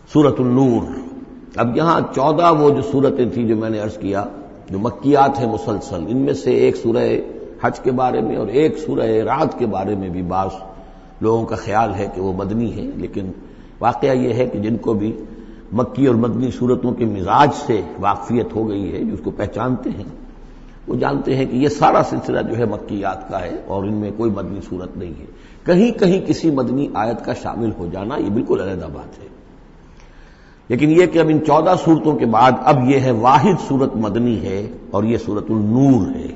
سورۃ النور۔ اب یہاں 14 وہ جو صورتیں تھیں جو میں نے عرض کیا جو مکیات ہیں مسلسل، ان میں سے ایک سورہ حج کے بارے میں اور ایک سورہ رعد کے بارے میں بھی بعض لوگوں کا خیال ہے کہ وہ مدنی ہے، لیکن واقعہ یہ ہے کہ جن کو بھی مکی اور مدنی صورتوں کے مزاج سے واقفیت ہو گئی ہے، جو اس کو پہچانتے ہیں، وہ جانتے ہیں کہ یہ سارا سلسلہ جو ہے مکیات کا ہے اور ان میں کوئی مدنی صورت نہیں ہے۔ کہیں کہیں کسی مدنی آیت کا شامل ہو جانا یہ بالکل علیحدہ بات ہے، لیکن یہ کہ اب ان 14 صورتوں کے بعد اب یہ ہے واحد صورت مدنی ہے اور یہ سورۃ النور ہے۔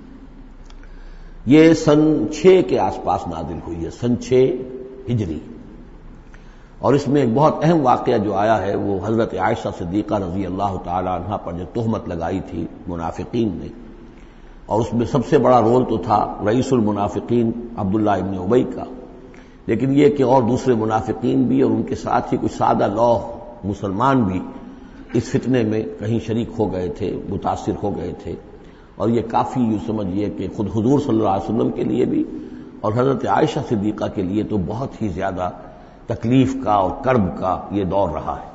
یہ سن 6 کے آس پاس نازل ہوئی ہے، سن 6 ہجری، اور اس میں ایک بہت اہم واقعہ جو آیا ہے وہ حضرت عائشہ صدیقہ رضی اللہ تعالی عنہا پر جو تہمت لگائی تھی منافقین نے، اور اس میں سب سے بڑا رول تو تھا رئیس المنافقین عبداللہ ابن ابی کا، لیکن یہ کہ اور دوسرے منافقین بھی اور ان کے ساتھ ہی کچھ سادہ لوح مسلمان بھی اس فتنے میں کہیں شریک ہو گئے تھے، متاثر ہو گئے تھے، اور یہ کافی یوں سمجھیے کہ خود حضور صلی اللہ علیہ وسلم کے لیے بھی اور حضرت عائشہ صدیقہ کے لیے تو بہت ہی زیادہ تکلیف کا اور کرب کا یہ دور رہا ہے۔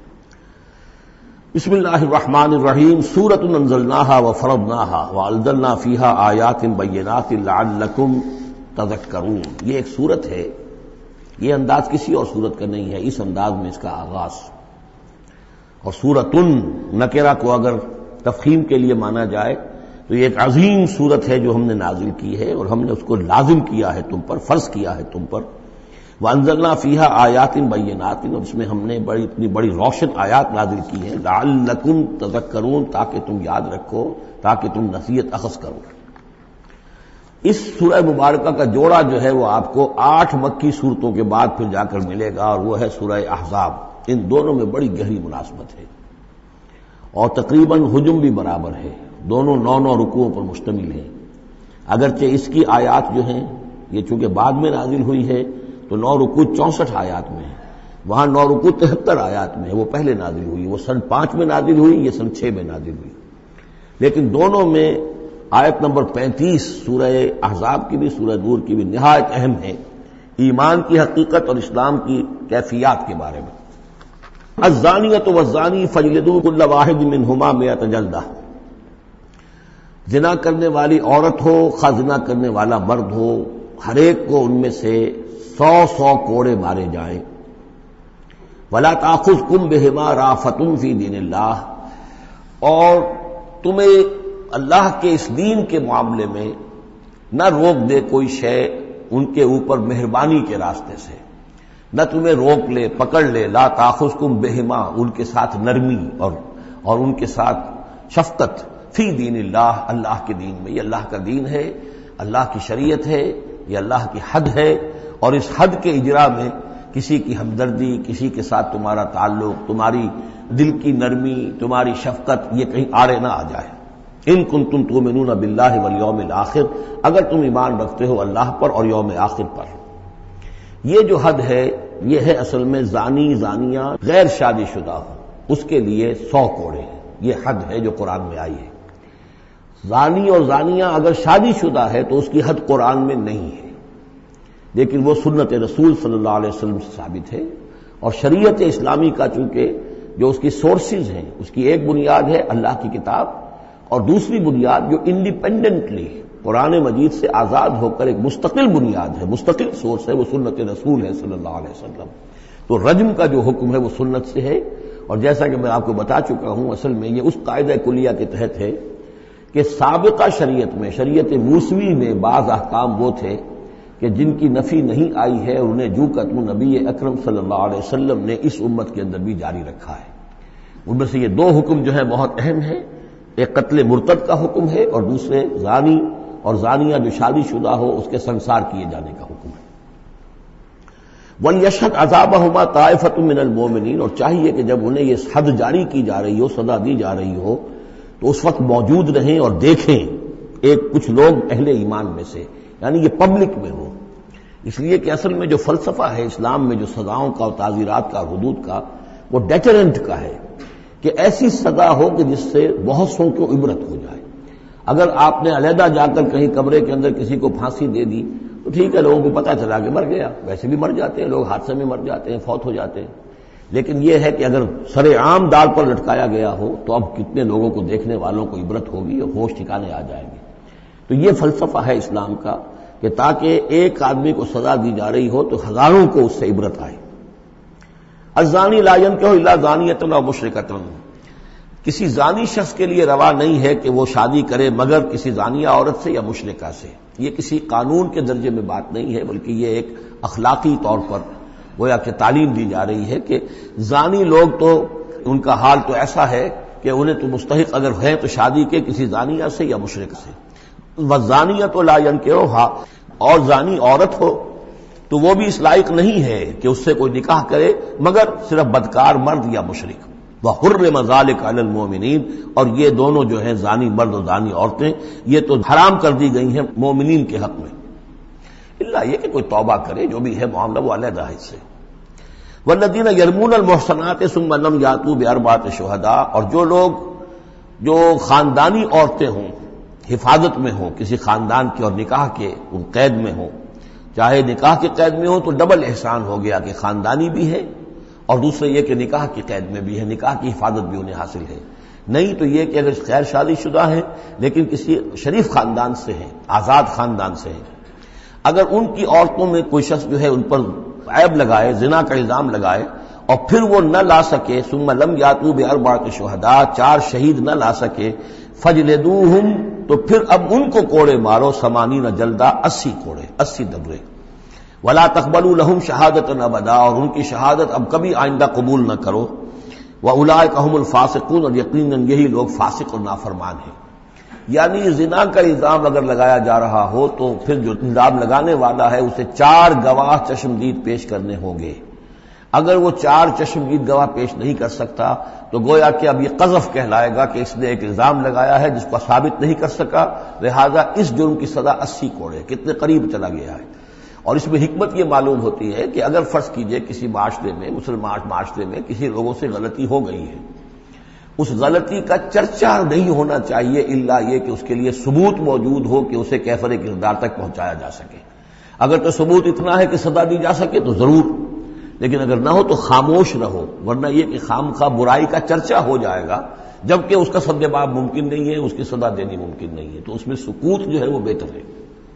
بسم اللہ الرحمن الرحیم، سورۃ انزلناها وفرضناها وانزلنا فیہا آیات بینات لعلکم تذکرون۔ یہ ایک سورت ہے، یہ انداز کسی اور سورت کا نہیں ہے، اس انداز میں اس کا آغاز، اور سورۃن نکرہ کو اگر تفخیم کے لیے مانا جائے تو یہ ایک عظیم سورت ہے جو ہم نے نازل کی ہے اور ہم نے اس کو لازم کیا ہے تم پر، فرض کیا ہے تم پر۔ وانزلنا فیہا آیات بینات، اور اس میں ہم نے اتنی بڑی روشن آیات نازل کی ہیں، لعلکم تذکرون، تاکہ تم یاد رکھو، تاکہ تم نصیحت اخذ کرو۔ اس سورہ مبارکہ کا جوڑا جو ہے وہ آپ کو 8 مکی صورتوں کے بعد پھر جا کر ملے گا، اور وہ ہے سورہ احزاب۔ ان دونوں میں بڑی گہری مناسبت ہے اور تقریباً حجم بھی برابر ہے، دونوں 9 رکوعوں پر مشتمل ہیں، اگرچہ اس کی آیات جو ہیں یہ چونکہ بعد میں نازل ہوئی ہے تو 9 رکوع 64 آیات میں ہے، وہاں 9 رکوع 73 آیات میں ہے، وہ پہلے نازل ہوئی، وہ سن 5 میں نازل ہوئی، یہ سن 6 میں نازل ہوئی، لیکن دونوں میں آیت نمبر 35 سورہ احزاب کی بھی سورہ نور کی بھی نہایت اہم ہے، ایمان کی حقیقت اور اسلام کی کیفیات کے بارے میں۔ الزانیۃ والزانی فاجلدوا کل واحد منہما 100 جلدہ، زنا کرنے والی عورت ہو خواہ زنا کرنے والا مرد ہو، ہر ایک کو ان میں سے 100 کوڑے مارے جائیں۔ ولا تاخذکم بہما رأفۃ فی دین اللہ، اور تمہیں اللہ کے اس دین کے معاملے میں نہ روک دے کوئی شے ان کے اوپر مہربانی کے راستے سے، نہ تمہیں روک لے پکڑ لے، لا تاخذکم بہما، ان کے ساتھ نرمی اور ان کے ساتھ شفقت، فی دین اللہ، اللہ کے دین میں، یہ اللہ کا دین ہے، اللہ کی شریعت ہے، یہ اللہ کی حد ہے، اور اس حد کے اجرا میں کسی کی ہمدردی، کسی کے ساتھ تمہارا تعلق، تمہاری دل کی نرمی، تمہاری شفقت یہ کہیں آڑے نہ آ جائے۔ ان کنتم تؤمنون باللہ والیوم الآخر، اگر تم ایمان رکھتے ہو اللہ پر اور یوم آخر پر۔ یہ جو حد ہے یہ ہے اصل میں زانی زانیہ غیر شادی شدہ ہو اس کے لیے 100 کوڑے ہیں، یہ حد ہے جو قرآن میں آئی ہے۔ زانی اور زانیہ اگر شادی شدہ ہے تو اس کی حد قرآن میں نہیں ہے، لیکن وہ سنت رسول صلی اللہ علیہ وسلم سے ثابت ہے، اور شریعت اسلامی کا چونکہ جو اس کی سورسز ہیں، اس کی ایک بنیاد ہے اللہ کی کتاب، اور دوسری بنیاد جو انڈیپینڈنٹلی قرآن مجید سے آزاد ہو کر ایک مستقل بنیاد ہے، مستقل سورس ہے، وہ سنت رسول ہے صلی اللہ علیہ وسلم۔ تو رجم کا جو حکم ہے وہ سنت سے ہے، اور جیسا کہ میں آپ کو بتا چکا ہوں اصل میں یہ اس قاعدہ کلیہ کے تحت ہے کہ سابقہ شریعت میں، شریعت موسوی میں بعض احکام وہ تھے کہ جن کی نفی نہیں آئی ہے، اور انہیں جو قتل نبی اکرم صلی اللہ علیہ وسلم نے اس امت کے اندر بھی جاری رکھا ہے۔ ان میں سے یہ 2 حکم جو ہے بہت اہم ہیں، ایک قتل مرتد کا حکم ہے، اور دوسرے زانی اور زانیہ جو شادی شدہ ہو اس کے سنسار کیے جانے کا حکم ہے۔ وَلْيَشْهَدْ عَذَابَهُمَا طَائِفَةٌ مِّنَ الْمُؤْمِنِينَ، اور چاہیے کہ جب انہیں یہ حد جاری کی جا رہی ہو، سزا دی جا رہی ہو، تو اس وقت موجود رہیں اور دیکھیں کچھ لوگ اہل ایمان میں سے، یعنی یہ پبلک میں ہو، اس لیے کہ اصل میں جو فلسفہ ہے اسلام میں جو سزاؤں کا اور تعزیرات کا حدود کا، وہ ڈیٹرنٹ کا ہے کہ ایسی سزا ہو کہ جس سے بہت سو کو عبرت ہو جائے۔ اگر آپ نے علیحدہ جا کر کہیں کمرے کے اندر کسی کو پھانسی دے دی تو ٹھیک ہے، لوگوں کو پتہ چلا کہ مر گیا، ویسے بھی مر جاتے ہیں لوگ، حادثے میں مر جاتے ہیں، فوت ہو جاتے ہیں، لیکن یہ ہے کہ اگر سر عام دال پر لٹکایا گیا ہو تو اب کتنے لوگوں کو، دیکھنے والوں کو عبرت ہوگی اور ہوش ٹھکانے آ جائیں گے۔ تو یہ فلسفہ ہے اسلام کا کہ تاکہ ایک آدمی کو سزا دی جا رہی ہو تو ہزاروں کو اس سے عبرت آئے۔ الزانی لا ينکح الا زانیۃ او مشرکۃ، کسی زانی شخص کے لیے روا نہیں ہے کہ وہ شادی کرے مگر کسی زانیہ عورت سے یا مشرکہ سے۔ یہ کسی قانون کے درجے میں بات نہیں ہے، بلکہ یہ ایک اخلاقی طور پر گویا کہ تعلیم دی جا رہی ہے کہ زانی لوگ تو ان کا حال تو ایسا ہے کہ انہیں تو مستحق اگر ہے تو شادی کے کسی زانیہ سے یا مشرک سے۔ والزانیۃ لا ينکحها، اور زانی عورت ہو تو وہ بھی اس لائق نہیں ہے کہ اس سے کوئی نکاح کرے مگر صرف بدکار مرد یا مشرک۔ وحرم ذلک علی المؤمنین، اور یہ دونوں جو ہیں زانی مرد اور زانی عورتیں یہ تو حرام کر دی گئی ہیں مومنین کے حق میں، الا یہ کہ کوئی توبہ کرے، جو بھی ہے معاملہ وہ علیحدہ ہے اس سے۔ والذین یرمون المحصنات ثم لم یاتوا باربعۃ شہداء، اور جو لوگ جو خاندانی عورتیں ہوں، حفاظت میں ہوں کسی خاندان کی اور نکاح کے ان قید میں ہوں، چاہے نکاح کی قید میں ہو تو ڈبل احسان ہو گیا کہ خاندانی بھی ہے اور دوسرے یہ کہ نکاح کی قید میں بھی ہے، نکاح کی حفاظت بھی انہیں حاصل ہے۔ نہیں تو یہ کہ اگر غیر شادی شدہ ہیں لیکن کسی شریف خاندان سے ہیں، آزاد خاندان سے ہیں، اگر ان کی عورتوں میں کوئی شخص جو ہے ان پر عیب لگائے، زنا کا الزام لگائے اور پھر وہ نہ لا سکے، ثم لم یاتوا باربعۃ شہداء، 4 شہید نہ لا سکے، فجلدوہم، تو پھر اب ان کو کوڑے مارو، 80 جلدہ، 80 کوڑے، 80 دبرے۔ ولا تقبلوا لهم شہادۃ ابدا، اور ان کی شہادت اب کبھی آئندہ قبول نہ کرو۔ واولئک هم الفاسقون، اور یقیناً یہی لوگ فاسق اور نافرمان ہیں۔ یعنی زنا کا الزام اگر لگایا جا رہا ہو تو پھر جو الزام لگانے والا ہے اسے 4 گواہ چشمدید پیش کرنے ہوں گے۔ اگر وہ 4 چشمدید گواہ پیش نہیں کر سکتا تو گویا کہ اب یہ قذف کہلائے گا کہ اس نے ایک الزام لگایا ہے جس کو ثابت نہیں کر سکا، لہذا اس جرم کی سزا 80 کوڑے، کتنے قریب چلا گیا ہے۔ اور اس میں حکمت یہ معلوم ہوتی ہے کہ اگر فرض کیجئے کسی معاشرے میں، مسلمان معاشرے میں کسی لوگوں سے غلطی ہو گئی ہے، اس غلطی کا چرچا نہیں ہونا چاہیے الا یہ کہ اس کے لیے ثبوت موجود ہو کہ اسے کیفر کردار تک پہنچایا جا سکے۔ اگر تو ثبوت اتنا ہے کہ سزا دی جا سکے تو ضرور، لیکن اگر نہ ہو تو خاموش رہو، ورنہ یہ کہ خامخواہ برائی کا چرچا ہو جائے گا جبکہ اس کا سد باب ممکن نہیں ہے، اس کی سزا دینی ممکن نہیں ہے، تو اس میں سکوت جو ہے وہ بہتر ہے۔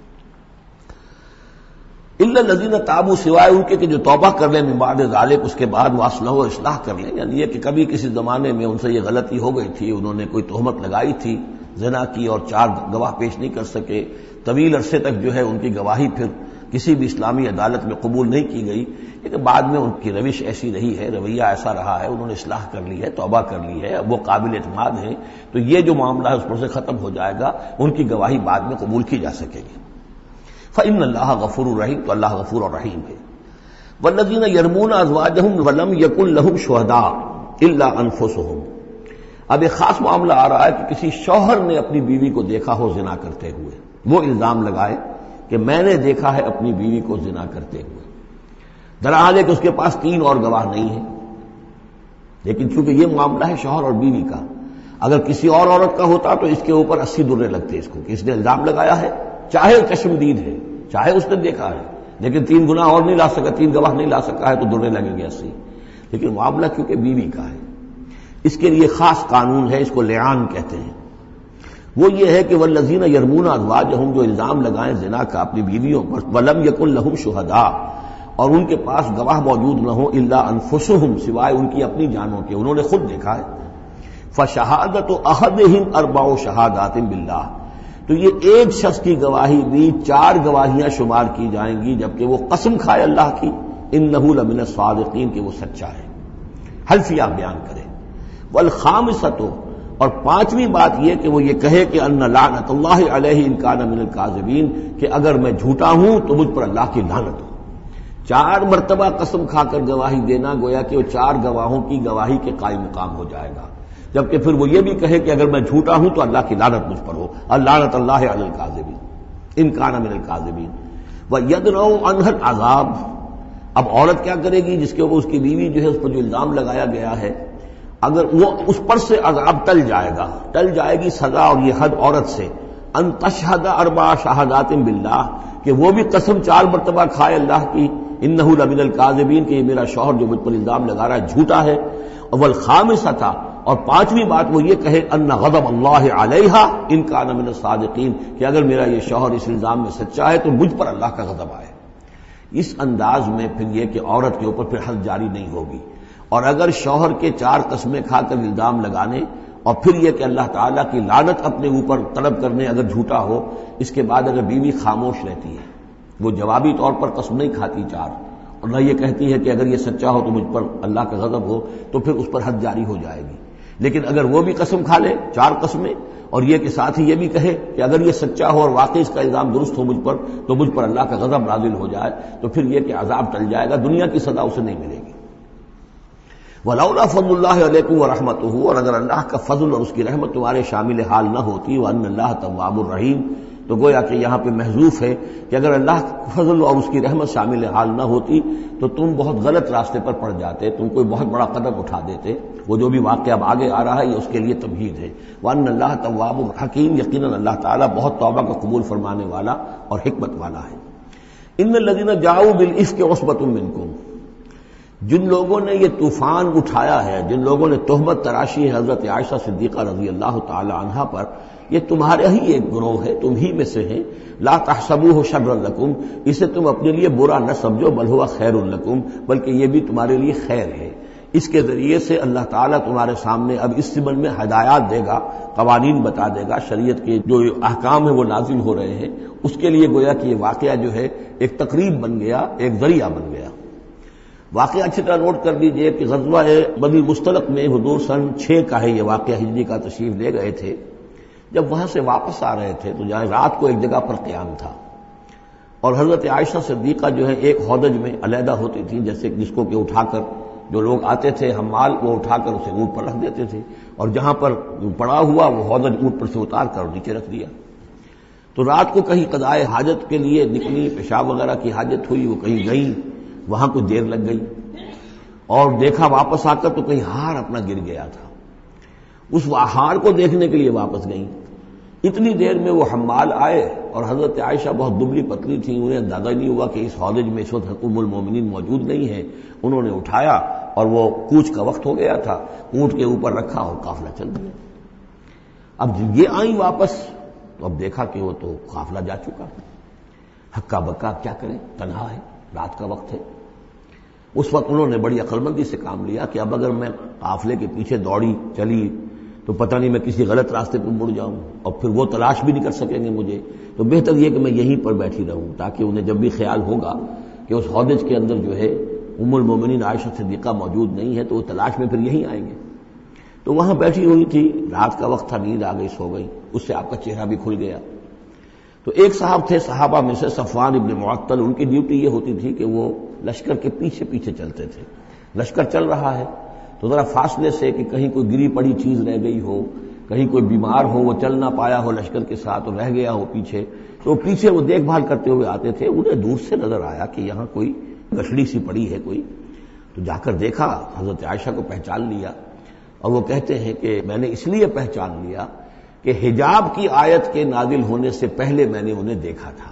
الا الذین تابوا، سوائے ان کے کہ جو توبہ کر لیں من بعد ذلک، اس کے بعد واصلحوا، و اصلاح کر لیں، یعنی یہ کہ کبھی کسی زمانے میں ان سے یہ غلطی ہو گئی تھی، انہوں نے کوئی تہمت لگائی تھی زنا کی اور 4 گواہ پیش نہیں کر سکے، طویل عرصے تک جو ہے ان کی گواہی پھر کسی بھی اسلامی عدالت میں قبول نہیں کی گئی، لیکن بعد میں ان کی روش ایسی رہی ہے، رویہ ایسا رہا ہے، انہوں نے اصلاح کر لی ہے، توبہ کر لی ہے، اب وہ قابل اعتماد ہیں، تو یہ جو معاملہ ہے اس پر سے ختم ہو جائے گا، ان کی گواہی بعد میں قبول کی جا سکے گی۔ فإن اللہ غفور رحیم، تو اللہ غفور اور رحیم ہے۔ والذین یرمون ازواجہم ولم یکن لہم شہداء الا انفسہم، اب ایک خاص معاملہ آ رہا ہے کہ کسی شوہر نے اپنی بیوی کو دیکھا ہو زنا کرتے ہوئے، وہ الزام لگائے کہ میں نے دیکھا ہے اپنی بیوی کو زنا کرتے ہوئے، درحال ہے کہ اس کے پاس 3 اور گواہ نہیں ہیں، لیکن چونکہ یہ معاملہ ہے شوہر اور بیوی کا، اگر کسی اور عورت کا ہوتا تو اس کے اوپر 80 درے لگتے اس کو کہ اس نے الزام لگایا ہے، چاہے چشمدید ہے، چاہے اس نے دیکھا ہے، لیکن 3 گناہ اور نہیں لا سکا، 3 گواہ نہیں لا سکا ہے تو درے لگیں گے 80۔ لیکن معاملہ کیونکہ بیوی کا ہے، اس کے لیے خاص قانون ہے، اس کو لعان کہتے ہیں۔ وہ یہ ہے کہ والذین یرمون ازواجہم، جو الزام لگائیں زنا کا اپنی بیویوں پر، ولم یکن لہم شہداء، اور ان کے پاس گواہ موجود نہ ہو، الا انفسہم، سوائے ان کی اپنی جانوں کے، انہوں نے خود دیکھا ہے، فشہادۃ احدہم 4 شہادات باللہ، تو یہ ایک شخص کی گواہی بھی 4 گواہیاں شمار کی جائیں گی جبکہ وہ قسم کھائے اللہ کی، انہ لمن الصادقین، کہ وہ سچا ہے، حلفیہ بیان کرے۔ والخامسۃ، اور 5ویں بات یہ کہ وہ یہ کہے کہ ان لعنت اللہ علیہ ان کان من الکاذبین، کہ اگر میں جھوٹا ہوں تو مجھ پر اللہ کی لعنت ہو۔ 4 مرتبہ قسم کھا کر گواہی دینا گویا کہ وہ 4 گواہوں کی گواہی کے قائم مقام ہو جائے گا، جبکہ پھر وہ یہ بھی کہے کہ اگر میں جھوٹا ہوں تو اللہ کی لعنت مجھ پر ہو، اللعنت اللہ علی الکاذبین ان کان من الکاذبین۔ وَيَدْرَؤُ عَنْهَا الْعَذَابَ، اب عورت کیا کرے گی جس کے اوپر اس کی بیوی جو ہے اس پر جو الزام لگایا گیا ہے، اگر وہ اس پر سے عذاب ٹل جائے گی سزا، اور یہ حد عورت سے، ان تشہد 4 شہادات باللہ، کہ وہ بھی قسم 4 مرتبہ کھائے اللہ کی، انہ لمن الکاذبین کہ یہ میرا شوہر جو مجھ پر الزام لگا رہا ہے جھوٹا ہے. والخامسۃ اور پانچویں بات وہ یہ کہے ان غضب اللہ علیہا ان کان من الصادقین کہ اگر میرا یہ شوہر اس الزام میں سچا ہے تو مجھ پر اللہ کا غضب آئے. اس انداز میں پھر یہ کہ عورت کے اوپر پھر حد جاری نہیں ہوگی. اور اگر شوہر کے 4 قسمیں کھا کر الزام لگانے اور پھر یہ کہ اللہ تعالیٰ کی لعنت اپنے اوپر طلب کرنے اگر جھوٹا ہو، اس کے بعد اگر بیوی خاموش رہتی ہے، وہ جوابی طور پر قسم نہیں کھاتی 4 اور نہ یہ کہتی ہے کہ اگر یہ سچا ہو تو مجھ پر اللہ کا غضب ہو، تو پھر اس پر حد جاری ہو جائے گی. لیکن اگر وہ بھی قسم کھا لے 4 قسمیں اور یہ کہ ساتھ ہی یہ بھی کہے کہ اگر یہ سچا ہو اور واقعی اس کا الزام درست ہو مجھ پر تو مجھ پر اللہ کا غضب نازل ہو جائے، تو پھر یہ کہ عذاب ٹل جائے گا، دنیا کی سزا اسے نہیں ملے گی. وَلَوْلَا فَضْلُ اللَّهِ عَلَيْكُمْ وَرَحْمَتُهُ اور اگر اللہ کا فضل اور اس کی رحمت تمہارے شامل حال نہ ہوتی وَأَنَّ اللَّهَ تَوَّابٌ رَحِيمٌ تو گویا کہ یہاں پہ محذوف ہے کہ اگر اللہ کا فضل اور اس کی رحمت شامل حال نہ ہوتی تو تم بہت غلط راستے پر پڑ جاتے، تم کوئی بہت بڑا قدم اٹھا دیتے. وہ جو بھی واقعہ اب آگے آ رہا ہے یہ اس کے لیے تمہید ہے. وَأَنَّ اللَّهَ تَوَّابٌ حَكِيمٌ یقیناً اللہ تعالیٰ بہت توبہ کو قبول فرمانے والا اور حکمت والا ہے. إِنَّ الَّذِينَ جَاءُوا بِالْإِفْكِ عُصْبَةٌ مِّنكُمْ جن لوگوں نے یہ طوفان اٹھایا ہے، جن لوگوں نے تہمت تراشی ہے حضرت عائشہ صدیقہ رضی اللہ تعالی عنہا پر، یہ تمہارے ہی ایک گروہ ہے، تم ہی میں سے ہیں. لا تحسبوه شرا لکم اسے تم اپنے لیے برا نہ سمجھو، بل هو خیر لکم بلکہ یہ بھی تمہارے لیے خیر ہے. اس کے ذریعے سے اللہ تعالیٰ تمہارے سامنے اب اس سمن میں ہدایات دے گا، قوانین بتا دے گا، شریعت کے جو احکام ہیں وہ نازل ہو رہے ہیں. اس کے لیے گویا کہ یہ واقعہ جو ہے ایک تقریب بن گیا، ایک ذریعہ بن گیا. واقعہ اچھی طرح نوٹ کر لیجئے کہ غزوہ بنی مصطلق میں حضور سن 6 کا ہے یہ واقعہ، ہجری کا تشریف لے گئے تھے. جب وہاں سے واپس آ رہے تھے تو جہاں رات کو ایک جگہ پر قیام تھا اور حضرت عائشہ صدیقہ جو ہے ایک ہودج میں علیحدہ ہوتی تھی، جیسے جس کو کہ اٹھا کر جو لوگ آتے تھے حمال وہ اٹھا کر اسے اونٹ پر رکھ دیتے تھے، اور جہاں پر پڑا ہوا وہ ہودج اونٹ پر سے اتار کر نیچے رکھ دیا. تو رات کو کہیں قضائے حاجت کے لیے نکلی، پیشاب وغیرہ کی حاجت ہوئی، وہ کہیں گئی، وہاں کچھ دیر لگ گئی اور دیکھا واپس آ کر تو کہیں ہار اپنا گر گیا تھا. اس ہار کو دیکھنے کے لیے واپس گئیں. اتنی دیر میں وہ حمال آئے اور حضرت عائشہ بہت دبلی پتلی تھیں، انہیں اندازہ نہیں ہوا کہ اس ہودج میں اس وقت ام المومنین موجود نہیں ہے. انہوں نے اٹھایا اور وہ کوچ کا وقت ہو گیا تھا، اونٹ کے اوپر رکھا اور قافلہ چل گیا. اب یہ آئیں واپس تو اب دیکھا کہ وہ تو قافلہ جا چکا، ہکا بکا کیا کریں، تنہا ہے، رات کا وقت ہے. اس وقت انہوں نے بڑی عقلمندی سے کام لیا کہ اب اگر میں قافلے کے پیچھے دوڑی چلی تو پتہ نہیں میں کسی غلط راستے پر مڑ جاؤں اور پھر وہ تلاش بھی نہیں کر سکیں گے مجھے، تو بہتر یہ کہ میں یہیں پر بیٹھی رہوں تاکہ انہیں جب بھی خیال ہوگا کہ اس ہودج کے اندر جو ہے ام المومنین عائشہ صدیقہ موجود نہیں ہے تو وہ تلاش میں پھر یہیں آئیں گے. تو وہاں بیٹھی ہوئی تھی، رات کا وقت تھا، نیند آ گئی، سو گئی. اس سے آپ کا چہرہ بھی کھل گیا. تو ایک صاحب تھے صحابہ میں سے صفوان ابن معطل، ان کی ڈیوٹی یہ ہوتی تھی کہ وہ لشکر کے پیچھے پیچھے چلتے تھے. لشکر چل رہا ہے تو ذرا فاصلے سے کہ کہیں کوئی گری پڑی چیز رہ گئی ہو، کہیں کوئی بیمار ہو وہ چل نہ پایا ہو لشکر کے ساتھ اور رہ گیا ہو پیچھے، تو پیچھے وہ دیکھ بھال کرتے ہوئے آتے تھے. انہیں دور سے نظر آیا کہ یہاں کوئی گٹھڑی سی پڑی ہے کوئی، تو جا کر دیکھا، حضرت عائشہ کو پہچان لیا. اور وہ کہتے ہیں کہ میں نے اس لیے پہچان لیا کہ حجاب کی آیت کے نازل ہونے سے پہلے میں نے انہیں دیکھا تھا.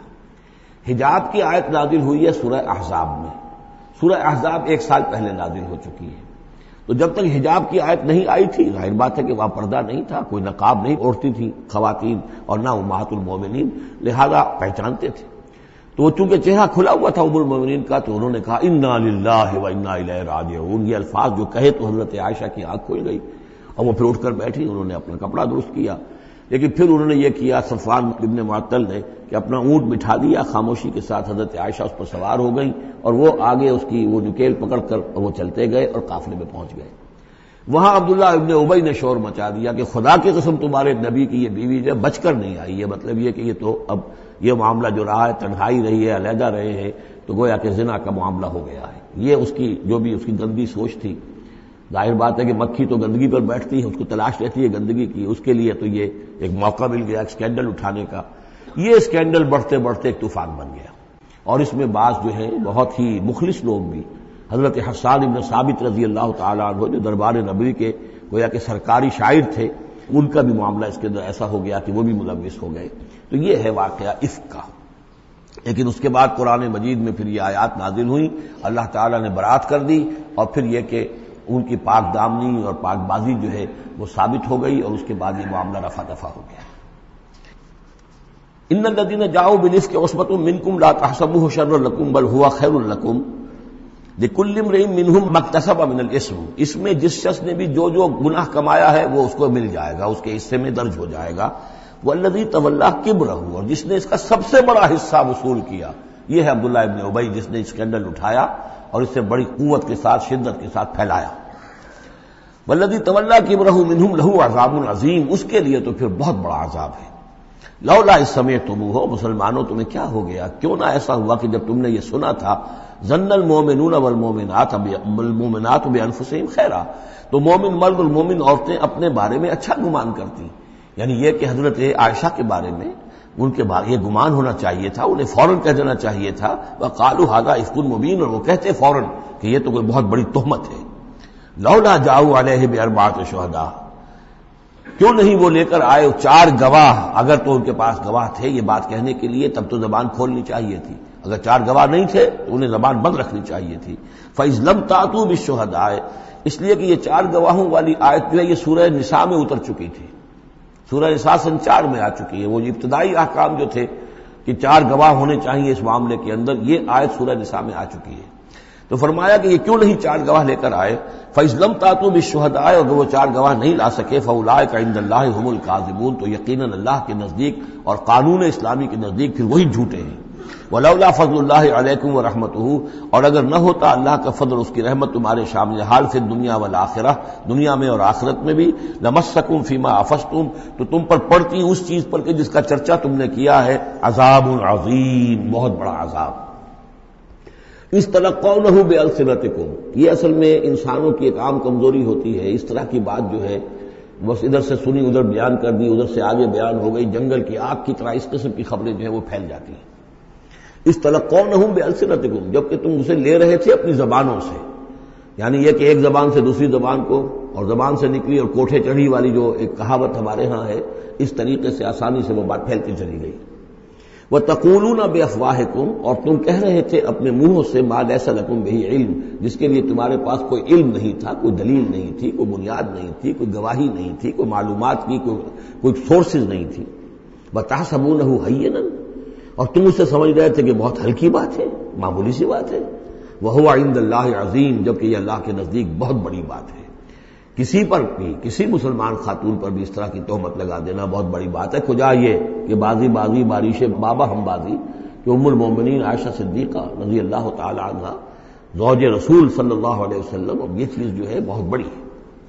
حجاب کی آیت نازل ہوئی ہے سورہ احزاب میں، سورہ احزاب 1 سال پہلے نازل ہو چکی ہے. تو جب تک حجاب کی آیت نہیں آئی تھی ظاہر بات ہے کہ وہاں پردہ نہیں تھا، کوئی نقاب نہیں اوڑھتی تھی خواتین اور نہ امہات المومنین، لہذا پہچانتے تھے. تو وہ چونکہ چہرہ کھلا ہوا تھا ام المومنین کا تو انہوں نے کہا انا للہ و انا الیہ راجعون. یہ الفاظ جو کہے تو حضرت عائشہ کی آنکھ کھل گئی اور وہ پھر اٹھ کر بیٹھی. انہوں نے اپنا کپڑا درست کیا، لیکن پھر انہوں نے یہ کیا صفوان ابن معطل نے کہ اپنا اونٹ بٹھا دیا خاموشی کے ساتھ. حضرت عائشہ اس پر سوار ہو گئیں اور وہ آگے اس کی وہ نکیل پکڑ کر اور وہ چلتے گئے اور قافلے میں پہنچ گئے. وہاں عبداللہ ابن ابی نے شور مچا دیا کہ خدا کی قسم تمہارے نبی کی یہ بیوی جو بچ کر نہیں آئی ہے. مطلب یہ کہ یہ تو اب یہ معاملہ جو رہا ہے تنہائی رہی ہے، علیحدہ رہے ہیں، تو گویا کہ زنا کا معاملہ ہو گیا ہے. یہ اس کی جو بھی اس کی گندی سوچ تھی. ظاہر بات ہے کہ مکھی تو گندگی پر بیٹھتی ہے، اس کو تلاش رہتی ہے گندگی کی. اس کے لیے تو یہ ایک موقع مل گیا اسکینڈل اٹھانے کا. یہ اسکینڈل بڑھتے بڑھتے ایک طوفان بن گیا اور اس میں بعض جو ہے بہت ہی مخلص لوگ بھی، حضرت حسان ابن ثابت رضی اللہ تعالیٰ عنہ جو دربار نبوی کے گویا کہ سرکاری شاعر تھے، ان کا بھی معاملہ اس کے اندر ایسا ہو گیا کہ وہ بھی ملوث ہو گئے. تو یہ ہے واقعہ افک کا. لیکن اس کے بعد قرآن مجید میں پھر یہ آیات نازل ہوئیں، اللہ تعالیٰ نے برات کر دی، اور پھر یہ کہ ان کی پاک دامنی اور پاک بازی جو ہے وہ ثابت ہو گئی، اور اس کے بعد یہ معاملہ رفع دفع ہو گیا۔ ان الذين جاءوا بالافك عصبة منكم لا تحسبوه شرا لكم بل هو خير لكم لكل امرئ منهم ما اكتسب من الاثم، اس میں جس شخص نے بھی جو گناہ کمایا ہے وہ اس کو مل جائے گا، اس کے حصے میں درج ہو جائے گا۔ والذی تولى کبرہ، اور جس نے اس کا سب سے بڑا حصہ وصول کیا، یہ ہے عبداللہ ابن ابی جس نے اسکینڈل اٹھایا اور اسے بڑی قوت کے ساتھ شدت کے ساتھ پھیلایا۔ والذی تولى کبرہ منهم له عذاب عظیم، اس کے لیے تو پھر بہت بڑا عذاب ہے۔ لولا اذ سمعتموہ، مسلمانوں تمہیں کیا ہو گیا، کیوں نہ ایسا ہوا کہ جب تم نے یہ سنا تھا، ظن المؤمنون والمؤمنات بانفسہم خیرا، تو مومن مرد اور مومن عورتیں اپنے بارے میں اچھا گمان کرتی، یعنی یہ کہ حضرت عائشہ کے بارے میں ان کے بارے یہ گمان ہونا چاہیے تھا، انہیں فوراً کہہ دینا چاہیے تھا، وقالوا ھذا افک مبین، اور وہ کہتے فوراً کہ یہ تو کوئی بہت بڑی تہمت ہے۔ لولا جاؤ علیہ باربعۃ شہداء، کیوں نہیں وہ لے کر آئے 4 گواہ، اگر تو ان کے پاس گواہ تھے یہ بات کہنے کے لیے تب تو زبان کھولنی چاہیے تھی، اگر 4 گواہ نہیں تھے تو انہیں زبان بند رکھنی چاہیے تھی۔ فَإِذْ لَمْ تَأْتُوا بِالشُّهَدَاءِ، اس لیے کہ یہ 4 گواہوں والی آیت جو ہے یہ سورہ نساء میں اتر چکی تھی، سورہ نساء سن 4 میں آ چکی ہے، وہ ابتدائی احکام جو تھے کہ 4 گواہ ہونے چاہیے اس معاملے کے اندر، یہ آیت سورہ نساء میں آ چکی ہے۔ تو فرمایا کہ یہ کیوں نہیں 4 گواہ لے کر آئے، فَإِذْ لَمْ تَأْتُوا بِالشُّهَدَاءِ، اگر وہ 4 گواہ نہیں لا سکے، فَأُولَٰئِكَ عِندَ اللَّهِ هُمُ الْكَاذِبُونَ، تو یقیناً اللہ کے نزدیک اور قانون اسلامی کے نزدیک پھر وہی جھوٹے ہیں۔ وَلَوْلَا فَضْلُ اللَّهِ عَلَيْكُمْ وَرَحْمَتُهُ، اور اگر نہ ہوتا اللہ کا فضل اور اس کی رحمت تمہارے شامل حال فی الدنیا والآخرہ، دنیا میں اور آخرت میں بھی، لَمَسَّكُمْ فِيمَا أَفَضْتُمْ، تو تم پر پڑتی اس چیز پر کہ جس کا چرچا تم نے کیا ہے، عذاب عظیم، بہت بڑا عذاب۔ اس تلقونہ بألسنتکم، یہ اصل میں انسانوں کی ایک عام کمزوری ہوتی ہے، اس طرح کی بات جو ہے بس ادھر سے سنی ادھر بیان کر دی، ادھر سے آگے بیان ہو گئی، جنگل کی آگ کی طرح اس قسم کی خبریں جو ہیں وہ پھیل جاتی ہیں۔ اس تلقونہ بألسنتکم، جبکہ تم اسے لے رہے تھے اپنی زبانوں سے، یعنی یہ کہ ایک زبان سے دوسری زبان کو، اور زبان سے نکلی اور کوٹھے چڑھی والی جو ایک کہاوت ہمارے ہاں ہے، اس طریقے سے آسانی سے وہ بات پھیلتی چلی گئی۔ وَتَقُولُونَ بِأَفْوَاهِكُمْ، اور تم کہہ رہے تھے اپنے منہوں سے مَا لَيْسَ لَكُمْ بِهِ عِلْم، جس کے لیے تمہارے پاس کوئی علم نہیں تھا، کوئی دلیل نہیں تھی، کوئی بنیاد نہیں تھی، کوئی گواہی نہیں تھی، کوئی معلومات کی کوئی سورسز نہیں تھی۔ وَتَحْسَبُونَهُ هَيِّنًا، اور تم اسے سمجھ رہے تھے کہ بہت ہلکی بات ہے، معمولی سی بات ہے۔ وَهُوَ عِندَ اللَّهِ عَظِيمٌ، جبکہ یہ اللہ کے نزدیک بہت بڑی بات ہے۔ کسی پر بھی، کسی مسلمان خاتون پر بھی اس طرح کی تہمت لگا دینا بہت بڑی بات ہے۔ کجا یہ کہ بازی بارش بابا ہم بازی، کہ ام المومنین عائشہ صدیقہ رضی اللہ تعالی عنہ زوج رسول صلی اللہ علیہ وسلم، اور یہ چیز جو ہے بہت بڑی ہے۔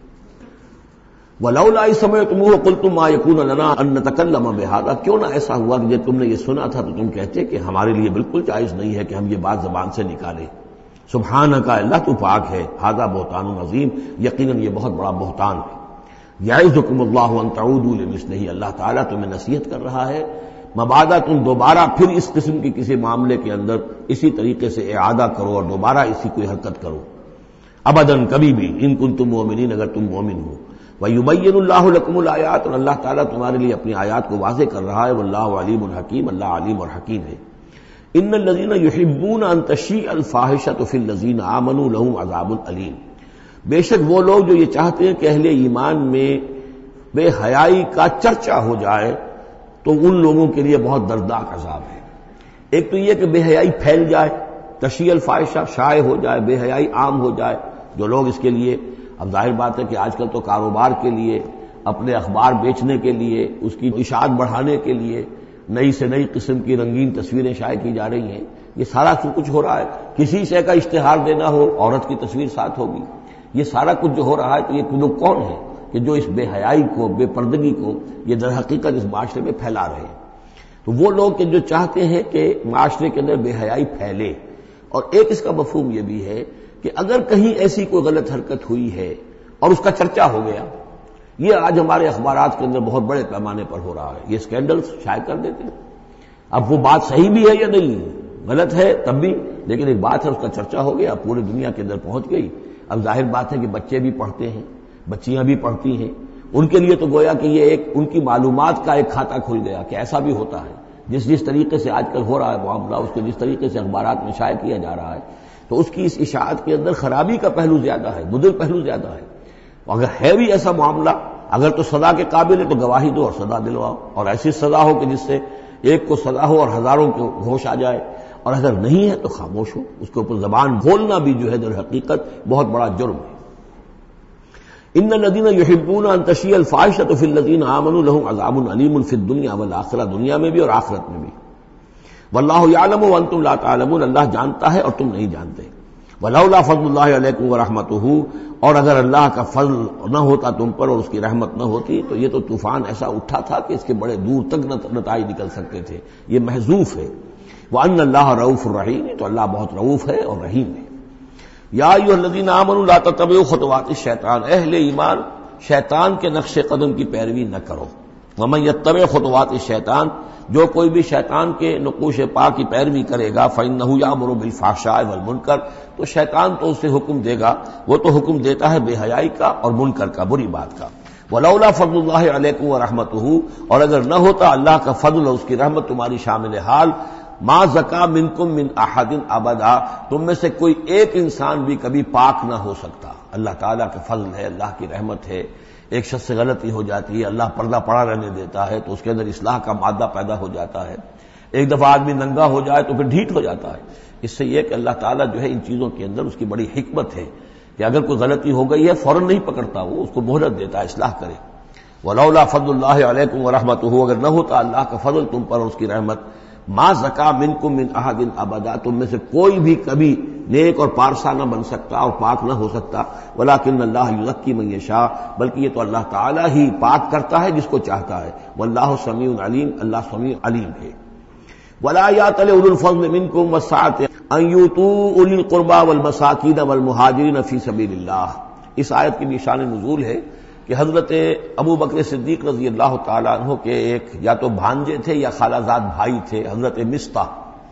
وَلَوْلَا إِذْ سَمِعْتُمُوهُ قُلْتُم مَّا يَكُونُ لَنَا أَن نَّتَكَلَّمَ بِهَٰذَا، کیوں نہ ایسا ہوا کہ جب تم نے یہ سنا تھا تو تم کہتے کہ ہمارے لیے بالکل جائز نہیں ہے کہ ہم یہ بات زبان سے نکالیں۔ سبحانک، اللہ تو پاک ہے، ھذا بہتان عظیم، یقیناً یہ بہت بڑا بہتان ہے۔ یعظکم اللہ ان تعودوا لمثلہ، اللہ تعالیٰ تمہیں نصیحت کر رہا ہے مبادا تم دوبارہ پھر اس قسم کی کسی معاملے کے اندر اسی طریقے سے اعادہ کرو اور دوبارہ اسی کوئی حرکت کرو، ابداً کبھی بھی، ان کنتم مؤمنین، اگر تم مومن ہو۔ وَيُبَيِّنُ اللَّهُ لَكُمُ الْآيَاتِ، اور اللہ تعالیٰ تمہارے لیے اپنی آیات کو واضح کر رہا ہے، واللہ علیم حکیم، اللہ علیم اور حکیم ہے۔ ان الذين يحبون ان تشيع الفاحشة في الذين آمنوا لهم عذاب الیم، بے شک وہ لوگ جو یہ چاہتے ہیں کہ اہل ایمان میں بے حیائی کا چرچا ہو جائے تو ان لوگوں کے لیے بہت دردناک عذاب ہے۔ ایک تو یہ کہ بے حیائی پھیل جائے، تشیع الفاحشہ شائع ہو جائے، بے حیائی عام ہو جائے، جو لوگ اس کے لیے، اب ظاہر بات ہے کہ آج کل تو کاروبار کے لیے، اپنے اخبار بیچنے کے لیے، اس کی اشاعت بڑھانے کے لیے نئی سے نئی قسم کی رنگین تصویریں شائع کی جا رہی ہیں، یہ سارا کچھ ہو رہا ہے۔ کسی شے کا اشتہار دینا ہو، عورت کی تصویر ساتھ ہوگی، یہ سارا کچھ جو ہو رہا ہے، تو یہ لوگ کون ہیں کہ جو اس بے حیائی کو، بے پردگی کو یہ در حقیقت اس معاشرے میں پھیلا رہے ہیں؟ تو وہ لوگ کہ جو چاہتے ہیں کہ معاشرے کے اندر بے حیائی پھیلے، اور ایک اس کا مفہوم یہ بھی ہے کہ اگر کہیں ایسی کوئی غلط حرکت ہوئی ہے اور اس کا چرچا ہو گیا، یہ آج ہمارے اخبارات کے اندر بہت بڑے پیمانے پر ہو رہا ہے، یہ اسکینڈلز شائع کر دیتے ہیں۔ اب وہ بات صحیح بھی ہے یا نہیں، غلط ہے تب بھی، لیکن ایک بات ہے، اس کا چرچا ہو گیا، پوری دنیا کے اندر پہنچ گئی۔ اب ظاہر بات ہے کہ بچے بھی پڑھتے ہیں، بچیاں بھی پڑھتی ہیں، ان کے لیے تو گویا کہ یہ ایک ان کی معلومات کا ایک کھاتا کھل گیا کہ ایسا بھی ہوتا ہے۔ جس طریقے سے آج کل ہو رہا ہے معاملہ، اس کو جس طریقے سے اخبارات میں شائع کیا جا رہا ہے، تو اس کی اس اشاعت کے اندر خرابی کا پہلو زیادہ ہے، مضر پہلو زیادہ ہے۔ اگر ہے بھی ایسا معاملہ، اگر تو سزا کے قابل ہے تو گواہی دو اور سزا دلواؤ، اور ایسی سزا ہو کہ جس سے ایک کو سزا ہو اور ہزاروں کو ہوش آ جائے، اور اگر نہیں ہے تو خاموش ہو، اس کے اوپر زبان کھولنا بھی جو ہے در حقیقت بہت بڑا جرم ہے۔ ان الذين يحبون ان تشيع الفاحشة في الذين آمنوا لهم عذاب أليم في الدنيا والآخرة، دنیا میں بھی اور آخرت میں بھی۔ واللہ یعلم وانتم لا تعلمون، اللہ جانتا ہے اور تم نہیں جانتے۔ ولولا فضل اللہ علیکم ورحمتہ، اور اگر اللہ کا فضل نہ ہوتا تم پر اور اس کی رحمت نہ ہوتی تو یہ تو طوفان ایسا اٹھا تھا کہ اس کے بڑے دور تک نتائج نکل سکتے تھے، یہ محذوف ہے۔ وان اللہ رؤوف الرحیم، تو اللہ بہت رؤوف ہے اور رحیم ہے۔ یا ایھا الذین آمنوا لا تتبعوا خطوات الشیطان، اہل ایمان شیطان کے نقش قدم کی پیروی نہ کرو۔ ومن یتبع خطوات الشیطان، جو کوئی بھی شیطان کے نقوش پا کی پیروی کرے گا فإنہ یأمر بالفحشاء والمنکر، تو شیطان تو اسے حکم دے گا، وہ تو حکم دیتا ہے بے حیائی کا اور منکر کا، بری بات کا۔ ولولا فضل اللہ علیکم ورحمتہ، اور اگر نہ ہوتا اللہ کا فضل اور اس کی رحمت تمہاری شامل حال، ما زکا منکم من احد ابدا، تم میں سے کوئی ایک انسان بھی کبھی پاک نہ ہو سکتا۔ اللہ تعالیٰ کا فضل ہے، اللہ کی رحمت ہے، ایک شخص سے غلطی ہو جاتی ہے، اللہ پردہ پڑا رہنے دیتا ہے تو اس کے اندر اصلاح کا مادہ پیدا ہو جاتا ہے۔ ایک دفعہ آدمی ننگا ہو جائے تو پھر ڈھیٹ ہو جاتا ہے۔ اس سے یہ کہ اللہ تعالیٰ جو ہے ان چیزوں کے اندر اس کی بڑی حکمت ہے کہ اگر کوئی غلطی ہو گئی ہے فوراً نہیں پکڑتا، وہ اس کو مہلت دیتا ہے، اصلاح کرے۔ ولولا فضل اللہ علیکم ورحمتہ، اگر نہ ہوتا اللہ کا فضل تم پر اور اس کی رحمت، ما زکا منکم من احد ابدا، تم میں سے کوئی بھی کبھی نیک اور پارسا نہ بن سکتا اور پاک نہ ہو سکتا۔ ولکن اللہ یزکی من یشاء، بلکہ یہ تو اللہ تعالیٰ ہی پاک کرتا ہے جس کو چاہتا ہے۔ واللہ سمیع علیم، اللہ سمیع علیم ہے۔ ولا یأتل اولو الفضل منکم والسعة ان یؤتوا اولی القربى والمساکین والمہاجرین فی سبیل اللہ، اس آیت کی نشان نزول ہے کہ حضرت ابو بکر صدیق رضی اللہ تعالیٰ عنہ کے ایک یا تو بھانجے تھے یا خالہ زاد بھائی تھے، حضرت مصطح۔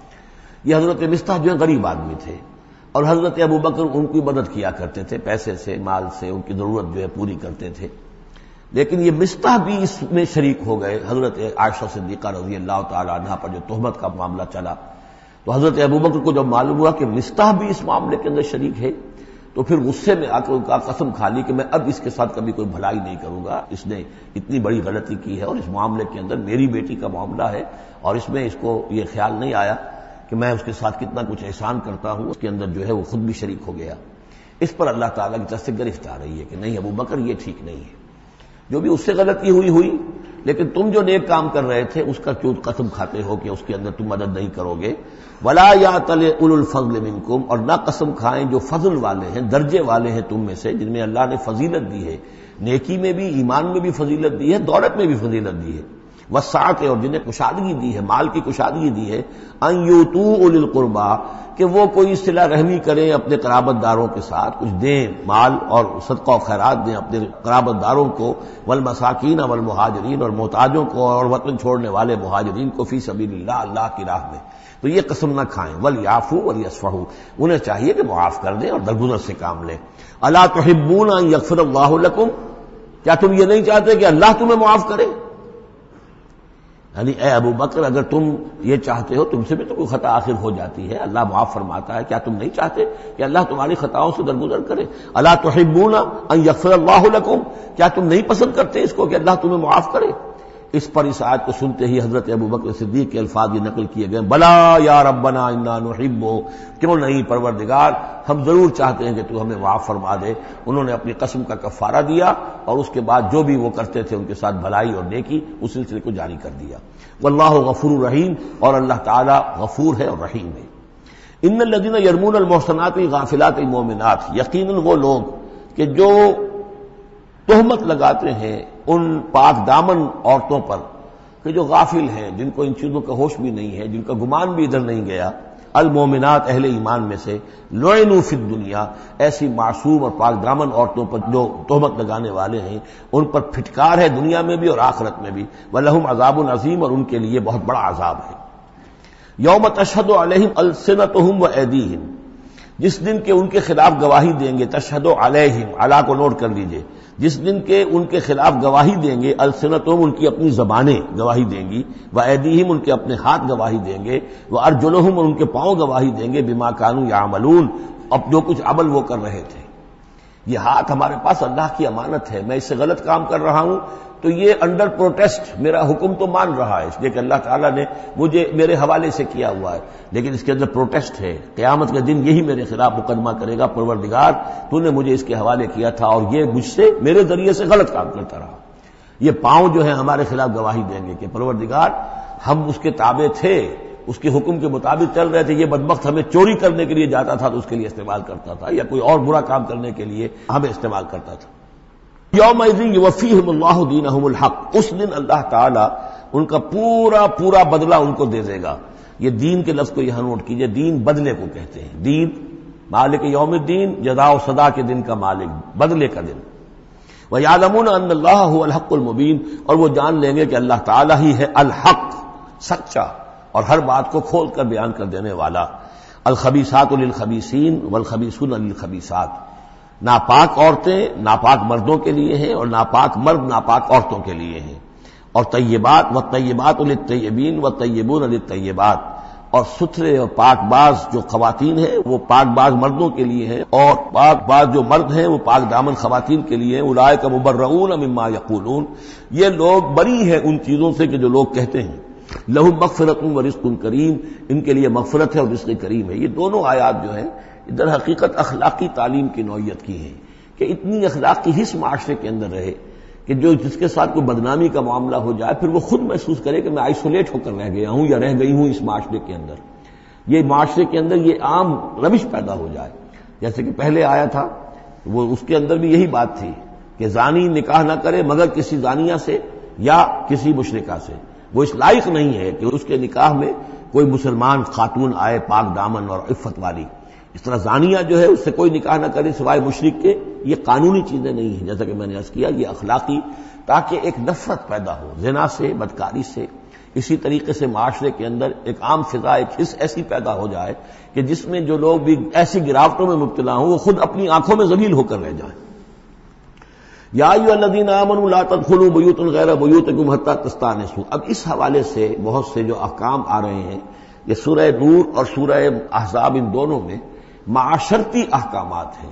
یہ حضرت مصطح جو ہے غریب آدمی تھے اور حضرت ابو بکر ان کی مدد کیا کرتے تھے، پیسے سے، مال سے ان کی ضرورت جو ہے پوری کرتے تھے۔ لیکن یہ مصطح بھی اس میں شریک ہو گئے، حضرت عائشہ صدیقہ رضی اللہ تعالیٰ عنہ پر جو تہمت کا معاملہ چلا تو حضرت ابو بکر کو جب معلوم ہوا کہ مصطح بھی اس معاملے کے اندر شریک ہے تو پھر غصے میں آ کر ان کا قسم کھا لی کہ میں اب اس کے ساتھ کبھی کوئی بھلائی نہیں کروں گا، اس نے اتنی بڑی غلطی کی ہے اور اس معاملے کے اندر میری بیٹی کا معاملہ ہے اور اس میں اس کو یہ خیال نہیں آیا کہ میں اس کے ساتھ کتنا کچھ احسان کرتا ہوں، اس کے اندر جو ہے وہ خود بھی شریک ہو گیا۔ اس پر اللہ تعالیٰ کی طرف سے گرفت آ رہی ہے کہ نہیں ابو بکر یہ ٹھیک نہیں ہے، جو بھی اس سے غلطی ہوئی، لیکن تم جو نیک کام کر رہے تھے اس کا کیوں قسم کھاتے ہو کہ اس کے اندر تم مدد نہیں کرو گے۔ ولا یأتل اولو الفضل منکم، اور نہ قسم کھائیں جو فضل والے ہیں، درجے والے ہیں تم میں سے، جن میں اللہ نے فضیلت دی ہے، نیکی میں بھی، ایمان میں بھی فضیلت دی ہے، دولت میں بھی فضیلت دی ہے، وسعت، اور جنہیں کشادگی دی ہے، مال کی کشادگی دی ہے، ان یؤتوا اولی القربى، کہ وہ کوئی صلہ رحمی کریں اپنے قرابت داروں کے ساتھ، کچھ دیں مال اور صدقہ و خیرات دیں اپنے قرابت داروں کو، والمساکین والمہاجرین، اور محتاجوں کو اور وطن چھوڑنے والے مہاجرین کو، فی سبیل اللہ، اللہ کی راہ میں۔ تو یہ قسم نہ کھائیں۔ ولیعفوا ولیصفحوا، انہیں چاہیے کہ معاف کر دیں اور درگزر سے کام لیں۔ الا تحبون ان یغفر اللہ لکم، کیا تم یہ نہیں چاہتے کہ اللہ تمہیں معاف کرے؟ یعنی اے ابو بکر اگر تم یہ چاہتے ہو، تم سے بھی تو کوئی خطا آخر ہو جاتی ہے، اللہ معاف فرماتا ہے، کیا تم نہیں چاہتے کہ اللہ تمہاری خطاؤں سے درگزر کرے؟ الا تحبون ان یغفر اللہ لکم، کیا تم نہیں پسند کرتے اس کو کہ اللہ تمہیں معاف کرے؟ اس پر اس آیت کو سنتے ہی حضرت ابو بکر صدیق کے الفاظ یہ نقل کیے گئے، بلا یا ربنا انا نحب، کیوں نہیں پروردگار، ہم ضرور چاہتے ہیں کہ تو ہمیں معاف فرما دے۔ انہوں نے اپنی قسم کا کفارہ دیا اور اس کے بعد جو بھی وہ کرتے تھے ان کے ساتھ بھلائی اور نیکی، اس سلسلے کو جاری کر دیا۔ واللہ غفور رحیم، اور اللہ تعالی غفور ہے اور رحیم ہے۔ ان الذین یرمون المحصنات الغافلات المؤمنات، یقیناً وہ لوگ کہ جو تہمت لگاتے ہیں ان پاک دامن عورتوں پر کہ جو غافل ہیں، جن کو ان چیزوں کا ہوش بھی نہیں ہے، جن کا گمان بھی ادھر نہیں گیا، المومنات اہل ایمان میں سے، لعنوا فی الدنیا، ایسی معصوم اور پاک دامن عورتوں پر جو تہمت لگانے والے ہیں ان پر پھٹکار ہے دنیا میں بھی اور آخرت میں بھی، ولہم عذاب عظیم، اور ان کے لیے بہت بڑا عذاب ہے۔ یوم تشہد علیہم السنتہم وایدیہم، جس دن کے ان کے خلاف گواہی دیں گے، تشہد علیہم، علی کو نوٹ کر لیجئے، جس دن کے ان کے خلاف گواہی دیں گے، السنتہم ان کی اپنی زبانیں گواہی دیں گی، وایدیہم ان کے اپنے ہاتھ گواہی دیں گے، وارجلہم اور ان کے پاؤں گواہی دیں گے، بما کانوا یعملون، اب جو کچھ عمل وہ کر رہے تھے۔ یہ ہاتھ ہمارے پاس اللہ کی امانت ہے، میں اس سے غلط کام کر رہا ہوں تو یہ انڈر پروٹیسٹ میرا حکم تو مان رہا ہے، اس لیے کہ اللہ تعالیٰ نے مجھے میرے حوالے سے کیا ہوا ہے، لیکن اس کے اندر پروٹیسٹ ہے، قیامت کے دن یہی میرے خلاف مقدمہ کرے گا، پروردگار تو نے مجھے اس کے حوالے کیا تھا اور یہ مجھ سے میرے ذریعے سے غلط کام کرتا رہا۔ یہ پاؤں جو ہیں ہمارے خلاف گواہی دیں گے کہ پروردگار ہم اس کے تابع تھے، اس کے حکم کے مطابق چل رہے تھے، یہ بدبخت ہمیں چوری کرنے کے لیے جاتا تھا تو اس کے لیے استعمال کرتا تھا، یا کوئی اور برا کام کرنے کے لیے ہمیں استعمال کرتا تھا۔ یومئذ یوفیہم اللہ دینہم الحق، اس دن اللہ تعالی ان کا پورا پورا بدلہ ان کو دے دے گا۔ یہ دین کے لفظ کو یہاں نوٹ کیجئے، دین بدلے کو کہتے ہیں، دین مالک یوم الدین، جزا و سزا کے دن کا مالک، بدلے کا دن۔ وَيَعْلَمُونَ أَنَّ اللَّهَ هُوَ الْحَقُّ الْمُبِينُ، اور وہ جان لیں گے کہ اللہ تعالیٰ ہی ہے الحق، سچا اور ہر بات کو کھول کر بیان کر دینے والا۔ الخبیثات للخبیثین والخبیثون للخبیثات، ناپاک عورتیں ناپاک مردوں کے لیے ہیں اور ناپاک مرد ناپاک عورتوں کے لیے ہیں، اور طیبات والطیبات للطیبین والطیبون للطیبات، اور ستھرے اور پاک باز جو خواتین ہیں وہ پاک باز مردوں کے لیے ہیں، اور پاک باز جو مرد ہیں وہ پاک دامن خواتین کے لیے ہیں۔ اولئک مبرؤون مما یقولون، یہ لوگ بری ہیں ان چیزوں سے کہ جو لوگ کہتے ہیں۔ لہم مغفرۃ ورزق کریم، ان کے لیے مغفرت ہے اور رزق کریم ہے۔ یہ دونوں آیات جو ہیں در حقیقت اخلاقی تعلیم کی نوعیت کی ہیں کہ اتنی اخلاقی حس معاشرے کے اندر رہے کہ جو جس کے ساتھ کوئی بدنامی کا معاملہ ہو جائے پھر وہ خود محسوس کرے کہ میں آئسولیٹ ہو کر رہ گیا ہوں یا رہ گئی ہوں اس معاشرے کے اندر، یہ معاشرے کے اندر یہ عام روش پیدا ہو جائے۔ جیسے کہ پہلے آیا تھا وہ اس کے اندر بھی یہی بات تھی کہ زانی نکاح نہ کرے مگر کسی زانیہ سے یا کسی مشرکہ سے، وہ اس لائق نہیں ہے کہ اس کے نکاح میں کوئی مسلمان خاتون آئے پاک دامن اور عفت والی، اس طرح زانیہ جو ہے اس سے کوئی نکاح نہ کرے سوائے مشرک کے، یہ قانونی چیزیں نہیں ہیں جیسا کہ میں نے عرض کیا، یہ اخلاقی، تاکہ ایک نفرت پیدا ہو زنا سے، بدکاری سے۔ اسی طریقے سے معاشرے کے اندر ایک عام فضا، ایک حس ایسی پیدا ہو جائے کہ جس میں جو لوگ بھی ایسی گراوٹوں میں مبتلا ہوں وہ خود اپنی آنکھوں میں ذلیل ہو کر رہ جائیں۔ یا ایھا الذین آمنوا لا تدخلوا بیوتا غیر بیوتکم حتی تستأنسوا، اب اس حوالے سے بہت سے جو احکام آ رہے ہیں، یہ سورہ نور اور سورہ احزاب ان دونوں میں معاشرتی احکامات ہیں۔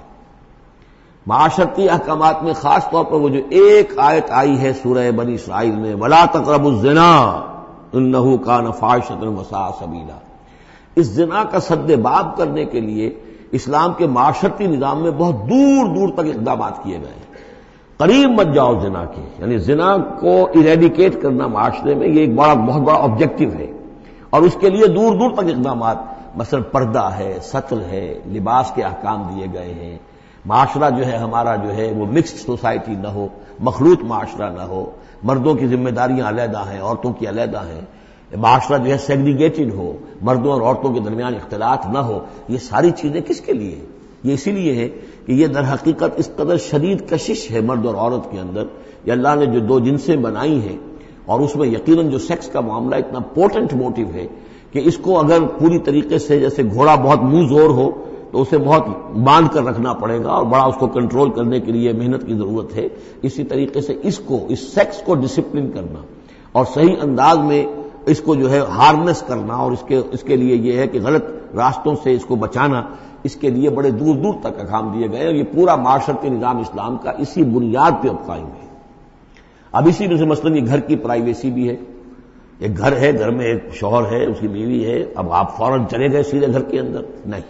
معاشرتی احکامات میں خاص طور پر وہ جو ایک آیت آئی ہے سورہ بنی اسرائیل میں، وَلَا تَقْرَبُوا الزِّنَا إِنَّهُ كَانَ فَاحِشَةً وَسَاءَ سَبِيلًا، اس زنا کا سد باب کرنے کے لیے اسلام کے معاشرتی نظام میں بہت دور دور تک اقدامات کیے گئے ہیں۔ قریب مت جاؤ زنا کے، یعنی زنا کو ایریڈیکیٹ کرنا معاشرے میں یہ ایک بہت بڑا آبجیکٹو ہے، اور اس کے لیے دور دور تک اقدامات، مثلا پردہ ہے، سطر ہے، لباس کے احکام دیے گئے ہیں، معاشرہ جو ہے ہمارا جو ہے وہ مکسڈ سوسائٹی نہ ہو، مخلوط معاشرہ نہ ہو، مردوں کی ذمہ داریاں علیحدہ ہیں، عورتوں کی علیحدہ ہیں، معاشرہ جو ہے سیگریگیٹڈ ہو، مردوں اور عورتوں کے درمیان اختلاط نہ ہو۔ یہ ساری چیزیں کس کے لیے؟ یہ اسی لیے ہے کہ یہ در حقیقت اس قدر شدید کشش ہے مرد اور عورت کے اندر، یہ اللہ نے جو دو جنسیں بنائی ہیں، اور اس میں یقیناً جو سیکس کا معاملہ اتنا پوٹنٹ موٹیو ہے کہ اس کو اگر پوری طریقے سے جیسے گھوڑا بہت منہ زور ہو تو اسے بہت باندھ کر رکھنا پڑے گا اور بڑا اس کو کنٹرول کرنے کے لیے محنت کی ضرورت ہے، اسی طریقے سے اس سیکس کو ڈسپلن کرنا اور صحیح انداز میں اس کو جو ہے ہارنس کرنا، اور اس کے لیے یہ ہے کہ غلط راستوں سے اس کو بچانا، اس کے لیے بڑے دور دور تک احکام دیے گئے، اور یہ پورا معاشرتی نظام اسلام کا اسی بنیاد پہ اب قائم ہے۔ اب اسی میں سے مثلاً یہ گھر کی پرائیویسی بھی ہے، ایک گھر ہے، گھر میں ایک شوہر ہے، اس کی بیوی ہے، اب آپ فوراً چلے گئے سیدھے گھر کے اندر؟ نہیں،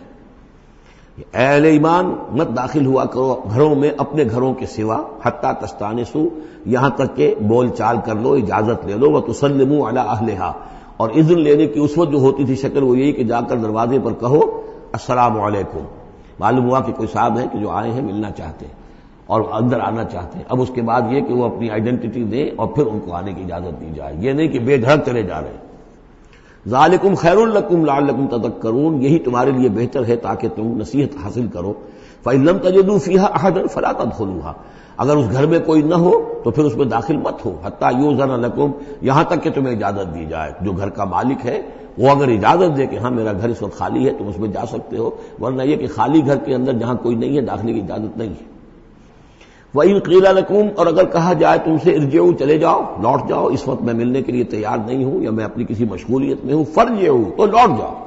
اے اہل ایمان مت داخل ہوا کرو گھروں میں اپنے گھروں کے سوا، حتی تستانسوا، یہاں تک کہ بول چال کر لو، اجازت لے لو، وتسلموا علی اہلہا، اور اذن لینے کی اس وقت جو ہوتی تھی شکل وہ یہی کہ جا کر دروازے پر کہو السلام علیکم، معلوم ہوا کہ کوئی صاحب ہیں کہ جو آئے ہیں ملنا چاہتے ہیں اور اندر آنا چاہتے ہیں۔ اب اس کے بعد یہ کہ وہ اپنی آئیڈینٹی دیں اور پھر ان کو آنے کی اجازت دی جائے، یہ نہیں کہ بے دھڑک چلے جا رہے ہیں۔ ذالکم خیر لکم لعلکم تذکرون، یہی تمہارے لیے بہتر ہے تاکہ تم نصیحت حاصل کرو۔ فَإِن لَّمْ تَجِدُوا فِيهَا أَحَدًا فَلَا تَدْخُلُوهَا، اگر اس گھر میں کوئی نہ ہو تو پھر اس میں داخل مت ہو، حتیٰ یؤذن لکم، یہاں تک کہ تمہیں اجازت دی جائے. جو گھر کا مالک ہے وہ اگر اجازت دے کہ ہاں میرا گھر اس وقت خالی ہے تم اس میں جا سکتے ہو، ورنہ یہ کہ خالی گھر کے اندر جہاں کوئی نہیں ہے داخلے کی اجازت نہیں ہے. وَإِن قِيلَ لَكُمْ، اور اگر کہا جائے تم سے ارجعوا، چلے جاؤ، لوٹ جاؤ، اس وقت میں ملنے کے لیے تیار نہیں ہوں یا میں اپنی کسی مشغولیت میں ہوں، فارجعوا، تو لوٹ جاؤ.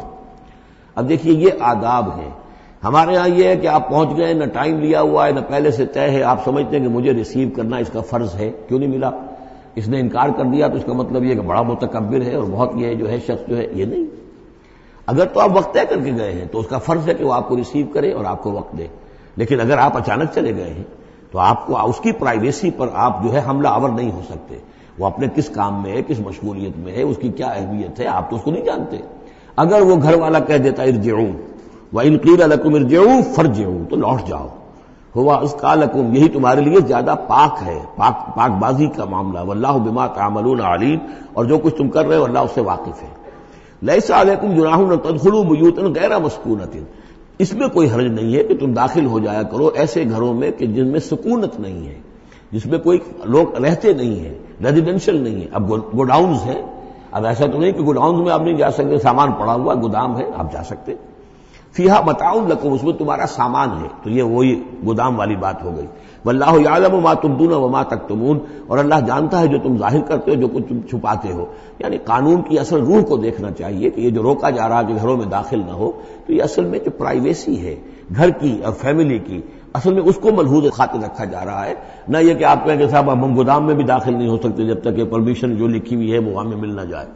اب دیکھیے یہ آداب ہیں. ہمارے ہاں یہ ہے کہ آپ پہنچ گئے، نہ ٹائم لیا ہوا ہے نہ پہلے سے طے ہے، آپ سمجھتے ہیں کہ مجھے ریسیو کرنا اس کا فرض ہے، کیوں نہیں ملا؟ اس نے انکار کر دیا تو اس کا مطلب یہ کہ بڑا متکبر ہے اور بہت یہ جو ہے شخص جو ہے یہ نہیں. اگر تو آپ وقت طے کر کے گئے ہیں تو اس کا فرض ہے کہ وہ آپ کو ریسیو کرے اور آپ کو وقت دے. لیکن اگر آپ اچانک چلے گئے ہیں تو آپ کو اس کی پرائیویسی پر آپ جو ہے حملہ آور نہیں ہو سکتے. وہ اپنے کس کام میں ہے، کس مشغولیت میں ہے، اس کی کیا اہمیت ہے، آپ تو اس کو نہیں جانتے. اگر وہ گھر والا کہہ دیتا ارجعوا وَإِن قِيلَ لَكُمْ ارْجِعُوا فَارْجِعُوا، تو لوٹ جاؤ. هُوَ أَزْكَىٰ لَكُمْ، یہی تمہارے لیے زیادہ پاک ہے، پاک بازی کا معاملہ. وَاللَّهُ بِمَا تَعْمَلُونَ عَلِيمٌ، اور جو کچھ تم کر رہے ہو اللہ اس سے واقف ہے. لَيْسَ عَلَيْكُمْ جُنَاحٌ أَن تَدْخُلُوا بُيُوتًا غَيْرَ مَسْكُونَةٍ، اس میں کوئی حرج نہیں ہے کہ تم داخل ہو جایا کرو ایسے گھروں میں کہ جن میں سکونت نہیں ہے، جس میں کوئی لوگ رہتے نہیں ہیں، ریزیڈینشل نہیں ہے. اب گوڈاؤنز ہیں، اب ایسا تو نہیں کہ گوڈاؤنز میں آپ نہیں جا سکتے، سامان پڑا ہوا گودام ہے آپ جا سکتے. فیہا متاع لکم، اس میں تمہارا سامان ہے، تو یہ وہی گودام والی بات ہو گئی. واللہ یعلم ما تبدون وما تکتمون، اور اللہ جانتا ہے جو تم ظاہر کرتے ہو جو کچھ تم چھپاتے ہو. یعنی قانون کی اصل روح کو دیکھنا چاہیے کہ یہ جو روکا جا رہا ہے کہ گھروں میں داخل نہ ہو، تو یہ اصل میں جو پرائیویسی ہے گھر کی اور فیملی کی، اصل میں اس کو ملحوظ خاطر رکھا جا رہا ہے. نہ یہ کہ آپ کہیں کہ صاحب ہم گودام میں بھی داخل نہیں ہو سکتے جب تک کہ پرمیشن جو لکھی ہوئی ہے وہ ہمیں مل نہ جائے.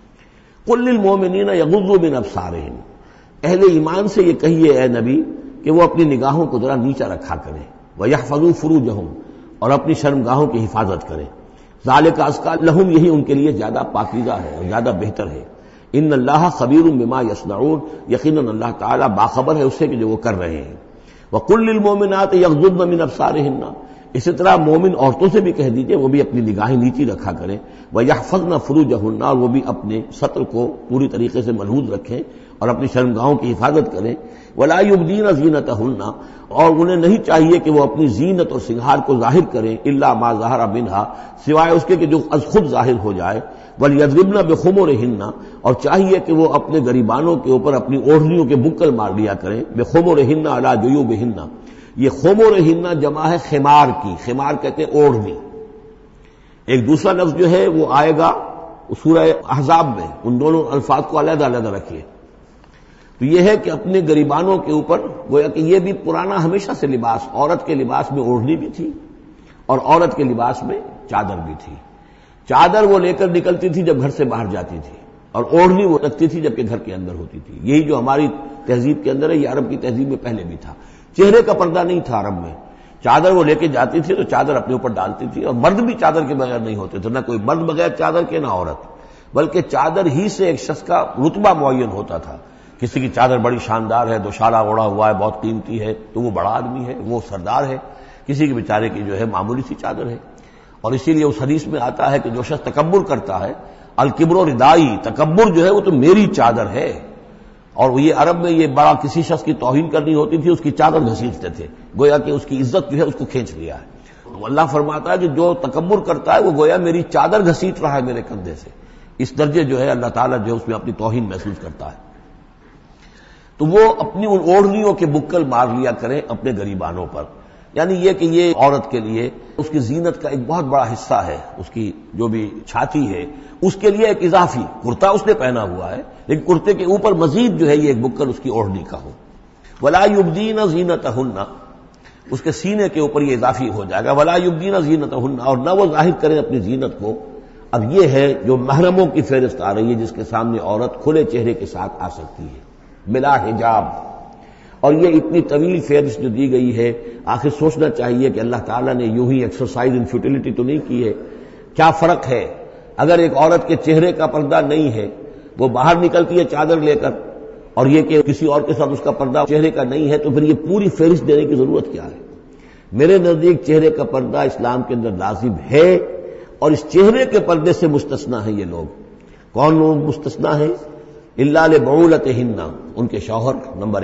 قل للمؤمنین یغضوا من ابصارہم، اہل ایمان سے یہ کہیے اے نبی کہ وہ اپنی نگاہوں کو ذرا نیچا رکھا کریں. وَيَحْفَظُوا فُرُوجَهُمْ، اور اپنی شرمگاہوں کی حفاظت کریں. ذَلِكَ أَزْكَىٰ لَهُمْ، یہی ان کے لیے زیادہ پاکیزہ ہے اور زیادہ بہتر ہے. ان اللہ خبیر بما یصنعون، یقیناً اللہ تعالیٰ باخبر ہے اس سے کہ جو وہ کر رہے ہیں. وَقُل لِّلْمُؤْمِنَاتِ يَغْضُضْنَ مِنْ أَبْصَارِهِنَّ، اسی طرح مومن عورتوں سے بھی کہہ دیجئے وہ بھی اپنی نگاہیں نیچی رکھا کریں. وَيَحْفَظْنَ فُرُوجَهُنَّ، اور وہ بھی اپنے سطر کو پوری طریقے سے ملحوظ رکھیں اور اپنی شرمگاہوں کی حفاظت کریں. وَلَا يُبْدِينَ زِينَتَهُنَّ، اور انہیں نہیں چاہیے کہ وہ اپنی زینت اور سنگھار کو ظاہر کریں. إِلَّا مَا ظَهَرَ مِنْهَا، سوائے اس کے کہ جو از خود ظاہر ہو جائے. وَلْيَضْرِبْنَ بِخُمُرِهِنَّ، اور چاہیے کہ وہ اپنے گریبانوں کے اوپر اپنی اوڑھنیوں کے بکل مار لیا کریں. بِخُمُرِهِنَّ عَلَىٰ جُيُوبِهِنَّ، یہ خمرہن جمع ہے خمار کی، خمار کہتے ہیں اوڑھنی. ایک دوسرا لفظ جو ہے وہ آئے گا سورہ احزاب میں، ان دونوں الفاظ کو علیحدہ علیحدہ رکھیے. تو یہ ہے کہ اپنے گریبانوں کے اوپر، گویا کہ یہ بھی پرانا ہمیشہ سے لباس، عورت کے لباس میں اوڑھنی بھی تھی اور عورت کے لباس میں چادر بھی تھی. چادر وہ لے کر نکلتی تھی جب گھر سے باہر جاتی تھی، اور اوڑھنی وہ رکھتی تھی جبکہ گھر کے اندر ہوتی تھی. یہی جو ہماری تہذیب کے اندر ہے، یہ عرب کی تہذیب میں پہلے بھی تھا. چہرے کا پردہ نہیں تھا عرب میں، چادر وہ لے کے جاتی تھی تو چادر اپنے اوپر ڈالتی تھی. اور مرد بھی چادر کے بغیر نہیں ہوتے تھے، نہ کوئی مرد بغیر چادر کے نہ عورت، بلکہ چادر ہی سے ایک شخص کا رتبہ معین ہوتا تھا. کسی کی چادر بڑی شاندار ہے، دوشالہ اوڑھا ہوا ہے، بہت قیمتی ہے، تو وہ بڑا آدمی ہے، وہ سردار ہے. کسی کے بیچارے کی جو ہے معمولی سی چادر ہے. اور اسی لیے اس حدیث میں آتا ہے کہ جو شخص تکبر کرتا ہے، الکبر ردائی، تکبر جو ہے وہ تو میری چادر ہے. اور یہ عرب میں یہ بڑا کسی شخص کی توہین کرنی ہوتی تھی اس کی چادر گھسیٹتے تھے، گویا کہ اس کی عزت جو ہے اس کو کھینچ لیا ہے. اللہ فرماتا ہے کہ جو تکبر کرتا ہے وہ گویا میری چادر گھسیٹ رہا ہے میرے کندھے سے. اس درجے جو ہے اللہ تعالیٰ جو ہے اس میں اپنی توہین محسوس کرتا ہے. تو وہ اپنی ان اوڑھنیوں کے بکل مار لیا کریں اپنے گریبانوں پر. یعنی یہ کہ یہ عورت کے لیے اس کی زینت کا ایک بہت بڑا حصہ ہے، اس کی جو بھی چھاتی ہے اس کے لیے ایک اضافی کرتا اس نے پہنا ہوا ہے، لیکن کرتے کے اوپر مزید جو ہے یہ ایک بکل اس کی اوڑھنی کا ہو. وَلَا يُبْدِينَ زِينَتَهُنَّ، اس کے سینے کے اوپر یہ اضافی ہو جائے گا. وَلَا يُبْدِينَ زِينَتَهُنَّ، اور نہ وہ ظاہر کریں اپنی زینت کو. اب یہ ہے جو محرموں کی فہرست آ رہی ہے جس کے سامنے عورت کھلے چہرے کے ساتھ آ سکتی ہے بلا حجاب. اور یہ اتنی طویل فہرست جو دی گئی ہے، آخر سوچنا چاہیے کہ اللہ تعالیٰ نے یوں ہی ایکسرسائز ان فیوٹیلٹی تو نہیں کی ہے. کیا فرق ہے اگر ایک عورت کے چہرے کا پردہ نہیں ہے، وہ باہر نکلتی ہے چادر لے کر، اور یہ کہ کسی اور کے ساتھ اس کا پردہ چہرے کا نہیں ہے، تو پھر یہ پوری فہرست دینے کی ضرورت کیا ہے؟ میرے نزدیک چہرے کا پردہ اسلام کے اندر لازم ہے، اور اس چہرے کے پردے سے مستثنا ہیں یہ لوگ. کون لوگ مستثنا ہیں؟ الا لبعولتہن، ان کے شوہر نمبر 1.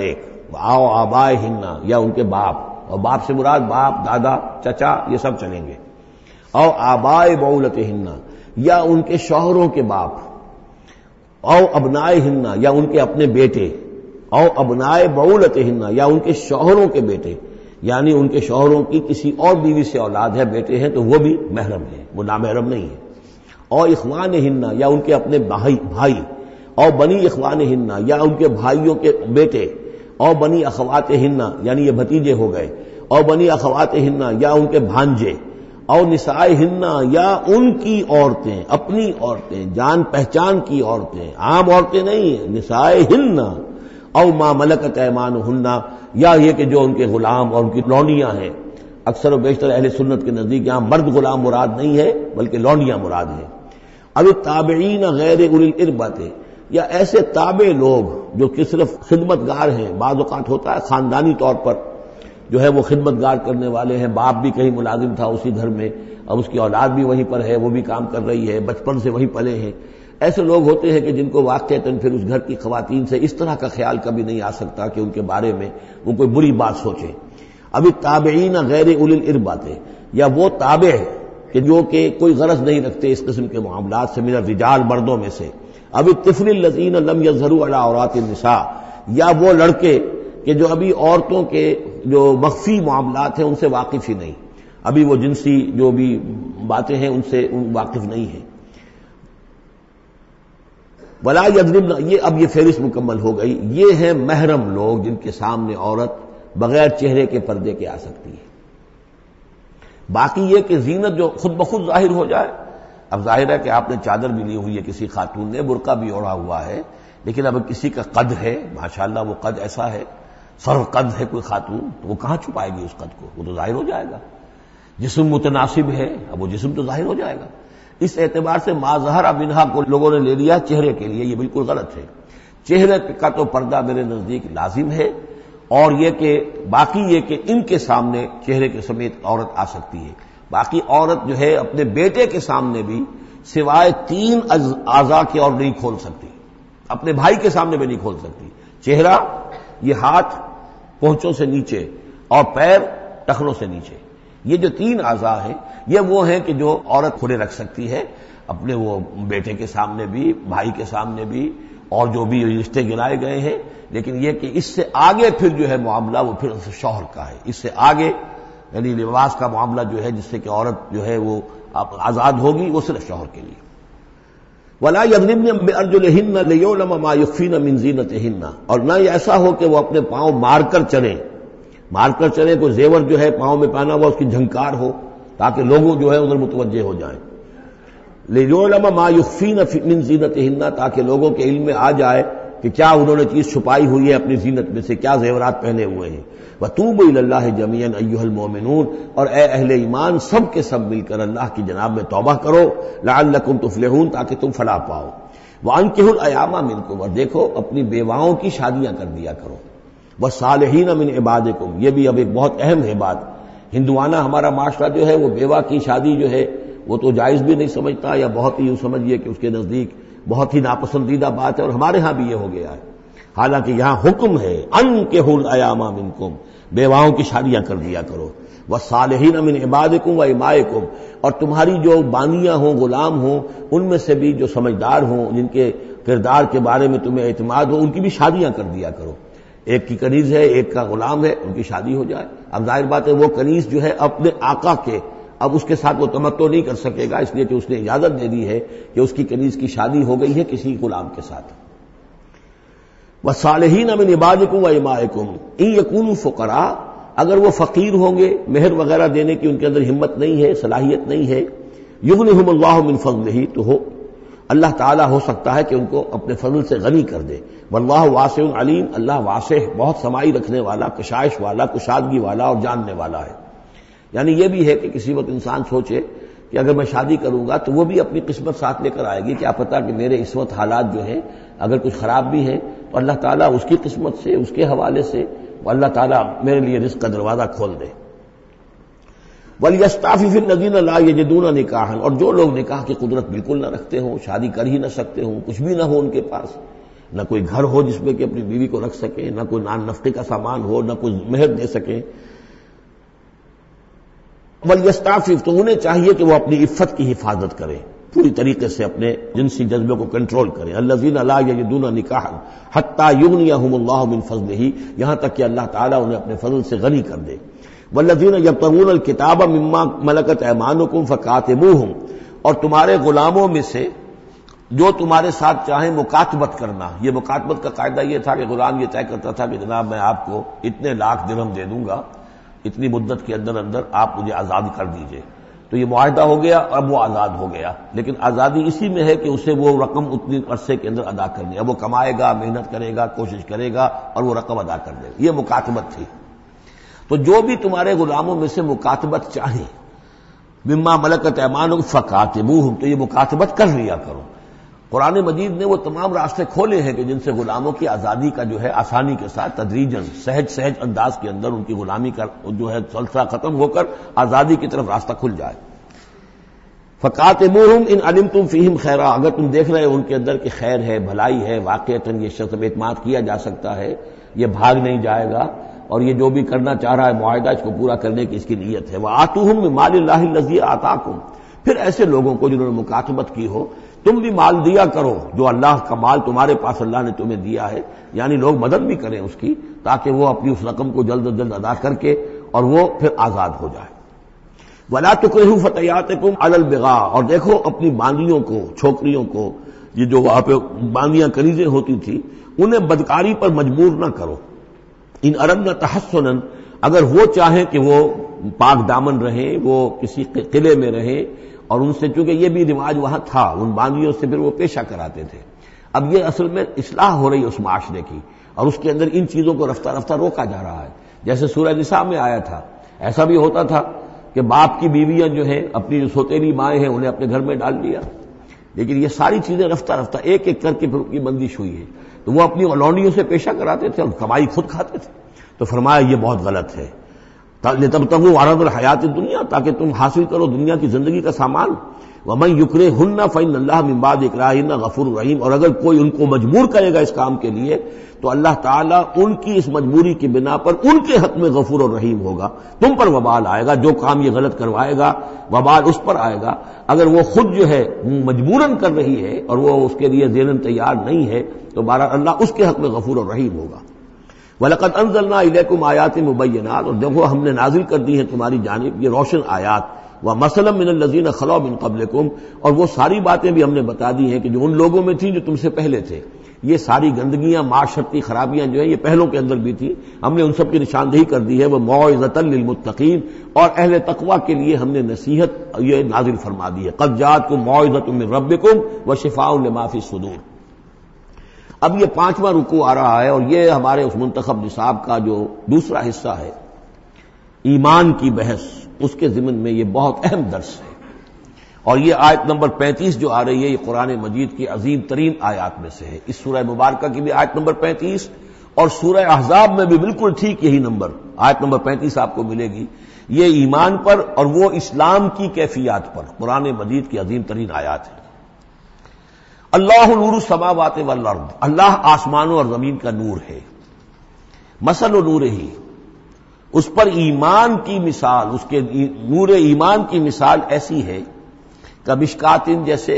آؤ آبائے ہننا، یا ان کے باپ، اور باپ سے مراد باپ، دادا، چچا، یہ سب چلیں گے. او آبائے بعولتہن، یا ان کے شوہروں کے باپ. او ابنائے ہننا، یا ان کے اپنے بیٹے. او ابنائے بعولتہن، یا ان کے شوہروں کے بیٹے، یعنی ان کے شوہروں کی کسی اور بیوی سے اولاد ہے، بیٹے ہیں، تو وہ بھی محرم ہیں، وہ نامحرم نہیں ہے. اور اخوانہن، یا ان کے اپنے بھائی. اور بنی اخوانہن، یا ان کے بھائیوں کے بیٹے. اور بنی اخواتہن، یعنی یہ بھتیجے ہو گئے. اور بنی اخواتہن، یا ان کے بھانجے. اور نسائہن، یا ان کی عورتیں، اپنی عورتیں، جان پہچان کی عورتیں، عام عورتیں نہیں ہیں، نسائہن. او ما ملکت ایمانہن، یا یہ کہ جو ان کے غلام اور ان کی لونڈیاں ہیں. اکثر و بیشتر اہل سنت کے نزدیک یہاں مرد غلام مراد نہیں ہے بلکہ لونڈیاں مراد ہیں. اب تابعین غیر اولی الاربۃ، یا ایسے تابع لوگ جو کہ صرف خدمت گار ہیں. بعض اوقات ہوتا ہے خاندانی طور پر جو ہے وہ خدمت گار کرنے والے ہیں، باپ بھی کہیں ملازم تھا اسی گھر میں، اب اس کی اولاد بھی وہیں پر ہے، وہ بھی کام کر رہی ہے، بچپن سے وہیں پلے ہیں. ایسے لوگ ہوتے ہیں کہ جن کو واقعتاً پھر اس گھر کی خواتین سے اس طرح کا خیال کبھی نہیں آ سکتا کہ ان کے بارے میں وہ کوئی بری بات سوچیں. ابھی تابعین غیر اولی الاربۃ، یا وہ تابع کہ جو کہ کوئی غرض نہیں رکھتے اس قسم کے معاملات سے، من الرجال، مردوں میں سے. ابھی الطفل الذین لم یظہروا علی عورات النساء، یا وہ لڑکے کہ جو ابھی عورتوں کے جو مخفی معاملات ہیں ان سے واقف ہی نہیں، ابھی وہ جنسی جو بھی باتیں ہیں ان سے واقف نہیں ہیں. ولا یضربن، یہ اب یہ فہرست مکمل ہو گئی. یہ ہیں محرم لوگ جن کے سامنے عورت بغیر چہرے کے پردے کے آ سکتی ہے. باقی یہ کہ زینت جو خود بخود ظاہر ہو جائے. اب ظاہر ہے کہ آپ نے چادر بھی لی ہوئی ہے کسی خاتون نے، برقع بھی اوڑھا ہوا ہے، لیکن اب کسی کا قد ہے، ماشاءاللہ وہ قد ایسا ہے، سر قد ہے کوئی خاتون، تو وہ کہاں چھپائے گی اس قد کو؟ وہ تو ظاہر ہو جائے گا. جسم متناسب ہے، اب وہ جسم تو ظاہر ہو جائے گا. اس اعتبار سے ما ظہر منہا کو لوگوں نے لے لیا چہرے کے لیے، یہ بالکل غلط ہے. چہرے کا تو پردہ میرے نزدیک لازم ہے، اور یہ کہ باقی یہ کہ ان کے سامنے چہرے کے سمیت عورت آ سکتی ہے. باقی عورت جو ہے اپنے بیٹے کے سامنے بھی سوائے 3 اعضاء کے اور نہیں کھول سکتی. اپنے بھائی کے سامنے بھی نہیں کھول سکتی. چہرہ، یہ ہاتھ پونچوں سے نیچے، اور پیر ٹخنوں سے نیچے، یہ جو 3 اعضاء ہیں یہ وہ ہیں کہ جو عورت کھلے رکھ سکتی ہے، اپنے وہ بیٹے کے سامنے بھی، بھائی کے سامنے بھی، اور جو بھی رشتے گنائے گئے ہیں. لیکن یہ کہ اس سے آگے پھر جو ہے معاملہ وہ پھر شوہر کا ہے. اس سے آگے یعنی لباس کا معاملہ جو ہے جس سے کہ عورت جو ہے وہ آزاد ہوگی، وہ صرف شوہر کے لیے. ولا یضربن بارجلہن لیعلم ما یخفین من زینتہن، اور نہ یہ ایسا ہو کہ وہ اپنے پاؤں مار کر چلیں. مار کر چلیں، کوئی زیور جو ہے پاؤں میں پہنا ہوا اس کی جھنکار ہو تاکہ لوگوں جو ہے ادھر متوجہ ہو جائیں. لیعلم ما یخفین من زینتہن، تاکہ لوگوں کے علم میں آ جائے کہ کیا انہوں نے چیز چھپائی ہوئی ہے اپنی زینت میں سے، کیا زیورات پہنے ہوئے ہیں. وَتُوبُوا إِلَى اللَّهِ جَمِيعًا أَيُّهَا الْمُؤْمِنُونَ، اور اے اہل ایمان سب کے سب مل کر اللہ کی جناب میں توبہ کرو، لَعَلَّكُمْ تُفْلِحُونَ، تاکہ تم فلاح پاؤ. وَأَنكِحُوا الْأَيَامَ مِنكُمْ، اور دیکھو اپنی بیواؤں کی شادیاں کر دیا کرو. وَالصَّالِحِينَ مِنْ عِبَادِكُمْ، یہ بھی اب ایک بہت اہم ہے بات. ہندوانہ ہمارا معاشرہ جو ہے وہ بیوہ کی شادی جو ہے وہ تو جائز بھی نہیں سمجھتا، یا بہت ہی یوں سمجھیے کہ اس کے نزدیک بہت ہی ناپسندیدہ بات ہے، اور ہمارے ہاں بھی یہ ہو گیا ہے. حالانکہ یہاں حکم ہے انکحوا الایام منکم، بیواؤں کی شادیاں کر دیا کرو. والصالحین من عبادکم و امائکم، اور تمہاری جو بانیاں ہوں، غلام ہوں، ان میں سے بھی جو سمجھدار ہوں، جن کے کردار کے بارے میں تمہیں اعتماد ہو، ان کی بھی شادیاں کر دیا کرو. ایک کی کنیز ہے، ایک کا غلام ہے، ان کی شادی ہو جائے. اب ظاہر بات ہے وہ کنیز جو ہے اپنے آقا کے، اب اس کے ساتھ وہ تمتع نہیں کر سکے گا، اس لیے کہ اس نے اجازت دے دی ہے کہ اس کی کنیز کی شادی ہو گئی ہے کسی غلام کے ساتھ. وَالصَّالِحِينَ مِنْ عِبَادِكُمْ وَإِمَائِكُمْ إِنْ يَكُونُوا فُقَرَاءَ، اگر وہ فقیر ہوں گے، مہر وغیرہ دینے کی ان کے اندر ہمت نہیں ہے، صلاحیت نہیں ہے، يُغْنِهُمُ اللَّهُ مِنْ فَضْلِهِ، تو اللہ تعالیٰ ہو سکتا ہے کہ ان کو اپنے فضل سے غنی کر دے. وَاللَّهُ وَاسِعٌ عَلِيمٌ، اللہ واسع، بہت سمائی رکھنے والا، کشائش والا، کشادگی والا اور جاننے والا ہے. یعنی یہ بھی ہے کہ کسی وقت انسان سوچے کہ اگر میں شادی کروں گا تو وہ بھی اپنی قسمت ساتھ لے کر آئے گی. کیا پتہ کہ میرے اس وقت حالات جو ہیں اگر کچھ خراب بھی ہیں تو اللہ تعالیٰ اس کی قسمت سے، اس کے حوالے سے وہ اللہ تعالیٰ میرے لیے رزق کا دروازہ کھول دے. وَلْيَسْتَعْفِفِ الَّذِينَ لَا يَجِدُونَ نِكَاحًا، اور جو لوگ نکاح کی قدرت بالکل نہ رکھتے ہوں، شادی کر ہی نہ سکتے ہوں، کچھ بھی نہ ہو ان کے پاس، نہ کوئی گھر ہو جس میں کہ اپنی بیوی کو رکھ سکیں، نہ کوئی نان نفقے کا سامان ہو، نہ کوئی مہر دے سکیں۔ وَلْيَسْتَعْفِفْ، تو انہیں چاہیے کہ وہ اپنی عفت کی حفاظت کریں، پوری طریقے سے اپنے جنسی جذبے کو کنٹرول کریں۔ الَّذِينَ لَا يَجِدُونَ نِكَاحًا حَتَّى يُغْنِيَهُمُ اللَّهُ مِنْ فَضْلِهِ، یہاں تک کہ اللہ تعالیٰ انہیں اپنے فضل سے غنی کر دے۔ وَالَّذِينَ يَبْتَغُونَ الْكِتَابَ مِمَّا مَلَكَتْ أَيْمَانُكُمْ فَكَاتِبُوهُمْ، اور تمہارے غلاموں میں سے جو تمہارے ساتھ چاہیں مکاتبت کرنا۔ یہ مکاتبت کا قاعدہ یہ تھا کہ غلام یہ طے کرتا تھا کہ جناب میں آپ کو اتنے لاکھ درہم دے دوں گا، اتنی مدت کے اندر اندر آپ مجھے آزاد کر دیجئے، تو یہ معاہدہ ہو گیا، اب وہ آزاد ہو گیا۔ لیکن آزادی اسی میں ہے کہ اسے وہ رقم اتنی عرصے کے اندر ادا کرنی ہے، وہ کمائے گا، محنت کرے گا، کوشش کرے گا اور وہ رقم ادا کر دے گا۔ یہ مکاتبت تھی۔ تو جو بھی تمہارے غلاموں میں سے مکاتبت چاہیں، مما ملکت ایمانکم فکاتبوہم، تو یہ مکاتبت کر لیا کرو۔ قرآن مجید نے وہ تمام راستے کھولے ہیں کہ جن سے غلاموں کی آزادی کا جو ہے آسانی کے ساتھ تدریجاً سہج انداز کے اندر ان کی غلامی کا جو ہے سلسلہ ختم ہو کر آزادی کی طرف راستہ کھل جائے۔ فَقَاتِبُوهُمْ إِنْ عَلِمْتُمْ فِيهِمْ خَيْرًا، اگر تم دیکھ رہے ان کے اندر کہ خیر ہے، بھلائی ہے، واقعتاً یہ شخص اعتماد کیا جا سکتا ہے، یہ بھاگ نہیں جائے گا اور یہ جو بھی کرنا چاہ رہا ہے معاہدہ اس کو پورا کرنے کی اس کی نیت ہے۔ وَآتُوهُمْ مِنْ مَالِ اللَّهِ الَّذِي آتَاكُمْ، پھر ایسے لوگوں کو جنہوں نے مکاتبت کی ہو تم بھی مال دیا کرو، جو اللہ کا مال تمہارے پاس اللہ نے تمہیں دیا ہے، یعنی لوگ مدد بھی کریں اس کی تاکہ وہ اپنی اس رقم کو جلد از جلد ادا کر کے اور وہ پھر آزاد ہو جائے۔ وَلَا تُكْرِهُوا فَتَيَاتِكُمْ عَلَى الْبِغَاءِ، اور دیکھو اپنی باندیوں کو، چھوکریوں کو، یہ جو وہاں پہ باندیاں کنیزیں ہوتی تھی انہیں بدکاری پر مجبور نہ کرو۔ ان اردنا تحسنا، اگر وہ چاہیں کہ وہ پاک دامن رہیں، وہ کسی قلعے میں رہیں، اور ان سے چونکہ یہ بھی رواج وہاں تھا، ان باندیوں سے پھر وہ پیشہ کراتے تھے۔ اب یہ اصل میں اصلاح ہو رہی ہے اس معاشرے کی، اور اس کے اندر ان چیزوں کو رفتہ رفتہ روکا جا رہا ہے۔ جیسے سورہ نساء میں آیا تھا، ایسا بھی ہوتا تھا کہ باپ کی بیویاں جو ہیں اپنی جو سوتیلی مائیں ہیں انہیں اپنے گھر میں ڈال دیا، لیکن یہ ساری چیزیں رفتہ رفتہ ایک ایک کر کے پھر ان کی بندش ہوئی ہے، تو وہ اپنی لونڈیوں سے پیشہ کراتے تھے اور کمائی خود کھاتے تھے۔ تو فرمایا یہ بہت غلط ہے، لِتَبْتَغُوا عَرَضَ الْحَيَاةِ الدُّنْيَا، تاکہ تم حاصل کرو دنیا کی زندگی کا سامان۔ وَمَن يُكْرِهُنَّ فَإِنَّ اللَّهَ مِن بَعْدِ إِكْرَاهِهِنَّ غَفُورٌ رَحِيمٌ، اور اگر کوئی ان کو مجبور کرے گا اس کام کے لیے تو اللہ تعالیٰ ان کی اس مجبوری کی بنا پر ان کے حق میں غفور اور رحیم ہوگا۔ تم پر وبال آئے گا، جو کام یہ غلط کروائے گا وبال اس پر آئے گا۔ اگر وہ خود جو ہے مجبوراً کر رہی ہے اور وہ اس کے لیے ذہناً تیار نہیں ہے تو بہرحال اللہ اس کے حق میں غفور اور رحیم ہوگا۔ وَلَقَدْ أَنزَلْنَا إِلَيْكُمْ آيَاتٍ مُبَيِّنَاتٍ، اور دیکھو ہم نے نازل کر دی ہیں تمہاری جانب یہ روشن آیات، وَمَثَلًا مِّنَ الَّذِينَ خَلَوْا مِن قَبْلِكُمْ، اور وہ ساری باتیں بھی ہم نے بتا دی ہیں کہ جو ان لوگوں میں تھیں جو تم سے پہلے تھے۔ یہ ساری گندگیاں، معاشرتی خرابیاں جو ہیں یہ پہلوں کے اندر بھی تھیں، ہم نے ان سب کی نشاندہی کر دی ہے۔ وَمَوْعِظَةً لِّلْمُتَّقِينَ، اور اہل تقویٰ کے لیے ہم نے نصیحت یہ نازل فرما دی ہے۔ قَدْ جَاءَتْكُم مَّوْعِظَةٌ مِّن رَّبِّكُمْ وَشِفَاءٌ لِّمَا فِي الصُّدُورِ۔ اب یہ 5واں رکوع آ رہا ہے اور یہ ہمارے اس منتخب نصاب کا جو دوسرا حصہ ہے، ایمان کی بحث، اس کے ضمن میں یہ بہت اہم درس ہے۔ اور یہ آیت نمبر 35 جو آ رہی ہے یہ قرآن مجید کی عظیم ترین آیات میں سے ہے۔ اس سورہ مبارکہ کی بھی آیت نمبر 35 اور سورہ احزاب میں بھی بالکل ٹھیک یہی نمبر، آیت نمبر 35 آپ کو ملے گی۔ یہ ایمان پر اور وہ اسلام کی کیفیات پر قرآن مجید کی عظیم ترین آیات ہے۔ اللہ نور السماوات والارض، اللہ آسمانوں اور زمین کا نور ہے۔ مثل نور ہی، اس پر ایمان کی مثال، اس کے نور ایمان کی مثال ایسی ہے کہ مشکاتن، جیسے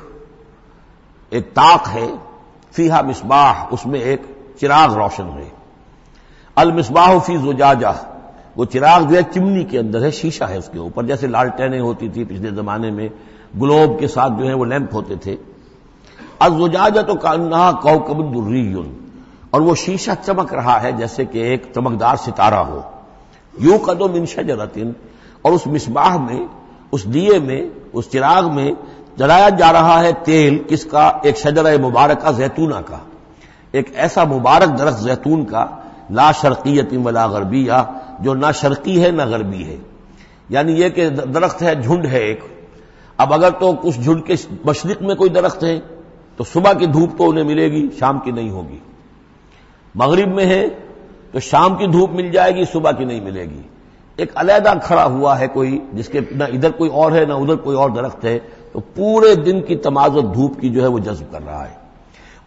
ایک طاق ہے، فیہا مصباح، اس میں ایک چراغ روشن ہے۔ المصباح فی زجاجہ، وہ چراغ جو ہے چمنی کے اندر ہے، شیشہ ہے اس کے اوپر، جیسے لالٹینیں ہوتی تھی پچھلے زمانے میں، گلوب کے ساتھ جو ہے وہ لیمپ ہوتے تھے۔ الزجاجہ تو کانہا کوکب دری، اور وہ شیشہ چمک رہا ہے جیسے کہ ایک چمکدار ستارہ ہو۔ یوقد من شجرۃ، اور اس مصباح میں، اس دیے میں، اس چراغ میں جلایا جا رہا ہے تیل، کس کا؟ ایک شجرہ مبارکہ زیتونہ کا، ایک ایسا مبارک درخت زیتون کا، لا شرقیۃ ولا غربیہ، جو نہ شرقی ہے نہ غربی ہے، یعنی یہ کہ درخت ہے، جھنڈ ہے ایک۔ اب اگر تو اس جھنڈ کے مشرق میں کوئی درخت ہے تو صبح کی دھوپ تو انہیں ملے گی، شام کی نہیں ہوگی۔ مغرب میں ہے تو شام کی دھوپ مل جائے گی، صبح کی نہیں ملے گی۔ ایک علیحدہ کھڑا ہوا ہے کوئی، جس کے نہ ادھر کوئی اور ہے نہ ادھر کوئی اور درخت ہے، تو پورے دن کی تمازت دھوپ کی جو ہے وہ جذب کر رہا ہے۔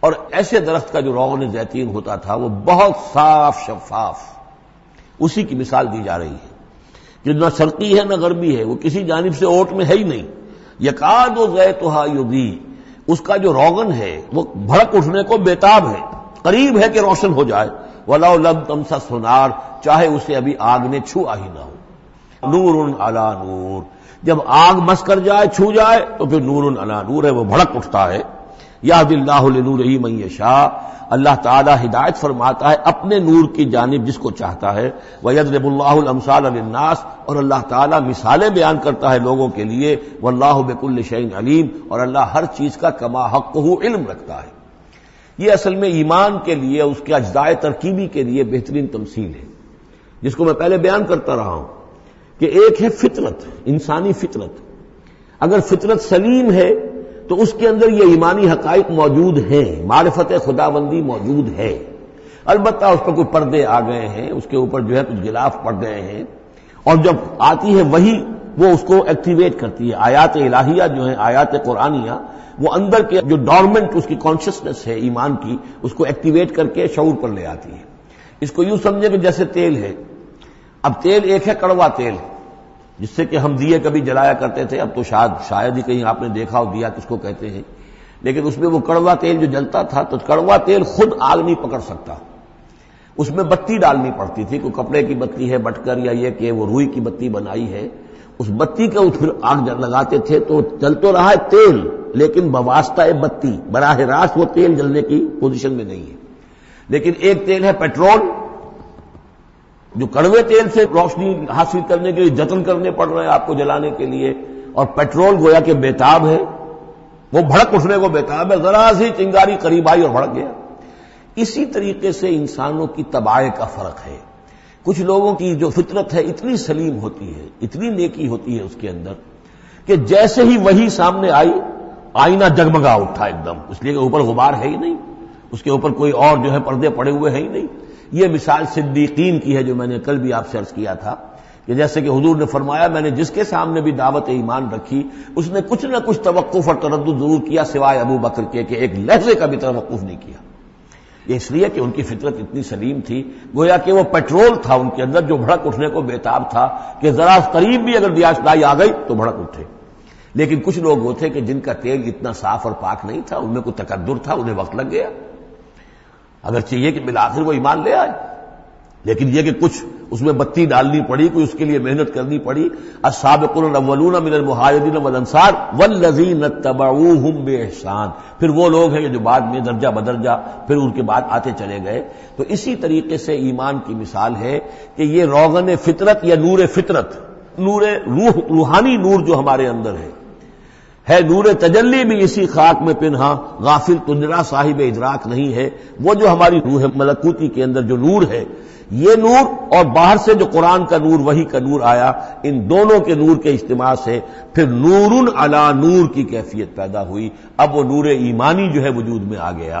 اور ایسے درخت کا جو روغن زیتون ہوتا تھا وہ بہت صاف شفاف، اسی کی مثال دی جا رہی ہے جو نہ شرقی ہے نہ غربی ہے، وہ کسی جانب سے اوٹ میں ہے ہی نہیں. یکاد زیتھا یضیء، اس کا جو روغن ہے وہ بھڑک اٹھنے کو بیتاب ہے، قریب ہے کہ روشن ہو جائے. وَلَوْ لَمْ تَمْسَسْهُ نَارٌ، چاہے اسے ابھی آگ نے چھوا ہی نہ ہو. نور علی نور، جب آگ مس کر جائے چھو جائے تو پھر نور علی نور ہے، وہ بھڑک اٹھتا ہے. یہدی اللہ لنورہ من یشاء، اللہ تعالی ہدایت فرماتا ہے اپنے نور کی جانب جس کو چاہتا ہے. وَيَضْرِبُ اللَّهُ الْأَمْثَالَ لِلنَّاسِ، اور اللہ تعالی مثالیں بیان کرتا ہے لوگوں کے لیے. وَاللَّهُ بِكُلِّ شَيْءٍ عَلِيمٌ، اور اللہ ہر چیز کا کما حقہ علم رکھتا ہے. یہ اصل میں ایمان کے لیے، اس کے اجزاء ترکیبی کے لیے بہترین تمثیل ہے، جس کو میں پہلے بیان کرتا رہا ہوں کہ ایک ہے فطرت، انسانی فطرت. اگر فطرت سلیم ہے تو اس کے اندر یہ ایمانی حقائق موجود ہیں، معرفت خداوندی موجود ہے. البتہ اس پر کوئی پردے آ گئے ہیں، اس کے اوپر جو ہے کچھ غلاف پڑ گئے ہیں، اور جب آتی ہے وہی وہ اس کو ایکٹیویٹ کرتی ہے. آیات الہیہ جو ہیں، آیات قرآنیہ، وہ اندر کے جو ڈورمنٹ اس کی کانشسنس ہے ایمان کی، اس کو ایکٹیویٹ کر کے شعور پر لے آتی ہے. اس کو یوں سمجھے کہ جیسے تیل ہے. اب تیل ایک ہے کڑوا تیل، جس سے کہ ہم دیے کبھی جلایا کرتے تھے، اب تو شاید ہی کہیں آپ نے دیکھا ہو دیا کس کو کہتے ہیں، لیکن اس میں وہ کڑوا تیل جو جلتا تھا تو کڑوا تیل خود آگ نہیں پکڑ سکتا، اس میں بتی ڈالنی پڑتی تھی. کوئی کپڑے کی بتی ہے بٹکر، یا یہ کہ وہ روئی کی بتی بنائی ہے، اس بتی کا پھر آگ لگاتے تھے تو جل تو رہا ہے تیل، لیکن بواسطہ بتی، براہ راست وہ تیل جلنے کی پوزیشن میں نہیں ہے. لیکن ایک تیل ہے پیٹرول، جو کڑوے تیل سے روشنی حاصل کرنے کے لیے جتن کرنے پڑ رہے ہیں آپ کو جلانے کے لیے، اور پیٹرول گویا کہ بیتاب ہے، وہ بھڑک اٹھنے کو بیتاب ہے، ذرا سی چنگاری قریب آئی اور بھڑک گیا. اسی طریقے سے انسانوں کی طباع کا فرق ہے. کچھ لوگوں کی جو فطرت ہے اتنی سلیم ہوتی ہے، اتنی نیکی ہوتی ہے اس کے اندر، کہ جیسے ہی وہی سامنے آئی آئینہ جگمگا اٹھا ایک دم، اس لیے کہ اوپر غبار ہے ہی نہیں، اس کے اوپر کوئی اور جو ہے پردے پڑے ہوئے ہیں ہی نہیں. یہ مثال صدیقین کی ہے جو میں نے کل بھی آپ سے عرض کیا تھا کہ جیسے کہ حضور نے فرمایا میں نے جس کے سامنے بھی دعوت ایمان رکھی اس نے کچھ نہ کچھ توقف اور تردد ضرور کیا سوائے ابو بکر کے، کہ ایک لحظے کا بھی توقف نہیں کیا. یہ اس لیے کہ ان کی فطرت اتنی سلیم تھی، گویا کہ وہ پیٹرول تھا ان کے اندر جو بھڑک اٹھنے کو بیتاب تھا کہ ذرا قریب بھی اگر دیاشدائی آ گئی تو بھڑک اٹھے. لیکن کچھ لوگ وہ تھے کہ جن کا تیل اتنا صاف اور پاک نہیں تھا، ان میں کوئی تکدر تھا، انہیں وقت لگ گیا. اگرچہ یہ کہ بالآخر وہ ایمان لے آئے، لیکن یہ کہ کچھ اس میں بتی ڈالنی پڑی، کوئی اس کے لیے محنت کرنی پڑی. السابقون الاولون من المہاجرین والانصار والذین اتبعوہم باحسان، پھر وہ لوگ ہیں جو بعد میں درجہ بدرجہ پھر ان کے بعد آتے چلے گئے. تو اسی طریقے سے ایمان کی مثال ہے کہ یہ روغن فطرت یا نور فطرت، نور روح، روحانی نور جو ہمارے اندر ہے نور تجلی بھی اسی خاک میں پنہا، غافل تجرا صاحب ادراک نہیں ہے. وہ جو ہماری روح ملکوتی کے اندر جو نور ہے، یہ نور اور باہر سے جو قرآن کا نور، وحی کا نور آیا، ان دونوں کے نور کے اجتماع سے پھر نور علی نور کی کیفیت پیدا ہوئی. اب وہ نور ایمانی جو ہے وجود میں آ گیا.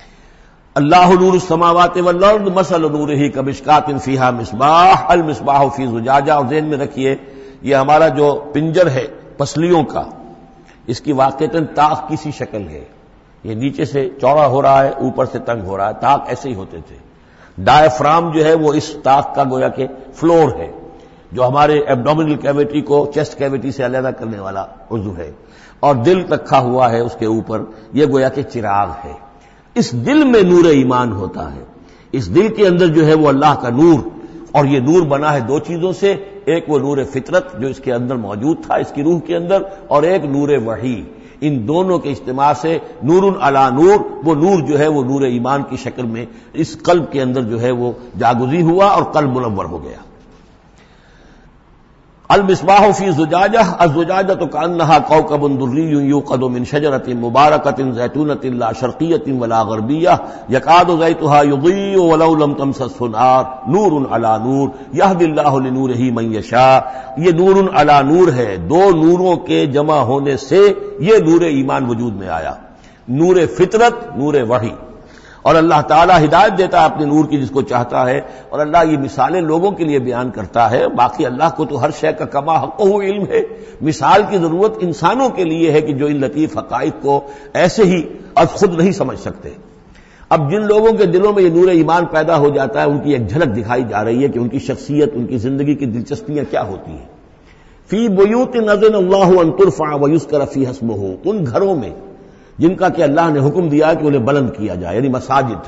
اللہ نور السماوات والارض مثل نورہ کمشکاۃ فیہا مصباح المصباح فی زجاجہ. اور ذہن میں رکھیے یہ ہمارا جو پنجر ہے پسلیوں کا، اس کی واقعتاً طاق کی سی شکل ہے. یہ نیچے سے چوڑا ہو رہا ہے، اوپر سے تنگ ہو رہا ہے. طاق ایسے ہی ہوتے تھے. ڈائفرام جو ہے وہ اس طاق کا گویا کہ فلور ہے، جو ہمارے ایبڈومینل کیویٹی کو چیسٹ کیویٹی سے علیحدہ کرنے والا عضو ہے، اور دل رکھا ہوا ہے اس کے اوپر. یہ گویا کہ چراغ ہے. اس دل میں نور ایمان ہوتا ہے. اس دل کے اندر جو ہے وہ اللہ کا نور، اور یہ نور بنا ہے دو چیزوں سے. ایک وہ نور فطرت جو اس کے اندر موجود تھا اس کی روح کے اندر، اور ایک نور وحی. ان دونوں کے اجتماع سے نور علی نور، وہ نور جو ہے وہ نور ایمان کی شکل میں اس قلب کے اندر جو ہے وہ جاگزی ہوا اور قلب منور ہو گیا. المصباح فی زجاجہ، الزجاجہ کأنہا کوکب دری یوقد من شجرۃ مبارکۃ زیتونۃ لا شرقیۃ ولا غربیہ یکاد زیتھا یضیء ولو لم تمسسہ نار نور علی نور یہدی اللہ لنورہ من یشاء. یہ نور علی نور ہے، دو نوروں کے جمع ہونے سے یہ نور ایمان وجود میں آیا. نور فطرت، نور وحی. اور اللہ تعالیٰ ہدایت دیتا ہے اپنے نور کی جس کو چاہتا ہے، اور اللہ یہ مثالیں لوگوں کے لیے بیان کرتا ہے. باقی اللہ کو تو ہر شے کا کما حقہ علم ہے. مثال کی ضرورت انسانوں کے لیے ہے کہ جو ان لطیف حقائق کو ایسے ہی از خود نہیں سمجھ سکتے. اب جن لوگوں کے دلوں میں یہ نور ایمان پیدا ہو جاتا ہے ان کی ایک جھلک دکھائی جا رہی ہے کہ ان کی شخصیت، ان کی زندگی کی دلچسپیاں کیا ہوتی ہیں. فی بیوت اذن اللہ ان ترفع ویذکر فیہا اسمہ، ان گھروں میں جن کا کہ اللہ نے حکم دیا کہ انہیں بلند کیا جائے، یعنی مساجد.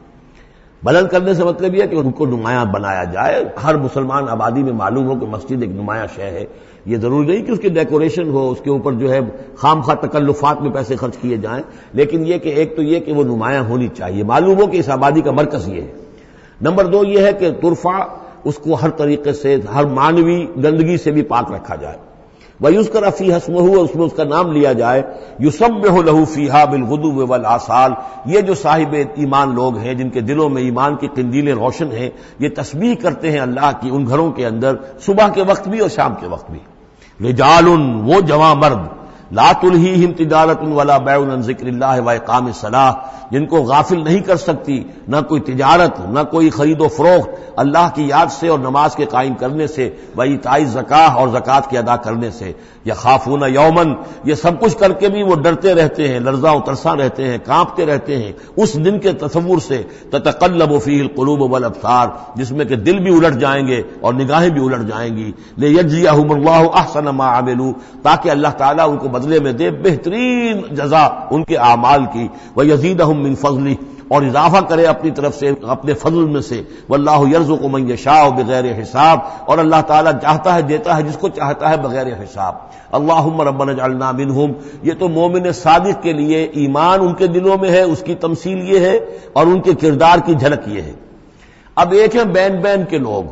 بلند کرنے سے مطلب یہ کہ ان کو نمایاں بنایا جائے. ہر مسلمان آبادی میں معلوم ہو کہ مسجد ایک نمایاں شے ہے. یہ ضروری نہیں کہ اس کی ڈیکوریشن ہو، اس کے اوپر جو ہے خام خواہ تکلفات میں پیسے خرچ کیے جائیں، لیکن یہ کہ ایک تو یہ کہ وہ نمایاں ہونی چاہیے، معلوم ہو کہ اس آبادی کا مرکز یہ ہے. نمبر دو یہ ہے کہ ترفع، اس کو ہر طریقے سے، ہر معنوی گندگی سے بھی پاک رکھا جائے. وَيُذْكَرَ فِيهَا اسْمُهُ، اس میں اس کا نام لیا جائے. يُسَبِّحُ لَهُ فِيهَا بِالْغُدُوِّ وَالْآصَالِ، یہ جو صاحب ایمان لوگ ہیں جن کے دلوں میں ایمان کی قندیلیں روشن ہیں، یہ تسبیح کرتے ہیں اللہ کی ان گھروں کے اندر صبح کے وقت بھی اور شام کے وقت بھی. رجال، وہ جواں مرد، لا تلہیہم تجارت ولا بیع عن ذکر اللہ واقام الصلاۃ، جن کو غافل نہیں کر سکتی نہ کوئی تجارت، نہ کوئی خرید و فروخت اللہ کی یاد سے اور نماز کے قائم کرنے سے، وایتاء الزکاۃ اور زکوٰۃ کے ادا کرنے سے. یخافون یومن، یہ سب کچھ کر کے بھی وہ ڈرتے رہتے ہیں، لرزاں و ترساں رہتے ہیں، کانپتے رہتے ہیں اس دن کے تصور سے. تتقلب فیہ القلوب والابصار، جس میں کہ دل بھی الٹ جائیں گے اور نگاہیں بھی الٹ جائیں گی. لیجزیہم اللہ احسن ما عملوا، تاکہ اللہ تعالیٰ ان کو بدلے میں دے بہترین جزا ان کے اعمال کی. وَيَزِيدَهُم مِّن فَضْلِهِ، اور اضافہ کرے اپنی طرف سے اپنے فضل میں سے. وَاللَّهُ يَرْزُقُ مَن يَشَاءُ بِغَيْرِ حساب، اور اللہ تعالیٰ چاہتا ہے دیتا ہے جس کو چاہتا ہے بغیر حساب. اللہم ربنا اجعلنا منہم، یہ تو مومن صادق کے لیے ایمان ان کے دلوں میں ہے، اس کی تمثیل یہ ہے، اور ان کے کردار کی جھلک یہ ہے. اب ایک ہے بین بین کے لوگ،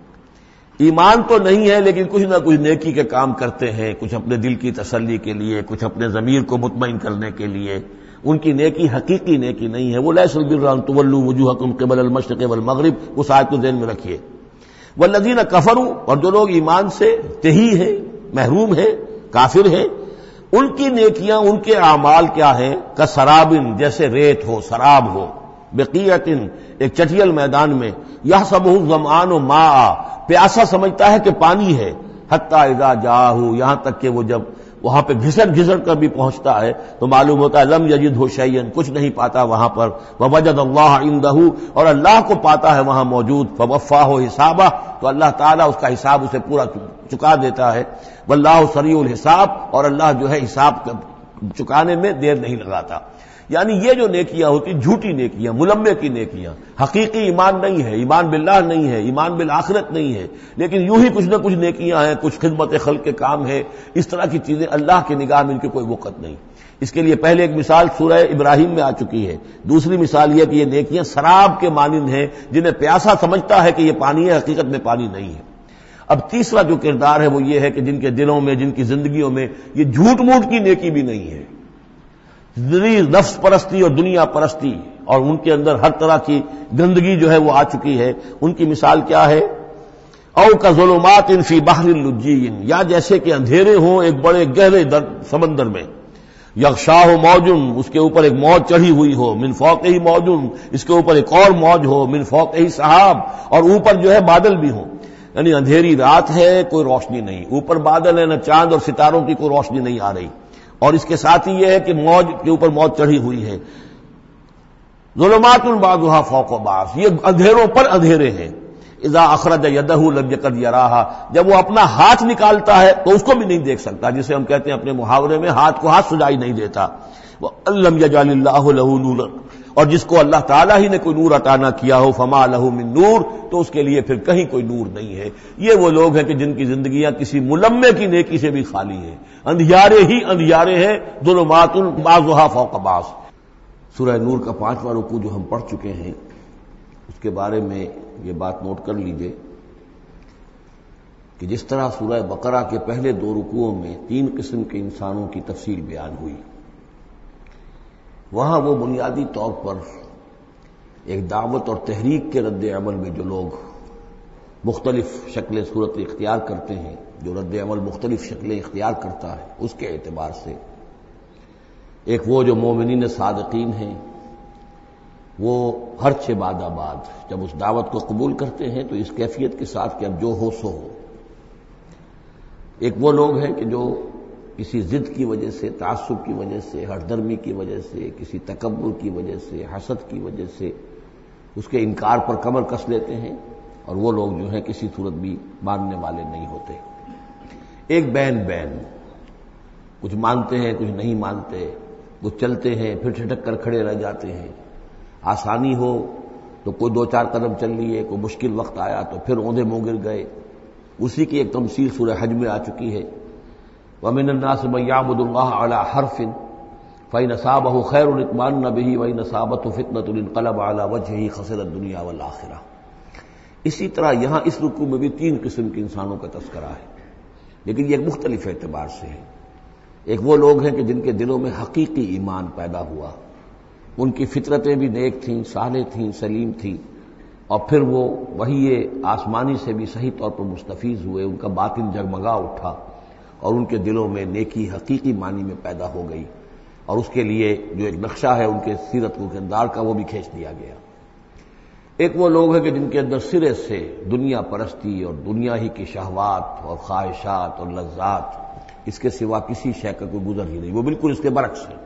ایمان تو نہیں ہے لیکن کچھ نہ کچھ نیکی کے کام کرتے ہیں، کچھ اپنے دل کی تسلی کے لیے، کچھ اپنے ضمیر کو مطمئن کرنے کے لیے. ان کی نیکی حقیقی نیکی نہیں ہے. وہ لیس البر ان تولوا وجوہکم قبل المشرق والمغرب، اس آیت کو ذہن میں رکھیے. والذین کفروا، اور جو لوگ ایمان سے تہی ہیں، محروم ہیں، کافر ہیں، ان کی نیکیاں، ان کے اعمال کیا ہیں؟ کسرابن، جیسے ریت ہو، سراب ہو، بقیعۃ، ایک چٹیل میدان میں، یحسبہ الظمآن ماء، پیاسا سمجھتا ہے کہ پانی ہے، حتی اذا جاءہ، یہاں تک کہ وہ جب وہاں پہ گھسٹ کر بھی پہنچتا ہے تو معلوم ہوتا ہے لم یجدہ شیئا، کچھ نہیں پاتا وہاں پر. ووجد اللہ عندہ، اور اللہ کو پاتا ہے وہاں موجود. فوفاہ حسابہ، تو اللہ تعالیٰ اس کا حساب اسے پورا چکا دیتا ہے. واللہ سریع الحساب، اور اللہ جو ہے حساب چکانے میں دیر نہیں لگاتا. یعنی یہ جو نیکیاں ہوتی جھوٹی نیکیاں، ملمے کی نیکیاں، حقیقی ایمان نہیں ہے، ایمان باللہ نہیں ہے، ایمان بالآخرت نہیں ہے، لیکن یوں ہی کچھ نہ کچھ نیکیاں ہیں، کچھ خدمت خلق کے کام ہے، اس طرح کی چیزیں اللہ کی نگاہ میں ان کی کوئی وقت نہیں. اس کے لیے پہلے ایک مثال سورہ ابراہیم میں آ چکی ہے. دوسری مثال یہ کہ یہ نیکیاں سراب کے مانند ہیں، جنہیں پیاسا سمجھتا ہے کہ یہ پانی ہے، حقیقت میں پانی نہیں ہے. اب تیسرا جو کردار ہے وہ یہ ہے کہ جن کے دلوں میں، جن کی زندگیوں میں یہ جھوٹ موٹ کی نیکی بھی نہیں ہے، نفس پرستی اور دنیا پرستی، اور ان کے اندر ہر طرح کی گندگی جو ہے وہ آ چکی ہے. ان کی مثال کیا ہے؟ او کظلمات فی بحر اللجی، یا جیسے کہ اندھیرے ہوں ایک بڑے گہرے سمندر میں. یغشاہ موج، اس کے اوپر ایک موج چڑھی ہوئی ہو. من فوقہ موج، اس کے اوپر ایک اور موج ہو. من فوقہ سحاب، اور اوپر جو ہے بادل بھی ہوں. یعنی اندھیری رات ہے، کوئی روشنی نہیں، اوپر بادل ہے، نہ چاند اور ستاروں کی کوئی روشنی نہیں آ رہی. اور اس کے ساتھ ہی یہ ہے کہ موج کے اوپر موج چڑھی ہوئی ہے. ظلمات بعضها فوق بعض، یہ اندھیروں پر اندھیرے ہیں. اذا اخرج یدہ لم یکد یراہا، جب وہ اپنا ہاتھ نکالتا ہے تو اس کو بھی نہیں دیکھ سکتا، جسے ہم کہتے ہیں اپنے محاورے میں ہاتھ کو ہاتھ سجائی نہیں دیتا. وَلَمْ يَجْعَلِ اللَّهُ لَهُ نُورًا، اور جس کو اللہ تعالیٰ ہی نے کوئی نور عطا نہ کیا ہو، فما لہ من نور، تو اس کے لیے پھر کہیں کوئی نور نہیں ہے. یہ وہ لوگ ہیں کہ جن کی زندگیاں کسی ملمے کی نیکی سے بھی خالی ہیں، اندھیارے ہی اندھیارے ہیں. ظلمات بعضها فوق بعض. سورہ نور کا 5واں رکوع جو ہم پڑھ چکے ہیں، اس کے بارے میں یہ بات نوٹ کر لیجئے کہ جس طرح سورہ بقرہ کے پہلے 2 رکوعوں میں 3 قسم کے انسانوں کی تفصیل بیان ہوئی، وہاں وہ بنیادی طور پر ایک دعوت اور تحریک کے رد عمل میں جو لوگ مختلف شکلیں صورت اختیار کرتے ہیں، جو رد عمل مختلف شکلیں اختیار کرتا ہے، اس کے اعتبار سے ایک وہ جو مومنین صادقین ہیں، وہ ہر 6 بعد جب اس دعوت کو قبول کرتے ہیں تو اس کیفیت کے ساتھ کہ اب جو ہو سو ہو. ایک وہ لوگ ہیں کہ جو کسی ضد کی وجہ سے، تعصب کی وجہ سے، ہردرمی کی وجہ سے، کسی تکبر کی وجہ سے، حسد کی وجہ سے اس کے انکار پر کمر کس لیتے ہیں، اور وہ لوگ جو ہیں کسی صورت بھی ماننے والے نہیں ہوتے۔ ایک بین کچھ مانتے ہیں کچھ نہیں مانتے، کچھ چلتے ہیں پھر چھٹک کر کھڑے رہ جاتے ہیں، آسانی ہو تو کوئی 2-4 قدم چل لیے، کوئی مشکل وقت آیا تو پھر اوندے منہ گر گئے۔ اسی کی ایک تمثیل سورہ حج میں آ چکی ہے، وَمِنَ النَّاسِ مَن يَعْبُدُ اللَّهَ عَلَى حَرْفٍ فَإِنْ أَصَابَهُ خَيْرٌ اطْمَأَنَّ بِهِ وَإِنْ أَصَابَتْهُ فِتْنَةٌ انقلب عَلَى وَجْهِهِ خَسِرَ الدُّنْيَا وَالْآخِرَةَ۔ اسی طرح یہاں اس رکوع میں بھی 3 قسم کے انسانوں کا تذکرہ ہے، لیکن یہ ایک مختلف اعتبار سے ہے۔ ایک وہ لوگ ہیں کہ جن کے دلوں میں حقیقی ایمان پیدا ہوا، ان کی فطرتیں بھی نیک تھیں، صالح تھیں، سلیم تھیں، اور پھر وہ وہی آسمانی سے بھی صحیح طور پر مستفیض ہوئے، ان کا باطن جگمگا اٹھا اور ان کے دلوں میں نیکی حقیقی معنی میں پیدا ہو گئی، اور اس کے لیے جو ایک نقشہ ہے ان کے سیرت و کردار کا وہ بھی کھینچ دیا گیا۔ ایک وہ لوگ ہیں کہ جن کے اندر سرے سے دنیا پرستی اور دنیا ہی کی شہوات اور خواہشات اور لذات، اس کے سوا کسی شے کا کوئی گزر ہی نہیں، وہ بالکل اس کے برعکس ہے۔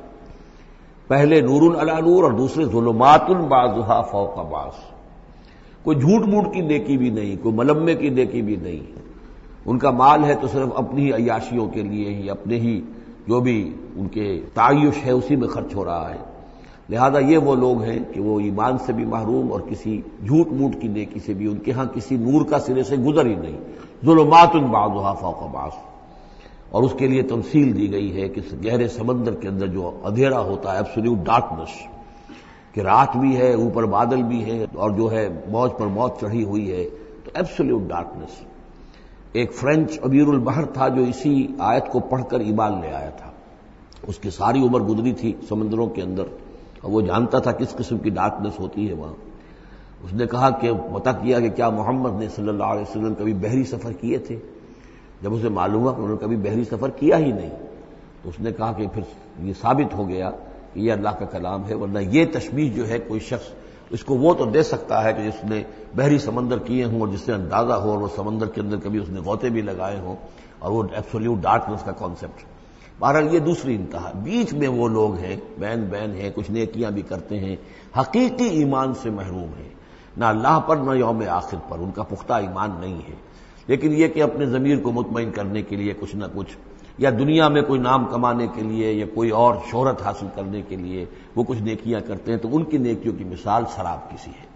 پہلے نور علی نور اور دوسرے ظلمات بعضها فوق بعض۔ کوئی جھوٹ موٹ کی نیکی بھی نہیں، کوئی ملمے کی نیکی بھی نہیں، ان کا مال ہے تو صرف اپنی ہی عیاشیوں کے لیے ہی، اپنے ہی جو بھی ان کے تعیش ہے اسی میں خرچ ہو رہا ہے۔ لہذا یہ وہ لوگ ہیں کہ وہ ایمان سے بھی محروم اور کسی جھوٹ موٹ کی نیکی سے بھی ان کے ہاں کسی نور کا سرے سے گزر ہی نہیں، ظلمات بعضها فوق بعض۔ اور اس کے لیے تمثیل دی گئی ہے کہ گہرے سمندر کے اندر جو اندھیرا ہوتا ہے، ایبسولوٹ ڈارکنس، کہ رات بھی ہے، اوپر بادل بھی ہے، اور جو ہے موج پر موج چڑھی ہوئی ہے، تو ایبسولوٹ ڈارکنس۔ ایک فرینچ امیر البحر تھا جو اسی آیت کو پڑھ کر ایمان لے آیا تھا، اس کی ساری عمر گزری تھی سمندروں کے اندر، اور وہ جانتا تھا کس قسم کی ڈارکنس ہوتی ہے وہاں۔ اس نے کہا کہ پتہ کیا کہ کیا محمد نے صلی اللہ علیہ وسلم کبھی بحری سفر کیے تھے؟ جب اسے معلوم ہوا کہ انہوں نے کبھی بحری سفر کیا ہی نہیں، تو اس نے کہا کہ پھر یہ ثابت ہو گیا کہ یہ اللہ کا کلام ہے، ورنہ یہ تشبیہ جو ہے کوئی شخص اس کو وہ تو دے سکتا ہے کہ جس نے بحری سمندر کیے ہوں اور جس سے اندازہ ہو، اور وہ سمندر کے اندر کبھی اس نے غوطے بھی لگائے ہوں، اور وہ ایبسولوٹ ڈارکنس کا کانسیپٹ۔ بہرحال یہ دوسری انتہا۔ بیچ میں وہ لوگ ہیں، بین ہیں، کچھ نیکیاں بھی کرتے ہیں، حقیقی ایمان سے محروم ہیں، نہ اللہ پر نہ یوم آخر پر ان کا پختہ ایمان نہیں ہے، لیکن یہ کہ اپنے ضمیر کو مطمئن کرنے کے لیے کچھ نہ کچھ، یا دنیا میں کوئی نام کمانے کے لیے یا کوئی اور شہرت حاصل کرنے کے لیے وہ کچھ نیکیاں کرتے ہیں، تو ان کی نیکیوں کی مثال سراب کسی ہے۔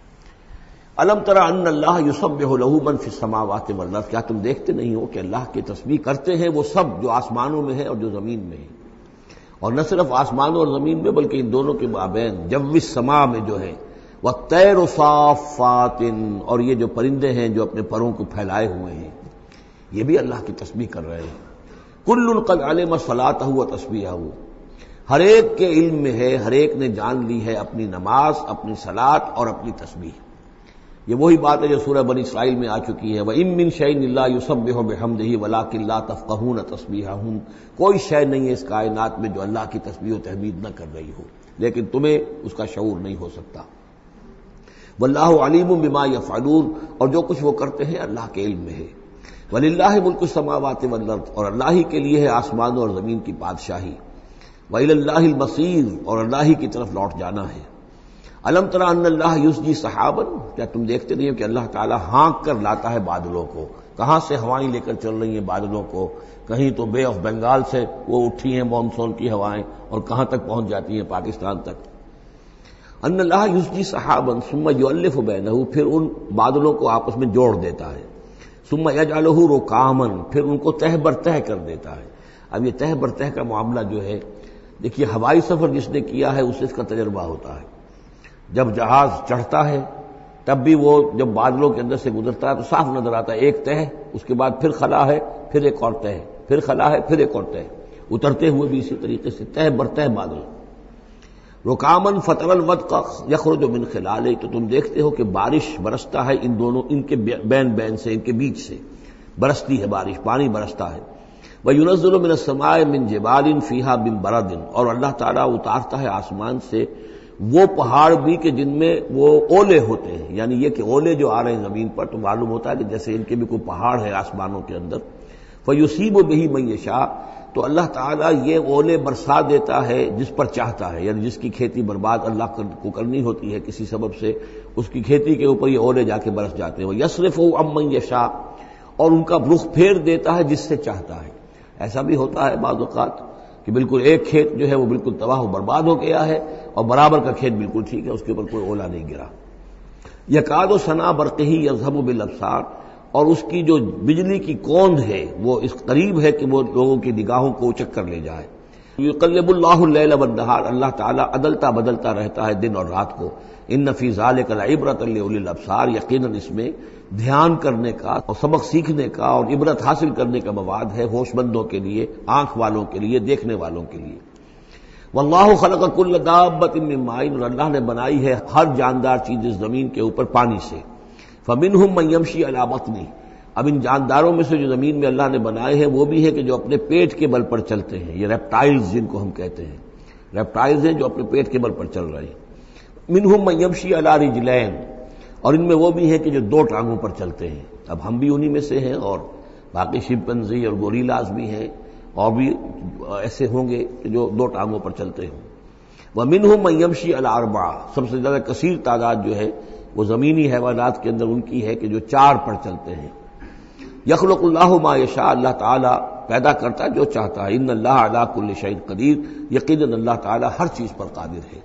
الم تر ان اللہ یسبح لہ من فی السماوات والارض، کیا تم دیکھتے نہیں ہو کہ اللہ کی تسبیح کرتے ہیں وہ سب جو آسمانوں میں ہے اور جو زمین میں ہے، اور نہ صرف آسمانوں اور زمین میں بلکہ ان دونوں کے مابین جو السماء میں جو ہے، والطیر صافات، اور یہ جو پرندے ہیں جو اپنے پروں کو پھیلائے ہوئے ہیں یہ بھی اللہ کی تسبیح کر رہے ہیں۔ کل قد علم صلاتہ و تسبیحہ، ہر ایک کے علم میں ہے، ہر ایک نے جان لی ہے اپنی نماز، اپنی صلاۃ اور اپنی تسبیح۔ یہ وہی بات ہے جو سورہ بنی اسرائیل میں آ چکی ہے، وَإِن مِّن شَيْءٍ إِلَّا يُسَبِّحُ بِحَمْدِهِ وَلَٰكِن لَّا تَفْقَهُونَ تَسْبِيحَهُمْ، کوئی شے نہیں ہے اس کائنات میں جو اللہ کی تسبیح و تحمید نہ کر رہی ہو، لیکن تمہیں اس کا شعور نہیں ہو سکتا۔ واللہ علیم بما یفعلون، اور جو کچھ وہ کرتے ہیں اللہ کے علم میں ہے۔ وللہ ملک السماوات والارض، اور اللہ ہی کے لیے ہے آسمانوں اور زمین کی بادشاہی۔ وإلی اللہ المصیر، اور اللہ ہی کی طرف لوٹ جانا ہے۔ الم تر ان اللہ یسجی سحابا، کیا تم دیکھتے نہیں ہو کہ اللہ تعالیٰ ہانک کر لاتا ہے بادلوں کو؟ کہاں سے ہوائیں لے کر چل رہی ہیں بادلوں کو؟ کہیں تو بے آف بنگال سے وہ اٹھی ہیں مانسون کی ہوائیں، اور کہاں تک پہنچ جاتی ہیں؟ پاکستان تک۔ ان اللہ یسجی سحابا ثم یؤلف بینہ، پھر ان بادلوں کو آپس میں جوڑ دیتا ہے۔ ثم یجعلہ رکاما، پھر ان کو تہ بر تہ کر دیتا ہے۔ اب یہ تہ بر تہ کا معاملہ جو ہے، دیکھیے ہوائی سفر جس نے کیا ہے اسے اس کا تجربہ ہوتا ہے۔ جب جہاز چڑھتا ہے تب بھی وہ جب بادلوں کے اندر سے گزرتا ہے تو صاف نظر آتا ہے ایک تہ، اس کے بعد پھر خلا ہے، پھر ایک اور تہ، پھر خلا ہے، پھر ایک اور تہ، اترتے ہوئے بھی اسی طریقے سے تہ بر تہ بادل۔ رکامن فتر الودق یخرج من خلالہ، تو تم دیکھتے ہو کہ بارش برستا ہے ان دونوں، ان کے بین سے، ان کے بیچ سے برستی ہے بارش، پانی برستا ہے۔ وَيُنَزِّلُ مِنَ السَّمَاءِ مِن جِبَالٍ فِيهَا مِن بَرَدٍ، اور اللہ تعالیٰ اتارتا ہے آسمان سے وہ پہاڑ بھی کہ جن میں وہ اولے ہوتے ہیں، یعنی یہ کہ اولے جو آ رہے ہیں زمین پر تو معلوم ہوتا ہے کہ جیسے ان کے بھی کوئی پہاڑ ہے آسمانوں کے اندر۔ فیصیب بہ من یشاء، تو اللہ تعالیٰ یہ اولے برسا دیتا ہے جس پر چاہتا ہے، یعنی جس کی کھیتی برباد اللہ کو کرنی ہوتی ہے کسی سبب سے، اس کی کھیتی کے اوپر یہ اولے جا کے برس جاتے ہیں. یصرفہ عن من یشاء، اور ان کا رخ پھیر دیتا ہے جس سے چاہتا ہے. ایسا بھی ہوتا ہے بعض اوقات کہ بالکل ایک کھیت جو ہے وہ بالکل تباہ و برباد ہو گیا ہے اور برابر کا کھیت بالکل ٹھیک ہے، اس کے اوپر کوئی اولا نہیں گرا. یکاد سنا برقہ یذھب بالابصار، اور اس کی جو بجلی کی کوند ہے وہ اس قریب ہے کہ وہ لوگوں کی نگاہوں کو اچک کر لے جائے. یقلب اللہ اللیل والنہار، اللہ تعالیٰ عدلتا بدلتا رہتا ہے دن اور رات کو. ان فی ذلک لعبرۃ لاولی الابصار، یقیناً اس میں دھیان کرنے کا اور سبق سیکھنے کا اور عبرت حاصل کرنے کا مواد ہے ہوش مندوں کے لیے، آنکھ والوں کے لیے، دیکھنے والوں کے لیے. واللہ خلق کل دابۃ من ماء، اور اللہ نے بنائی ہے ہر جاندار چیز اس زمین کے اوپر پانی سے. فمنہم من یمشی علی بطنہ، اب ان جانداروں میں سے جو زمین میں اللہ نے بنائے ہیں وہ بھی ہے کہ جو اپنے پیٹ کے بل پر چلتے ہیں، یہ ریپٹائلز جن کو ہم کہتے ہیں، ریپٹائلز ہیں جو اپنے پیٹ کے بل پر چل رہے ہیں. منہم من یمشی علی رجلین، اور ان میں وہ بھی ہیں کہ جو دو ٹانگوں پر چلتے ہیں. اب ہم بھی انہی میں سے ہیں، اور باقی شمپنزی اور گوریلاز بھی ہیں، اور بھی ایسے ہوں گے کہ جو دو ٹانگوں پر چلتے ہوں. ومنہم من یمشی علی اربع، سب سے زیادہ کثیر تعداد جو ہے وہ زمینی حیوانات کے اندر ان کی ہے کہ جو چار پر چلتے ہیں. یخلق اللہ ما یشاء، اللہ تعالیٰ پیدا کرتا ہے جو چاہتا ہے. ان اللہ علی کل شیء قدیر، یقیناً اللہ تعالیٰ ہر چیز پر قادر ہے.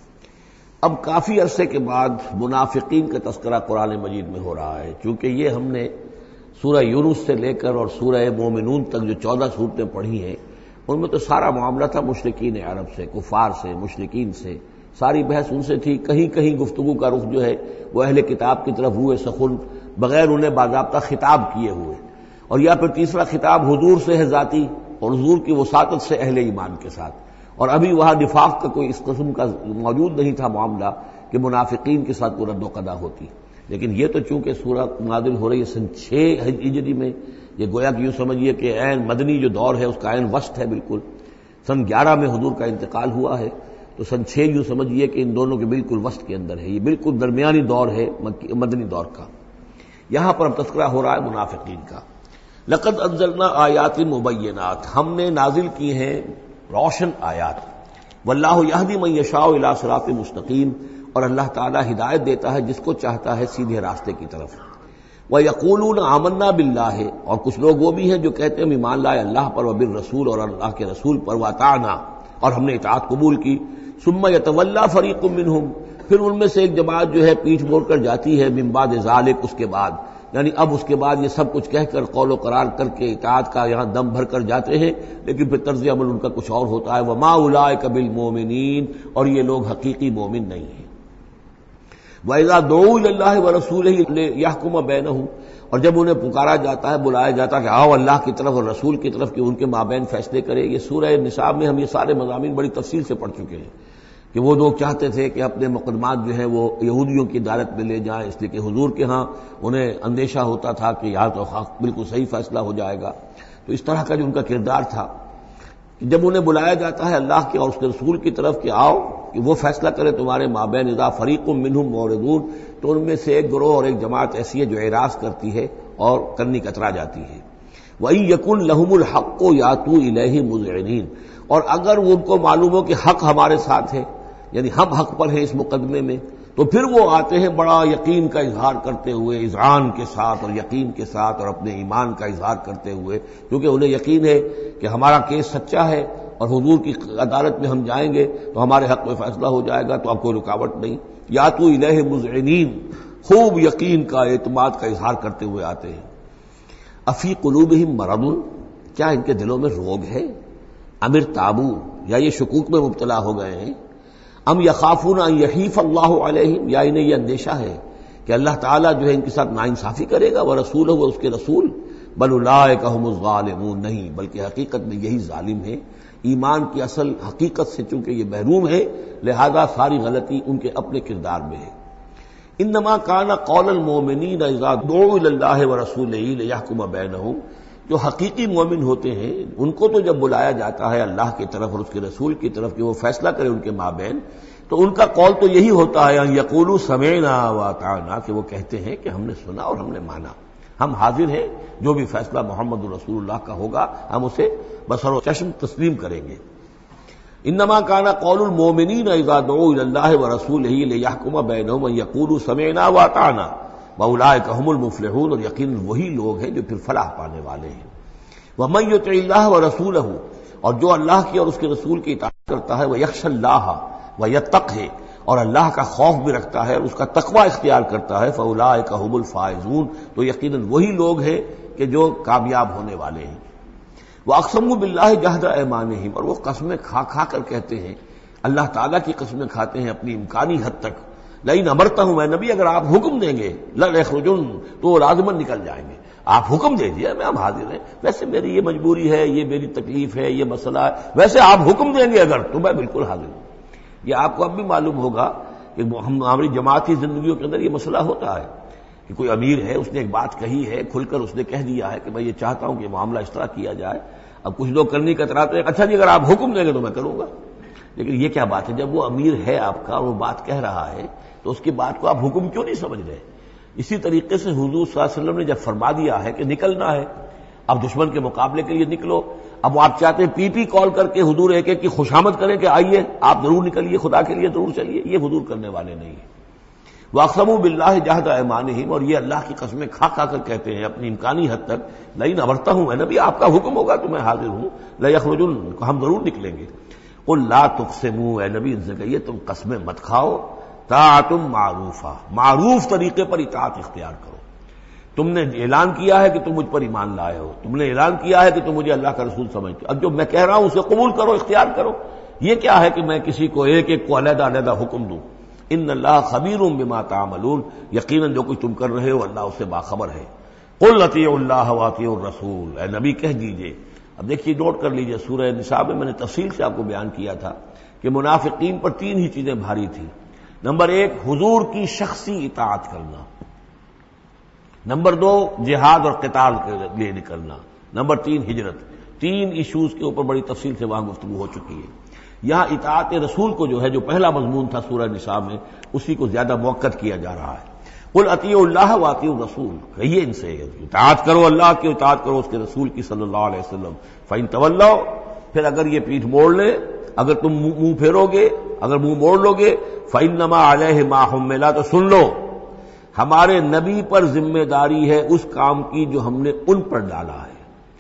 اب کافی عرصے کے بعد منافقین کا تذکرہ قرآن مجید میں ہو رہا ہے، چونکہ یہ ہم نے سورہ یونس سے لے کر اور سورہ مومنون تک جو 14 صورتیں پڑھی ہیں ان میں تو سارا معاملہ تھا مشرکین عرب سے، کفار سے، مشرکین سے. ساری بحث ان سے تھی. کہیں کہیں گفتگو کا رخ جو ہے وہ اہل کتاب کی طرف ہوئے سخن، بغیر انہیں باضابطہ خطاب کیے ہوئے. اور یا پھر تیسرا خطاب حضور سے ہے ذاتی، اور حضور کی وساطت سے اہل ایمان کے ساتھ. اور ابھی وہاں نفاق کا کوئی اس قسم کا موجود نہیں تھا معاملہ کہ منافقین کے ساتھ کوئی رد و قدا ہوتی. لیکن یہ تو چونکہ سورہ نازل ہو رہی ہے سن 6 ہجری میں، یہ گویا کہ یوں سمجھیے کہ عین مدنی جو دور ہے اس کا عین وسط ہے. بالکل سن 11 میں حضور کا انتقال ہوا ہے، تو سن 6 یوں سمجھیے کہ ان دونوں کے بالکل وسط کے اندر ہے. یہ بالکل درمیانی دور ہے مدنی دور کا. یہاں پر اب تذکرہ ہو رہا ہے منافقین کا. لقد انزلنا آیات مبینات، ہم نے نازل کی ہیں روشن آیات. واللہ یہدی من یشاء الی صراط مستقیم، اور اللہ تعالیٰ ہدایت دیتا ہے جس کو چاہتا ہے سیدھے راستے کی طرف. وَيَقُولُونَ آمَنَّا بِاللَّهِ، اور کچھ لوگ وہ بھی ہیں جو کہتے ہیں ہم ایمان لائے اللہ پر، وبالرسول، اور اللہ کے رسول پر، وَأَطَعْنَا، اور ہم نے اطاعت قبول کی. ثُمَّ يَتَوَلَّىٰ فَرِيقٌ مِّنْهُمْ، پھر ان میں سے ایک جماعت جو ہے پیٹھ موڑ کر جاتی ہے، من بعد ذالک، اس کے بعد، یعنی اب اس کے بعد یہ سب کچھ کہہ کر قول و قرار کر کے اطاعت کا یہاں دم بھر کر جاتے ہیں، لیکن پھر طرز عمل ان کا کچھ اور ہوتا ہے. وَمَا أُولَٰئِكَ بِالْمُؤْمِنِينَ، اور یہ لوگ حقیقی مومن نہیں ہیں. وَإِذَا دُعُوا إِلَى اللَّهِ وَرَسُولِهِ لِيَحْكُمَ بَيْنَهُمْ، اور جب انہیں پکارا جاتا ہے، بلایا جاتا ہے کہ آؤ اللہ کی طرف اور رسول کی طرف کہ ان کے مابین فیصلے کرے. یہ سورہ نساء میں ہم یہ سارے مضامین بڑی تفصیل سے پڑھ چکے ہیں کہ وہ لوگ چاہتے تھے کہ اپنے مقدمات جو ہیں وہ یہودیوں کی عدالت میں لے جائیں، اس لیے کہ حضور کے ہاں انہیں اندیشہ ہوتا تھا کہ یہاں تو بالکل صحیح فیصلہ ہو جائے گا. تو اس طرح کا جو ان کا کردار تھا کہ جب انہیں بلایا جاتا ہے اللہ کے اور اس کے رسول کی طرف کہ آؤ کہ وہ فیصلہ کرے تمہارے مابین، اذا فریق منہم معرضون، تو ان میں سے ایک گروہ اور ایک جماعت ایسی ہے جو اعراض کرتی ہے اور کرنی کترا جاتی ہے. وَإِن يَكُن لَهُمُ الْحَقُّ يَأْتُوا إِلَيْهِ مُذْعِنِينَ، اور اگر ان کو معلوم ہو کہ حق ہمارے ساتھ ہے، یعنی ہم حق پر ہیں اس مقدمے میں، تو پھر وہ آتے ہیں بڑا یقین کا اظہار کرتے ہوئے، اذعان کے ساتھ اور یقین کے ساتھ اور اپنے ایمان کا اظہار کرتے ہوئے، کیونکہ انہیں یقین ہے کہ ہمارا کیس سچا ہے اور حضور کی عدالت میں ہم جائیں گے تو ہمارے حق میں فیصلہ ہو جائے گا، تو اب کوئی رکاوٹ نہیں. یاتوا الیہ مذعنین، خوب یقین کا، اعتماد کا اظہار کرتے ہوئے آتے ہیں. افی قلوبہم مرض، کیا ان کے دلوں میں روگ ہے؟ ام ارتابوا، یا یہ شکوک میں مبتلا ہو گئے ہیں؟ ام یخافون ان یحیف اللہ علیہم، یا انہیں یہ اندیشہ ہے کہ اللہ تعالیٰ جو ہے ان کے ساتھ ناانصافی کرے گا، ورسولہ، اور اس کے رسول. بل اولئک هم الظالمون، نہیں بلکہ حقیقت میں یہی ظالم ہیں. ایمان کی اصل حقیقت سے چونکہ یہ محروم ہے، لہذا ساری غلطی ان کے اپنے کردار میں ہے. انما کان قول المؤمنین اذا دعوا الی اللہ ورسولہ لیحکم بینہم، جو حقیقی مومن ہوتے ہیں ان کو تو جب بلایا جاتا ہے اللہ کی طرف اور اس کے رسول کی طرف کہ وہ فیصلہ کرے ان کے مابین، تو ان کا قول تو یہی ہوتا ہے ان یقولوا سمعنا واطعنا، کہ وہ کہتے ہیں کہ ہم نے سنا اور ہم نے مانا، ہم حاضر ہیں، جو بھی فیصلہ محمد رسول اللہ کا ہوگا ہم اسے بصر و چشم تسلیم کریں گے۔ انما کان قول المؤمنین اذا دعوا الی اللہ ورسولہ لیحکم بینہم ان یقولوا سمعنا واطعنا واولئک هم المفلحون، اور یقیناً وہی لوگ ہیں جو پھر فلاح پانے والے ہیں۔ ومن یطع اللہ ورسولہ، اور جو اللہ کی اور اس کے رسول کی اطاعت کرتا ہے، ویخشى اللہ ویتقہ، اور اللہ کا خوف بھی رکھتا ہے اور اس کا تقوی اختیار کرتا ہے، فاولئک هم الفائزون، تو یقیناً وہی لوگ ہیں کہ جو کامیاب ہونے والے ہیں۔ وَأَقْسَمُوا بِاللَّهِ جَهْدَ أَيْمَانِهِمْ، اور وہ قسمیں کھا کھا کر کہتے ہیں، اللہ تعالیٰ کی قسمیں کھاتے ہیں اپنی امکانی حد تک، لئن امرتہم، اے نبی اگر آپ حکم دیں گے، لَيَخْرُجُنَّ، تو وہ لازماً نکل جائیں گے۔ آپ حکم دے دیجیے، میں ہم حاضر ہیں، ویسے میری یہ مجبوری ہے، یہ میری تکلیف ہے، یہ مسئلہ ہے، ویسے آپ حکم دیں گے اگر، تو میں بالکل حاضر ہوں۔ یہ آپ کو اب بھی معلوم ہوگا کہ ہماری جماعتی زندگیوں کے اندر یہ مسئلہ ہوتا ہے کہ کوئی امیر ہے، اس نے ایک بات کہی ہے، کھل کر اس نے کہہ دیا ہے کہ میں یہ چاہتا ہوں کہ معاملہ اس طرح کیا جائے۔ اب کچھ لوگ کرنے کا اتراتے ہیں، اچھا جی اگر آپ حکم دیں گے تو میں کروں گا۔ لیکن یہ کیا بات ہے، جب وہ امیر ہے آپ کا اور وہ بات کہہ رہا ہے تو اس کی بات کو آپ حکم کیوں نہیں سمجھ رہے؟ اسی طریقے سے حضور صلی اللہ علیہ وسلم نے جب فرما دیا ہے کہ نکلنا ہے، اب دشمن کے مقابلے کے لیے نکلو، اب وہ آپ چاہتے ہیں پی پی کال کر کے حضور ایک ایک کی خوشامد کریں کہ آئیے آپ ضرور نکلیے، خدا کے لیے ضرور چلیے، یہ حضور کرنے والے نہیں ہیں۔ وَأَقْسَمُوا بِاللَّهِ جَهْدَ أَيْمَانِهِمْ، اور یہ اللہ کی قسمیں کھا کھا کر کہتے ہیں اپنی امکانی حد تک، لئن امرتہم، اے نبی آپ کا حکم ہوگا تو میں حاضر ہوں، لَيَخْرُجُنَّ، ہم ضرور نکلیں گے۔ قُل لَا تُقْسِمُوا، اے نبی ان سے کہیے تم قسمیں مت کھاؤ، طاعۃ معروفہ، معروف طریقے پر اطاعت اختیار کرو۔ تم نے اعلان کیا ہے کہ تم مجھ پر ایمان لائے ہو، تم نے اعلان کیا ہے کہ تم مجھے اللہ کا رسول سمجھتے ہو، اب جو میں کہہ رہا ہوں اسے قبول کرو، اختیار کرو۔ یہ کیا ہے کہ میں کسی کو ایک ایک کو علیحدہ علیحدہ حکم دوں؟ ان اللہ خبیر بما تعملون، یقیناً جو کچھ تم کر رہے ہو اللہ اس سے باخبر ہے۔ قل اطیعوا اللہ واطیعوا الرسول، اے نبی کہہ دیجئے۔ اب دیکھیے نوٹ کر لیجئے، سورہ نساء میں نے تفصیل سے آپ کو بیان کیا تھا کہ منافقین پر تین ہی چیزیں بھاری تھیں۔ نمبر ایک، حضور کی شخصی اطاعت کرنا، نمبر دو، جہاد اور قتال کے لیے نکلنا، نمبر تین، ہجرت۔ تین ایشوز کے اوپر بڑی تفصیل سے وہاں گفتگو ہو چکی ہے۔ یہاں اطاعت رسول کو جو ہے، جو پہلا مضمون تھا سورہ نساء میں، اسی کو زیادہ موقت کیا جا رہا ہے۔ قل اطیعوا اللہ واطیعوا الرسول، کہیے ان سے اطاعت کرو، اللہ کی اطاعت کرو، اس کے رسول کی صلی اللہ علیہ وسلم۔ فإن تولوا، پھر اگر یہ پیٹھ موڑ لے، اگر تم منہ پھیرو گے، اگر منہ موڑ لو گے، فإنما علیہ ما حمل، تو سن لو ہمارے نبی پر ذمہ داری ہے اس کام کی جو ہم نے ان پر ڈالا ہے۔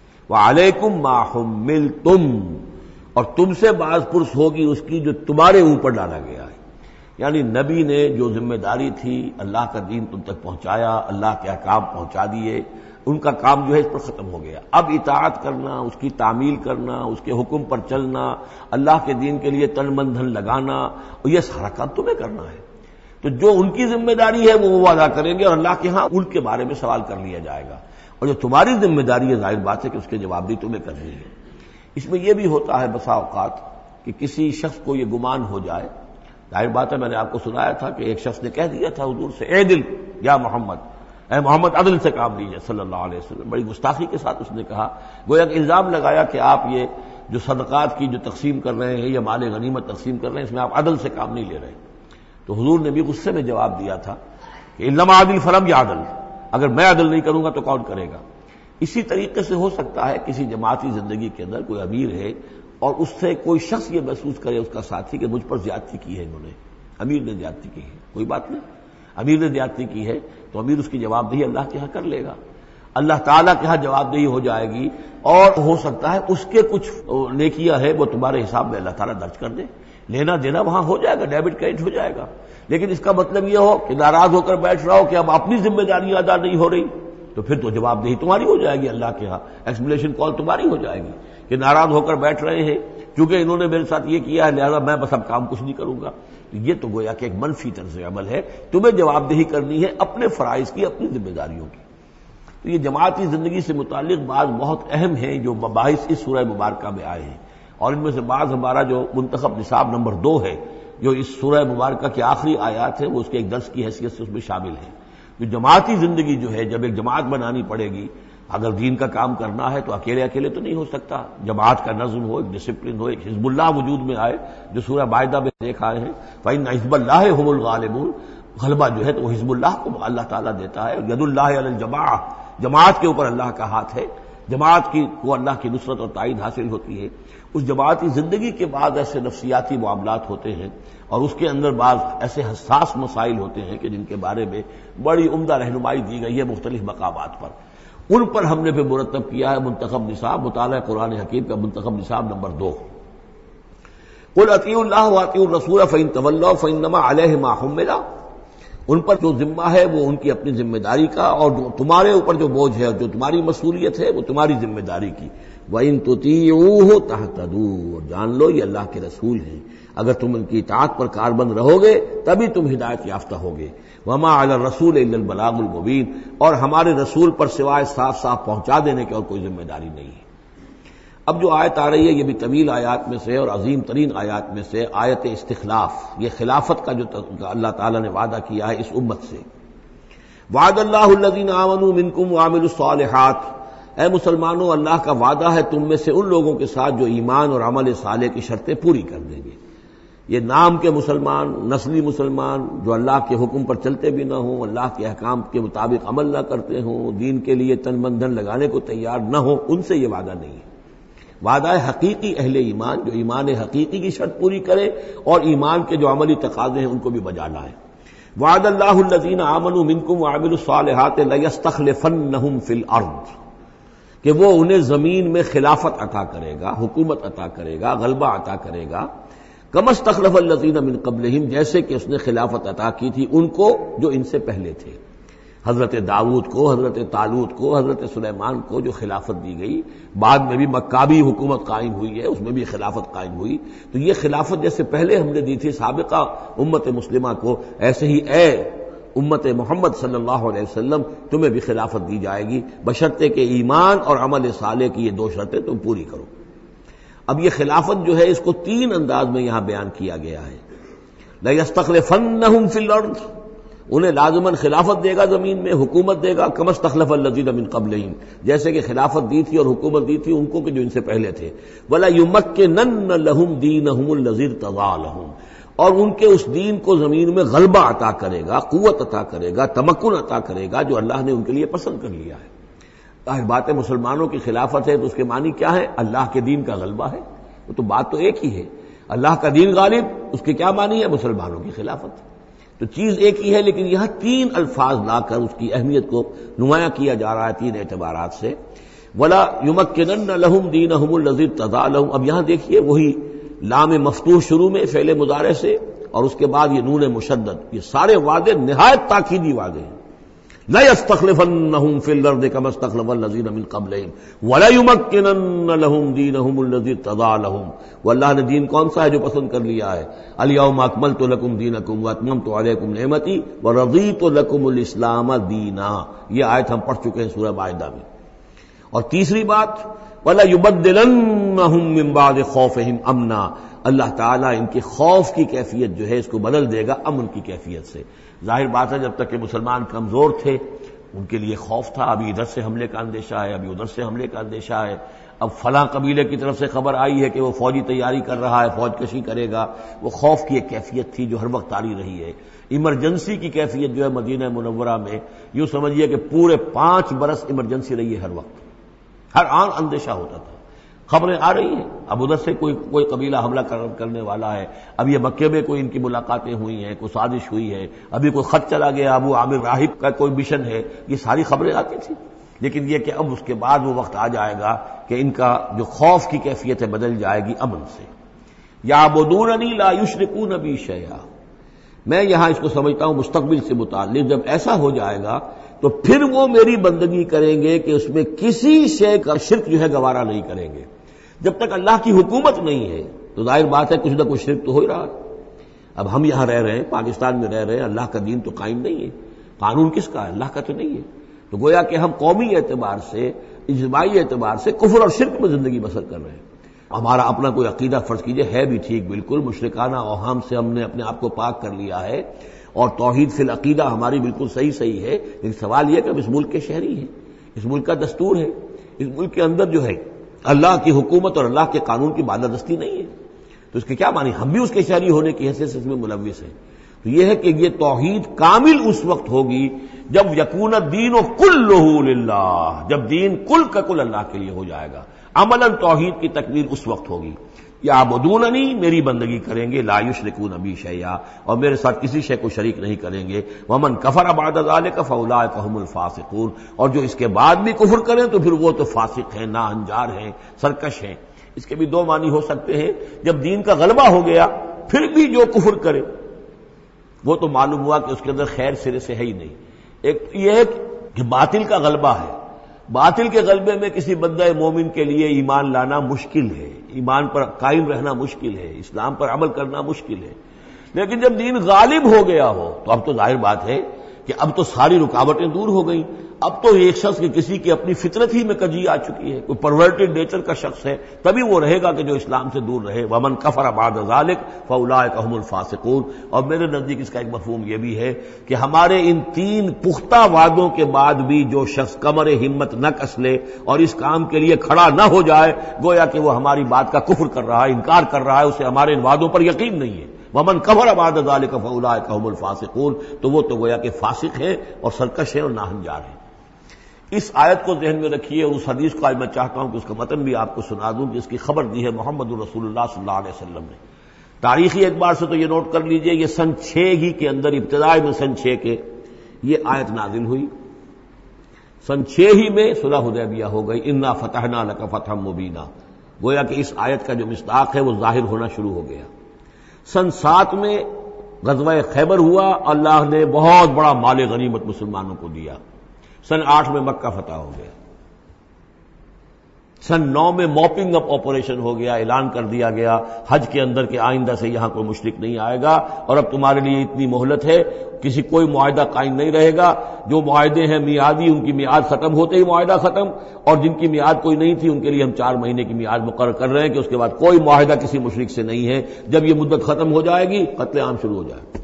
وعلیکم ما حملتم، اور تم سے باز پرس ہوگی اس کی جو تمہارے اوپر ڈالا گیا ہے۔ یعنی نبی نے جو ذمہ داری تھی، اللہ کا دین تم تک پہنچایا، اللہ کے احکام پہنچا دیے، ان کا کام جو ہے اس پر ختم ہو گیا۔ اب اطاعت کرنا، اس کی تعمیل کرنا، اس کے حکم پر چلنا، اللہ کے دین کے لیے تن من دھن لگانا، اور یہ سارا کام تمہیں کرنا ہے۔ تو جو ان کی ذمہ داری ہے وہ ادا کریں گے، اور اللہ کے ہاں ان کے بارے میں سوال کر لیا جائے گا، اور جو تمہاری ذمہ داری ہے ظاہر بات ہے کہ اس کے جواب بھی تمہیں کرنی ہے۔ اس میں یہ بھی ہوتا ہے بسا اوقات کہ کسی شخص کو یہ گمان ہو جائے، ظاہر بات ہے میں نے آپ کو سنایا تھا کہ ایک شخص نے کہہ دیا تھا حضور سے، اے دل یا محمد، اے محمد عدل سے کام لیجیے صلی اللہ علیہ وسلم۔ بڑی گستاخی کے ساتھ اس نے کہا، گویا کہ الزام لگایا کہ آپ یہ جو صدقات کی جو تقسیم کر رہے ہیں یا مال غنیمت تقسیم کر رہے ہیں، اس میں آپ عدل سے کام نہیں لے رہے۔ تو حضور نے بھی غصے میں جواب دیا تھا کہ انما عدل فلم یا عدل، اگر میں عدل نہیں کروں گا تو کون کرے گا؟ اسی طریقے سے ہو سکتا ہے کسی جماعتی زندگی کے اندر کوئی امیر ہے اور اس سے کوئی شخص یہ محسوس کرے، اس کا ساتھی، کہ مجھ پر زیادتی کی ہے انہوں نے، امیر نے زیادتی کی ہے، کوئی بات نہیں، امیر نے زیادتی کی ہے تو امیر اس کی جواب دہی اللہ کے ہاں کر لے گا، اللہ تعالیٰ کے ہاں جواب دہی ہو جائے گی، اور ہو سکتا ہے اس کے کچھ نیکیاں ہے وہ تمہارے حساب میں اللہ تعالیٰ درج کر دے، لینا دینا وہاں ہو جائے گا، ڈیبٹ کریڈٹ ہو جائے گا۔ لیکن اس کا مطلب یہ ہو کہ ناراض ہو کر بیٹھ رہا ہو کہ اب اپنی ذمہ داری ادا نہیں ہو رہی، تو پھر تو جواب دہی تمہاری ہو جائے گی اللہ کے ہاں، ایکسپلینیشن کال تمہاری ہو جائے گی کہ ناراض ہو کر بیٹھ رہے ہیں کیونکہ انہوں نے میرے ساتھ یہ کیا ہے، لہذا میں بس اب کام کچھ نہیں کروں گا۔ یہ تو گویا کہ ایک منفی طرز عمل ہے، تمہیں جواب دہی کرنی ہے اپنے فرائض کی، اپنی ذمہ داریوں کی۔ تو یہ جماعتی زندگی سے متعلق بعض بہت اہم ہیں جو مباحث اس سورہ مبارکہ میں آئے ہیں، اور ان میں سے بعض ہمارا جو منتخب نصاب نمبر 2 ہے، جو اس سورہ مبارکہ کی آخری آیات ہے، وہ اس کے ایک درس کی حیثیت سے اس میں شامل ہے۔ جو جماعتی زندگی جو ہے، جب ایک جماعت بنانی پڑے گی، اگر دین کا کام کرنا ہے تو اکیلے اکیلے تو نہیں ہو سکتا، جماعت کا نظم ہو، ایک ڈسپلن ہو، ایک حزب اللہ وجود میں آئے، جو سورہ مائدہ میں دیکھ آئے ہیں، فإن حزب اللہ هم الغالبون، غلبہ جو ہے تو وہ حزب اللہ کو اللہ تعالیٰ دیتا ہے، ید اللہ علی الجماعہ، جماعت کے اوپر اللہ کا ہاتھ ہے، جماعت کی کو اللہ کی نصرت اور تائید حاصل ہوتی ہے۔ اس جماعتی زندگی کے بعد ایسے نفسیاتی معاملات ہوتے ہیں اور اس کے اندر بعض ایسے حساس مسائل ہوتے ہیں کہ جن کے بارے میں بڑی عمدہ رہنمائی دی گئی ہے مختلف مقامات پر، ان پر ہم نے پھر مرتب کیا ہے منتخب نصاب، مطالعہ قرآن حکیم کا منتخب نصاب نمبر 2۔ قل اطیعوا اللہ واطیعوا الرسول فإن تولوا فإنما علیہ ما حمل، ان پر جو ذمہ ہے وہ ان کی اپنی ذمہ داری کا، اور جو تمہارے اوپر جو بوجھ ہے، جو تمہاری مسئولیت ہے، وہ تمہاری ذمہ داری کی۔ وَإِن تُطِيعُوهُ تَهْتَدُوا، اور جان لو یہ اللہ کے رسول ہیں، اگر تم ان کی اطاعت پر کاربند رہو گے تبھی تم ہدایت یافتہ ہوگے۔ وَمَا عَلَى الرَّسُولِ إِلَّا الْبَلَاغُ الْمُبِينُ، اور ہمارے رسول پر سوائے صاف صاف پہنچا دینے کے اور کوئی ذمہ داری نہیں ہے۔ اب جو آیت آ رہی ہے یہ بھی طویل آیات میں سے اور عظیم ترین آیات میں سے آیت استخلاف، یہ خلافت کا جو اللہ تعالیٰ نے وعدہ کیا ہے اس امت سے۔ وعد اللہ الذین آمنوا منکم وعملوا الصالحات، اے مسلمانوں اللہ کا وعدہ ہے تم میں سے ان لوگوں کے ساتھ جو ایمان اور عمل صالح کی شرطیں پوری کر دیں گے۔ یہ نام کے مسلمان، نسلی مسلمان جو اللہ کے حکم پر چلتے بھی نہ ہوں، اللہ کے احکام کے مطابق عمل نہ کرتے ہوں، دین کے لیے تن من دھن لگانے کو تیار نہ ہوں، ان سے یہ وعدہ نہیں ہے۔ وعدہ ہے حقیقی اہل ایمان، جو ایمان حقیقی کی شرط پوری کرے اور ایمان کے جو عملی تقاضے ہیں ان کو بھی بجا لائے۔ وعد اللہ الذین آمنوا منکم وعملوا الصالحات لیستخلفنہم فی الارض، کہ وہ انہیں زمین میں خلافت عطا کرے گا، حکومت عطا کرے گا، غلبہ عطا کرے گا۔ کما استخلف الذین من قبلہم، جیسے کہ اس نے خلافت عطا کی تھی ان کو جو ان سے پہلے تھے، حضرت داؤد کو، حضرت طالوت کو، حضرت سلیمان کو جو خلافت دی گئی، بعد میں بھی مکابی حکومت قائم ہوئی ہے، اس میں بھی خلافت قائم ہوئی۔ تو یہ خلافت جیسے پہلے ہم نے دی تھی سابقہ امت مسلمہ کو، ایسے ہی اے امت محمد صلی اللہ علیہ وسلم تمہیں بھی خلافت دی جائے گی، بشرطے کہ ایمان اور عمل صالح کی یہ 2 شرطیں تم پوری کرو۔ اب یہ خلافت جو ہے اس کو 3 انداز میں یہاں بیان کیا گیا ہے۔ لَيَسْتَخْلِفَنَّهُمْ فِي الْأَرْضِ، انہیں لازماً خلافت دے گا زمین میں، حکومت دے گا، کما استخلف الذین من قبلہم، جیسے کہ خلافت دی تھی اور حکومت دی تھی ان کو کہ جو ان سے پہلے تھے۔ وَلَا يُمَكِّنَنَّ لَهُمْ دِينَهُمُ الَّذِي ارْتَضَىٰ لَهُمْ، اور ان کے اس دین کو زمین میں غلبہ عطا کرے گا، قوت عطا کرے گا، تمکن عطا کرے گا جو اللہ نے ان کے لیے پسند کر لیا ہے۔ ظاہر بات ہے مسلمانوں کی خلافت ہے تو اس کے معنی کیا ہے؟ اللہ کے دین کا غلبہ ہے، وہ تو بات تو ایک ہی ہے، اللہ کا دین غالب، اس کے کیا معنی ہے؟ مسلمانوں کی خلافت۔ تو چیز ایک ہی ہے، لیکن یہاں 3 الفاظ لا کر اس کی اہمیت کو نمایاں کیا جا رہا ہے 3 اعتبارات سے۔ ولا یمکنن لہم دینہم الذی ارتضیٰ لہم، اب یہاں دیکھیے وہی لام مفتوح شروع میں فعل مضارع سے، اور اس کے بعد یہ نون مشدد، یہ سارے وعدے نہایت تاکیدی وعدے ہیں۔ لا يستخلفنهم في الارض كما استخلف الذين من قبلهم ولا يمكنن لهم دينهم الذي ارتضى لهم، واللہ نے دین کون سا ہے جو پسند کر لیا ہے؟ اليوم اکملت لكم دینکم واتممت علیکم نعمتی ورضیت لكم الاسلام دینا، یہ آیت ہم پڑھ چکے ہیں سورہ مائدہ میں۔ اور تیسری بات ولا يبدلنهم من بعد خوفهم امنا، اللہ تعالیٰ ان کے خوف کی کیفیت جو ہے اس کو بدل دے گا امن کی کیفیت سے۔ ظاہر بات ہے جب تک کہ مسلمان کمزور تھے ان کے لیے خوف تھا، ابھی ادھر سے حملے کا اندیشہ ہے، ابھی ادھر سے حملے کا اندیشہ ہے، اب فلاں قبیلے کی طرف سے خبر آئی ہے کہ وہ فوجی تیاری کر رہا ہے، فوج کشی کرے گا، وہ خوف کی ایک کیفیت تھی جو ہر وقت جاری رہی ہے۔ ایمرجنسی کی کیفیت جو ہے مدینہ منورہ میں یوں سمجھیے کہ پورے 5 برس ایمرجنسی رہی ہے، ہر وقت ہر آن اندیشہ ہوتا تھا، خبریں آ رہی ہیں، اب ادھر سے کوئی قبیلہ حملہ کرنے والا ہے، اب یہ مکے میں کوئی ان کی ملاقاتیں ہوئی ہیں، کوئی سازش ہوئی ہے، ابھی کوئی خط چلا گیا، ابو عامر راہب کا کوئی مشن ہے، یہ ساری خبریں آتی تھیں۔ لیکن یہ کہ اب اس کے بعد وہ وقت آ جائے گا کہ ان کا جو خوف کی کیفیت ہے بدل جائے گی امن سے۔ یعبدوننی لا یشرکون بی شیئا، میں یہاں اس کو سمجھتا ہوں مستقبل سے متعلق، جب ایسا ہو جائے گا تو پھر وہ میری بندگی کریں گے کہ اس میں کسی شے کا شرک جو ہے گوارا نہیں کریں گے۔ جب تک اللہ کی حکومت نہیں ہے تو ظاہر بات ہے کچھ نہ کچھ شرک تو ہو ہی رہا ہے۔ اب ہم یہاں رہ رہے ہیں، پاکستان میں رہ رہے ہیں، اللہ کا دین تو قائم نہیں ہے، قانون کس کا ہے؟ اللہ کا تو نہیں ہے، تو گویا کہ ہم قومی اعتبار سے، اجتماعی اعتبار سے کفر اور شرک میں زندگی بسر کر رہے ہیں۔ ہمارا اپنا کوئی عقیدہ فرض کیجئے ہے بھی ٹھیک، بالکل مشرکانہ اوہام سے ہم نے اپنے آپ کو پاک کر لیا ہے، اور توحید فی العقیدہ ہماری بالکل صحیح ہے، لیکن سوال یہ کہ ہم اس ملک کے شہری ہیں، اس ملک کا دستور ہے، اس ملک کے اندر جو ہے اللہ کی حکومت اور اللہ کے قانون کی بالادستی نہیں ہے، تو اس کے کیا معنی؟ ہم بھی اس کے شہری ہونے کی حیثیت سے اس میں ملوث ہیں۔ تو یہ ہے کہ یہ توحید کامل اس وقت ہوگی جب یکون الدین کلہ للہ، جب دین کل کا کل اللہ کے لیے ہو جائے گا۔ عملاً توحید کی تکمیل اس وقت ہوگی، یعبدوننی، میری بندگی کریں گے، لا یشرکون بی شیئا، اور میرے ساتھ کسی شے کو شریک نہیں کریں گے، ومن کفر بعد ذلک فاولئک هم الفاسقون، اور جو اس کے بعد بھی کفر کریں تو پھر وہ تو فاسق ہیں، ناہنجار ہیں، سرکش ہیں۔ اس کے بھی دو معنی ہو سکتے ہیں، جب دین کا غلبہ ہو گیا پھر بھی جو کفر کرے وہ تو معلوم ہوا کہ اس کے اندر خیر سرے سے ہے ہی نہیں۔ ایک یہ ہے کہ باطل کا غلبہ ہے، باطل کے غلبے میں کسی بندہ مومن کے لیے ایمان لانا مشکل ہے، ایمان پر قائم رہنا مشکل ہے، اسلام پر عمل کرنا مشکل ہے، لیکن جب دین غالب ہو گیا ہو تو اب تو ظاہر بات ہے کہ اب تو ساری رکاوٹیں دور ہو گئیں۔ اب تو ایک شخص کی کسی کی اپنی فطرت ہی میں کجی آ چکی ہے، کوئی پرورٹڈ نیچر کا شخص ہے تبھی وہ رہے گا کہ جو اسلام سے دور رہے۔ ومن کفر بعد ذلک فاولئک هم الفاسقون، اور میرے نزدیک اس کا ایک مفہوم یہ بھی ہے کہ ہمارے ان تین پختہ وعدوں کے بعد بھی جو شخص کمر ہمت نہ کس لے اور اس کام کے لیے کھڑا نہ ہو جائے، گویا کہ وہ ہماری بات کا کفر کر رہا ہے، انکار کر رہا ہے، اسے ہمارے ان وعدوں پر یقین نہیں ہے۔ ومن کفر بعد ذلک فاولئک هم الفاسقون، تو وہ تو گویا کہ فاسق ہے اور سرکش ہے اور ناہنجار ہے۔ اس آیت کو ذہن میں رکھیے، اور اس حدیث کو آج میں چاہتا ہوں کہ اس کا متن بھی آپ کو سنا دوں کہ اس کی خبر دی ہے محمد رسول اللہ صلی اللہ علیہ وسلم نے۔ تاریخی اعتبار سے تو یہ نوٹ کر لیجئے، یہ سن 6 ہی کے اندر، ابتدائی میں سن 6 کے یہ آیت نازل ہوئی، سن 6 ہی میں صلح حدیبیہ ہو گئی، انا فتحنا لک فتحا مبینا، گویا کہ اس آیت کا جو مصداق ہے وہ ظاہر ہونا شروع ہو گیا۔ سن 7 میں غزوہ خیبر ہوا، اللہ نے بہت بڑا مال غنیمت مسلمانوں کو دیا۔ سن 8 میں مکہ فتح ہو گیا۔ سن 9 میں موپنگ اپ آپریشن ہو گیا، اعلان کر دیا گیا حج کے اندر کہ آئندہ سے یہاں کوئی مشرک نہیں آئے گا، اور اب تمہارے لیے اتنی مہلت ہے، کسی کوئی معاہدہ قائم نہیں رہے گا، جو معاہدے ہیں میعادی ان کی میعاد ختم ہوتے ہی معاہدہ ختم، اور جن کی میعاد کوئی نہیں تھی ان کے لیے ہم 4 مہینے کی میعاد مقرر کر رہے ہیں کہ اس کے بعد کوئی معاہدہ کسی مشرک سے نہیں ہے، جب یہ مدت ختم ہو جائے گی قتل عام شروع ہو جائے گا۔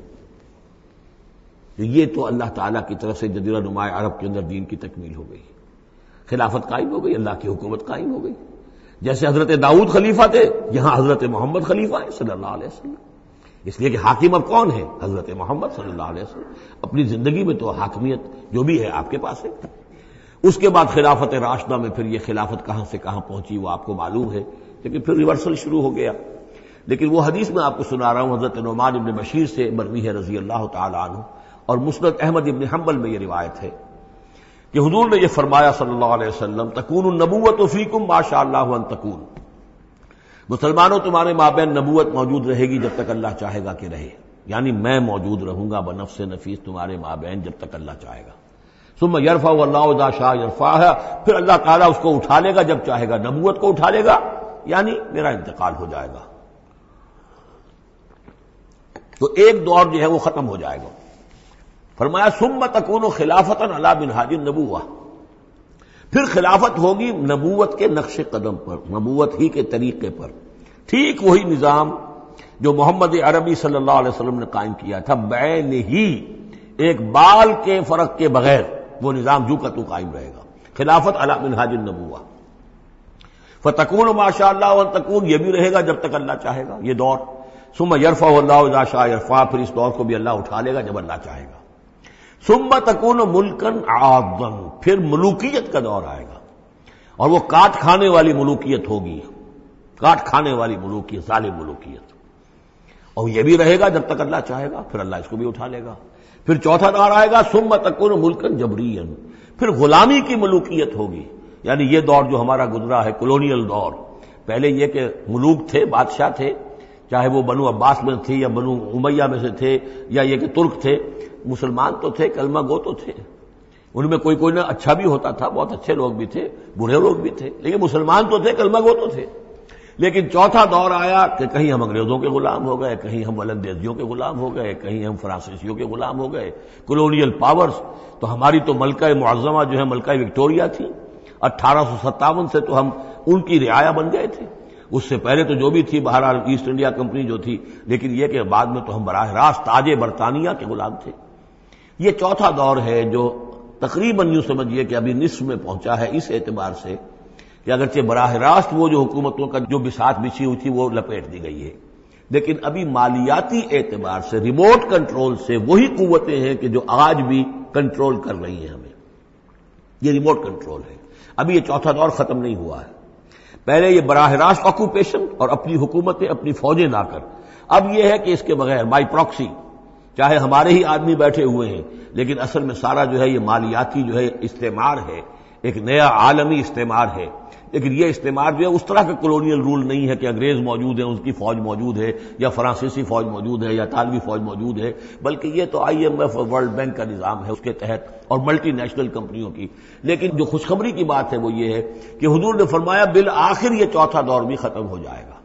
یہ تو اللہ تعالیٰ کی طرف سے جزیرہ نما عرب کے اندر دین کی تکمیل ہو گئی، خلافت قائم ہو گئی، اللہ کی حکومت قائم ہو گئی۔ جیسے حضرت داؤد خلیفہ تھے، یہاں حضرت محمد خلیفہ ہیں صلی اللہ علیہ وسلم، اس لیے کہ حاکم اب کون ہے؟ حضرت محمد صلی اللہ علیہ وسلم۔ اپنی زندگی میں تو حاکمیت جو بھی ہے آپ کے پاس ہے۔ اس کے بعد خلافت راشدہ میں پھر یہ خلافت کہاں سے کہاں پہنچی وہ آپ کو معلوم ہے، لیکن پھر ریورسل شروع ہو گیا۔ لیکن وہ حدیث میں آپ کو سنا رہا ہوں، حضرت نعمان بن بشیر سے مروی ہے رضی اللہ تعالی عنہ، اور مسند احمد ابن حنبل میں یہ روایت ہے کہ حضور نے یہ فرمایا صلی اللہ علیہ وسلم، تکون النبوۃ فیکم ما شاء اللہ ان تکون، مسلمانوں تمہارے مابین نبوت موجود رہے گی جب تک اللہ چاہے گا کہ رہے، یعنی میں موجود رہوں گا بنفس نفیس تمہارے مابین جب تک اللہ چاہے گا۔ ثم یرفع اللہ اذا شاء یرفعها، پھر اللہ تعالیٰ اس کو اٹھا لے گا جب چاہے گا، نبوت کو اٹھا لے گا، یعنی میرا انتقال ہو جائے گا، تو ایک دور جو ہے وہ ختم ہو جائے گا۔ فرمایا ثم تکون خلافتا علی منہاج النبوہ، پھر خلافت ہوگی نبوت کے نقش قدم پر، نبوت ہی کے طریقے پر، ٹھیک وہی نظام جو محمد عربی صلی اللہ علیہ وسلم نے قائم کیا تھا، بین ہی ایک بال کے فرق کے بغیر وہ نظام جو کا تو قائم رہے گا، خلافت علی منہاج النبوہ۔ فتکون ما شاء اللہ وان تکون، یہ بھی رہے گا جب تک اللہ چاہے گا یہ دور۔ ثم یرفع اللہ اذا شاء یرفع، پھر اس دور کو بھی اللہ اٹھا لے گا جب اللہ چاہے گا۔ ثم تکون ملکا عاضا، پھر ملوکیت کا دور آئے گا، اور وہ کاٹ کھانے والی ملوکیت ہوگی، کاٹ کھانے والی ملوکیت، ظالم ملوکیت، اور یہ بھی رہے گا جب تک اللہ چاہے گا، پھر اللہ اس کو بھی اٹھا لے گا۔ پھر چوتھا دور آئے گا ثم تکون ملکا جبریا، پھر غلامی کی ملوکیت ہوگی، یعنی یہ دور جو ہمارا گزرا ہے کولونیل دور، پہلے یہ کہ ملوک تھے، بادشاہ تھے، چاہے وہ بنو عباس میں تھے یا بنو امیہ میں سے تھے، یا یہ کہ ترک تھے، مسلمان تو تھے، کلمہ گو تو تھے، ان میں کوئی کوئی نہ اچھا بھی ہوتا تھا، بہت اچھے لوگ بھی تھے، برے لوگ بھی تھے، لیکن مسلمان تو تھے، کلمہ گو تو تھے۔ لیکن چوتھا دور آیا کہ کہیں ہم انگریزوں کے غلام ہو گئے، کہیں ہم ولندیزیوں کے غلام ہو گئے، کہیں ہم فرانسیسیوں کے غلام ہو گئے، کولونیل پاورز۔ تو ہماری تو ملکہ معظمہ جو ہے ملکہ وکٹوریہ تھی، 1857 سے تو ہم ان کی رعایا بن گئے تھے، اس سے پہلے تو جو بھی تھی بہرحال ایسٹ انڈیا کمپنی جو تھی، لیکن یہ کہ بعد میں تو ہم براہ راست تاج برطانیہ کے غلام تھے۔ یہ چوتھا دور ہے جو تقریباً یوں سمجھیے کہ ابھی نصف میں پہنچا ہے، اس اعتبار سے کہ اگرچہ براہ راست وہ جو حکومتوں کا جو بساط بچھی ہوئی تھی وہ لپیٹ دی گئی ہے، لیکن ابھی مالیاتی اعتبار سے ریموٹ کنٹرول سے وہی قوتیں ہیں کہ جو آج بھی کنٹرول کر رہی ہیں ہمیں. یہ ریموٹ کنٹرول ہے. ابھی یہ چوتھا دور ختم نہیں ہوا ہے. پہلے یہ براہ راست آکوپیشن اور اپنی حکومتیں اپنی فوجیں لا کر، اب یہ ہے کہ اس کے بغیر بائی پراکسی، چاہے ہمارے ہی آدمی بیٹھے ہوئے ہیں، لیکن اصل میں سارا جو ہے یہ مالیاتی جو ہے استعمار ہے، ایک نیا عالمی استعمار ہے. لیکن یہ استعمار جو ہے اس طرح کا کولونیل رول نہیں ہے کہ انگریز موجود ہیں، اس کی فوج موجود ہے، یا فرانسیسی فوج موجود ہے، یا اطالوی فوج موجود ہے، بلکہ یہ تو IMF اور ورلڈ بینک کا نظام ہے اس کے تحت، اور ملٹی نیشنل کمپنیوں کی. لیکن جو خوشخبری کی بات ہے وہ یہ ہے کہ حضور نے فرمایا بالآخر یہ چوتھا دور بھی ختم ہو جائے گا.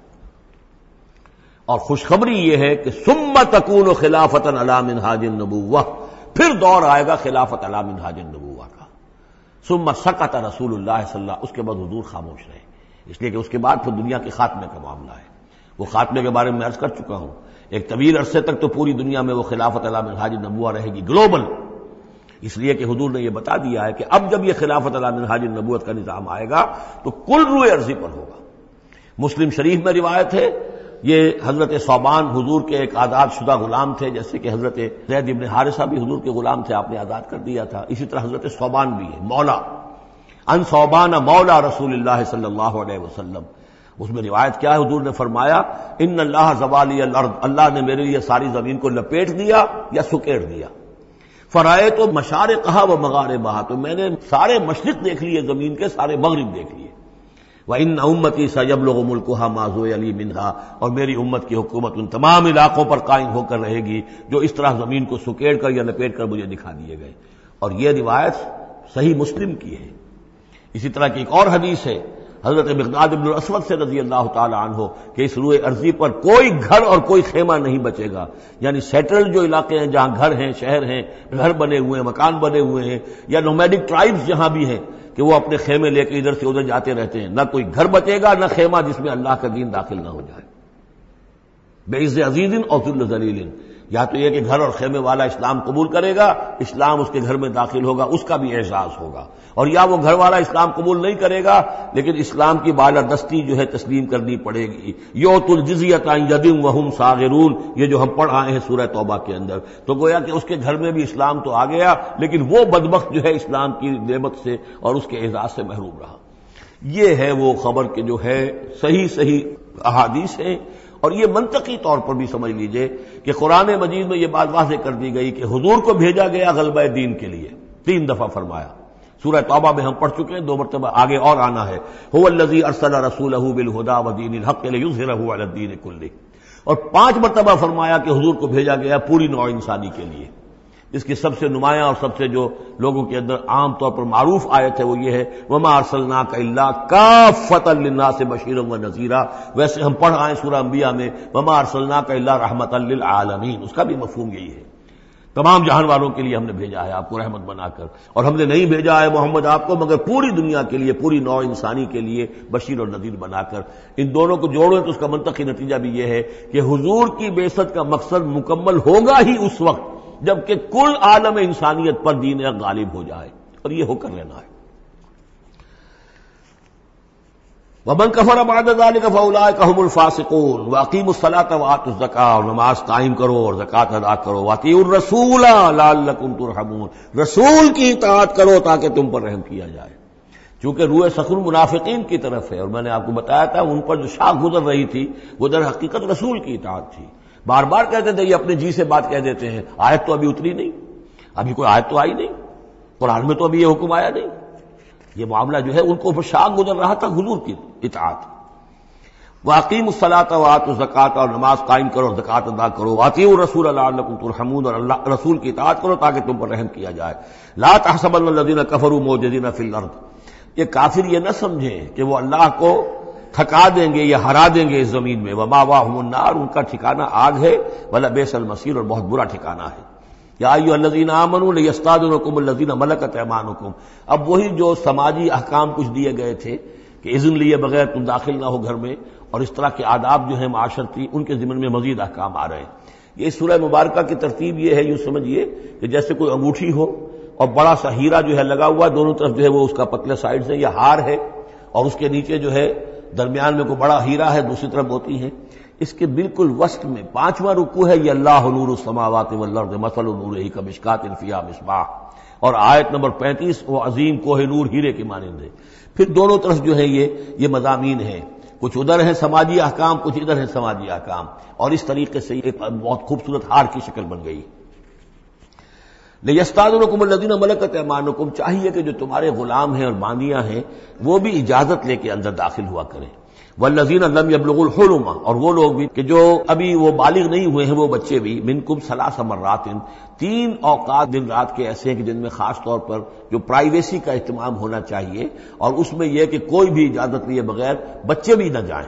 اور خوشخبری یہ ہے کہ ثم تکون خلافۃ علی منہاج النبوہ، پھر دور آئے گا خلافت علی منہاج النبوہ کا. ثم سکت رسول اللہ صلی اللہ، اس کے بعد حضور خاموش رہے، اس لیے کہ اس کے بعد پھر دنیا کے خاتمے کا معاملہ ہے. وہ خاتمے کے بارے میں عرض کر چکا ہوں، ایک طویل عرصے تک تو پوری دنیا میں وہ خلافت علی منہاج النبوہ رہے گی، گلوبل. اس لیے کہ حضور نے یہ بتا دیا ہے کہ اب جب یہ خلافت علی منہاج النبوت کا نظام آئے گا تو کل روئے ارضی پر ہوگا. مسلم شریف میں روایت ہے، یہ حضرت ثوبان حضور کے ایک آزاد شدہ غلام تھے، جیسے کہ حضرت زید ابن حارثہ بھی حضور کے غلام تھے، آپ نے آزاد کر دیا تھا. اسی طرح حضرت ثوبان بھی ہے، مولا ان ثوبان مولا رسول اللہ صلی اللہ علیہ وسلم. اس میں روایت کیا ہے، حضور نے فرمایا ان اللہ زوالی الارض، اللہ نے میرے لیے ساری زمین کو لپیٹ دیا یا سکیڑ دیا. فرائے تو مشارقہا و مغاربہا، تو میں نے سارے مشرق دیکھ لیے زمین کے، سارے مغرب دیکھ لیے. وَإِنَّ أُمَّتِي سَيَبْلُغُ مُلْكُهَا مَا زُوِّيَ لِي مِنْهَا، اور میری امت کی حکومت ان تمام علاقوں پر قائم ہو کر رہے گی جو اس طرح زمین کو سکیڑ کر یا لپیٹ کر مجھے دکھا دیے گئے. اور یہ روایت صحیح مسلم کی ہے. اسی طرح کی ایک اور حدیث ہے حضرت مقداد بن الاسود سے رضی اللہ تعالی عنہ کہ اس روئے ارضی پر کوئی گھر اور کوئی خیمہ نہیں بچے گا. یعنی سیٹلڈ جو علاقے ہیں جہاں گھر ہیں، شہر ہیں، گھر بنے ہوئے ہیں، مکان بنے ہوئے ہیں، یا نومیڈک ٹرائبز جہاں بھی ہیں کہ وہ اپنے خیمے لے کے ادھر سے ادھر جاتے رہتے ہیں، نہ کوئی گھر بچے گا نہ خیمہ جس میں اللہ کا دین داخل نہ ہو جائے. بعز عزیز اور ذل ذلیل، یا تو یہ کہ گھر اور خیمے والا اسلام قبول کرے گا، اسلام اس کے گھر میں داخل ہوگا، اس کا بھی اعزاز ہوگا. اور یا وہ گھر والا اسلام قبول نہیں کرے گا لیکن اسلام کی بالادستی جو ہے تسلیم کرنی پڑے گی. یؤت الجزیۃ عن ید وہم صاغرون، یہ جو ہم پڑھ آئے ہیں سورہ توبہ کے اندر، تو گویا کہ اس کے گھر میں بھی اسلام تو آ گیا لیکن وہ بدبخت جو ہے اسلام کی نعمت سے اور اس کے اعزاز سے محروم رہا. یہ ہے وہ خبر کہ جو ہے صحیح احادیث ہیں. اور یہ منطقی طور پر بھی سمجھ لیجئے کہ قرآن مجید میں یہ بات واضح کر دی گئی کہ حضور کو بھیجا گیا غلبہ دین کے لیے، 3 دفعہ فرمایا. سورہ توبہ میں ہم پڑھ چکے ہیں، 2 مرتبہ آگے اور آنا ہے. هو الذی ارسل رسولہ بالہدی ودین الحق لیظہرہ علی الدین کلہ، اور 5 مرتبہ فرمایا کہ حضور کو بھیجا گیا پوری نوع انسانی کے لیے. اس کی سب سے نمایاں اور سب سے جو لوگوں کے اندر عام طور پر معروف آیت ہے وہ یہ ہے وما ارسلناک الا کافۃ للناس بشیرا ونذیرا. ویسے ہم پڑھ آئے سورہ انبیاء میں وما ارسلناک الا رحمۃ للعالمین، اس کا بھی مفہوم یہی ہے، تمام جہان والوں کے لیے ہم نے بھیجا ہے آپ کو رحمت بنا کر. اور ہم نے نہیں بھیجا ہے محمد آپ کو مگر پوری دنیا کے لیے، پوری نوع انسانی کے لیے بشیر اور نذیر بنا کر. ان دونوں کو جوڑیں تو اس کا منطقی نتیجہ بھی یہ ہے کہ حضور کی بعثت کا مقصد مکمل ہوگا ہی اس وقت جبکہ کل عالم انسانیت پر دین غالب ہو جائے، اور یہ ہو کر رہنا ہے. ومن کفر بعد ذلک فاولئک هم الفاسقون واقیموا الصلاۃ وآتوا الزکاۃ، اور نماز قائم کرو اور زکوٰۃ ادا کرو. واطیعوا الرسول لعلکم ترحمون، رسول کی اطاعت کرو تاکہ تم پر رحم کیا جائے. چونکہ روح سخن منافقین کی طرف ہے، اور میں نے آپ کو بتایا تھا ان پر جو شاخ گزر رہی تھی وہ در حقیقت رسول کی اطاعت تھی. بار بار کہتے تھے یہ اپنے جی سے بات کہہ دیتے ہیں، آیت تو ابھی اتری نہیں، ابھی کوئی آیت تو آئی نہیں، قرآن میں تو ابھی یہ حکم آیا نہیں. یہ معاملہ جو ہے ان کو شاق گزر رہا تھا حضور کی اطاعت. واقیموا الصلاۃ وآتوا الزکاۃ، اور نماز قائم کرو اور زکوٰۃ ادا کرو. واطیعوا الرسول لعلکم ترحمون، اور اللہ رسول کی اطاعت کرو تاکہ تم پر رحم کیا جائے. لا تحسبن الذین کفروا معجزین فی الارض، یہ کافر یہ نہ سمجھیں کہ وہ اللہ کو تھکا دیں گے یا ہرا دیں گے اس زمین میں. ومأواہم النار، ان کا ٹھکانہ آگ ہے. ولبئس المصیر، اور بہت برا ٹھکانہ ہے. یا ایھا الذین آمنوا لیستأذنکم الذین ملکت ایمانکم، اب وہی جو سماجی احکام کچھ دیے گئے تھے کہ اذن لیے بغیر تم داخل نہ ہو گھر میں، اور اس طرح کے آداب جو ہیں معاشرتی ان کے ضمن میں مزید احکام آ رہے ہیں. یہ سورہ مبارکہ کی ترتیب یہ ہے، یوں سمجھیے کہ جیسے کوئی انگوٹھی ہو اور بڑا سا ہیرا جو ہے لگا ہوا، دونوں طرف جو ہے وہ اس کا پتلے سائڈ سے یا ہار ہے، اور اس کے نیچے جو ہے درمیان میں کوئی بڑا ہیرا ہے، دوسری طرف موتی ہیں، اس کے بالکل وسط میں 5واں رکوع ہے، یہ اللہ نور السماوات والارض مثل نورہ کمشکاۃ فیہا مصباح، اور آیت نمبر 35 وہ عظیم کوہ نور ہیرے کے مانند ہے۔ پھر دونوں طرف جو ہے یہ مضامین ہیں، کچھ ادھر ہیں سماجی احکام، کچھ ادھر ہیں سماجی احکام، اور اس طریقے سے ایک بہت خوبصورت ہار کی شکل بن گئی۔ لِیَسْتَأْذِنَکُمُ الَّذِينَ مَلَكَتْ أَیْمَانُکُم، چاہیے کہ جو تمہارے غلام ہیں اور باندیاں ہیں وہ بھی اجازت لے کے اندر داخل ہوا کریں۔ وَالَّذِينَ لَمْ يَبْلُغُوا الْحُلُمَ، اور وہ لوگ بھی کہ جو ابھی وہ بالغ نہیں ہوئے ہیں، وہ بچے بھی، مِنکُم 3 مرات، 3 اوقات دن رات کے ایسے ہیں کہ جن میں خاص طور پر جو پرائیویسی کا اہتمام ہونا چاہیے، اور اس میں یہ کہ کوئی بھی اجازت لیے بغیر بچے بھی نہ جائیں۔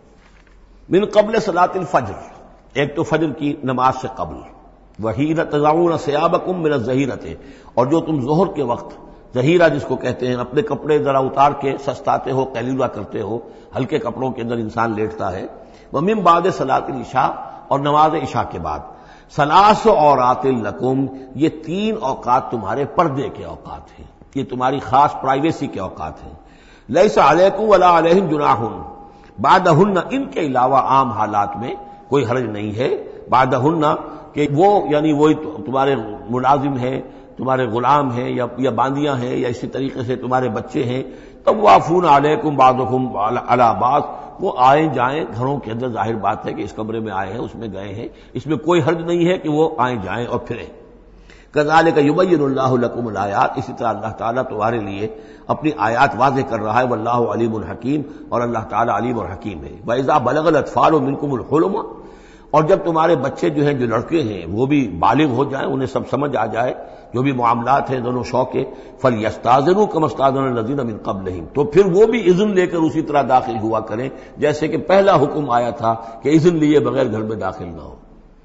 من قبل صلاۃ الفجر، ایک تو فجر کی نماز سے قبل، وَحِینَ تَضَعُونَ ثِیَابَکُم مِنَ الظَّہِیرَۃِ، اور جو تم ظہر کے وقت، ظہیرہ جس کو کہتے ہیں، اپنے کپڑے ذرا اتار کے سستاتے ہو، قیلولہ کرتے ہو، ہلکے کپڑوں کے اندر انسان لیٹتا ہے، وَمِن بَعْدِ صلاۃ العشاء، اور نماز عشاء کے بعد، 3 عورات لکم، یہ 3 اوقات تمہارے پردے کے اوقات ہیں، یہ تمہاری خاص پرائیویسی کے اوقات ہیں۔ لیس علیکم ولا علیہم جناح، بعدہن، ان کے علاوہ عام حالات میں کوئی حرج نہیں ہے، بعدہن کہ وہ یعنی وہی تمہارے ملازم ہیں، تمہارے غلام ہیں یا باندیاں ہیں، یا اسی طریقے سے تمہارے بچے ہیں، طوافون علیکم بعضکم علی بعض، وہ آئیں جائیں گھروں کے اندر، ظاہر بات ہے کہ اس کمرے میں آئے ہیں، اس میں گئے ہیں، اس میں کوئی حرج نہیں ہے کہ وہ آئیں جائیں اور پھریں۔ کذالک یبین اللہ لکم الآیات، اسی طرح اللہ تعالیٰ تمہارے لیے اپنی آیات واضح کر رہا ہے، واللہ علیم الحکیم، اور اللہ تعالیٰ علیم اور حکیم ہے۔ وَإِذَا بَلَغَ الْأَطْفَالُ مِنْكُمُ الْحُلُمَ، اور جب تمہارے بچے جو ہیں، جو لڑکے ہیں، وہ بھی بالغ ہو جائیں، انہیں سب سمجھ آ جائے، جو بھی معاملات ہیں دونوں شوق کے، فَلْيَسْتَأْذِنُوا كَمَا اسْتَأْذَنَ الَّذِينَ مِنْ قَبْلِهِمْ، تو پھر وہ بھی اذن لے کر اسی طرح داخل ہوا کریں جیسے کہ پہلا حکم آیا تھا کہ اذن لیے بغیر گھر میں داخل نہ ہو۔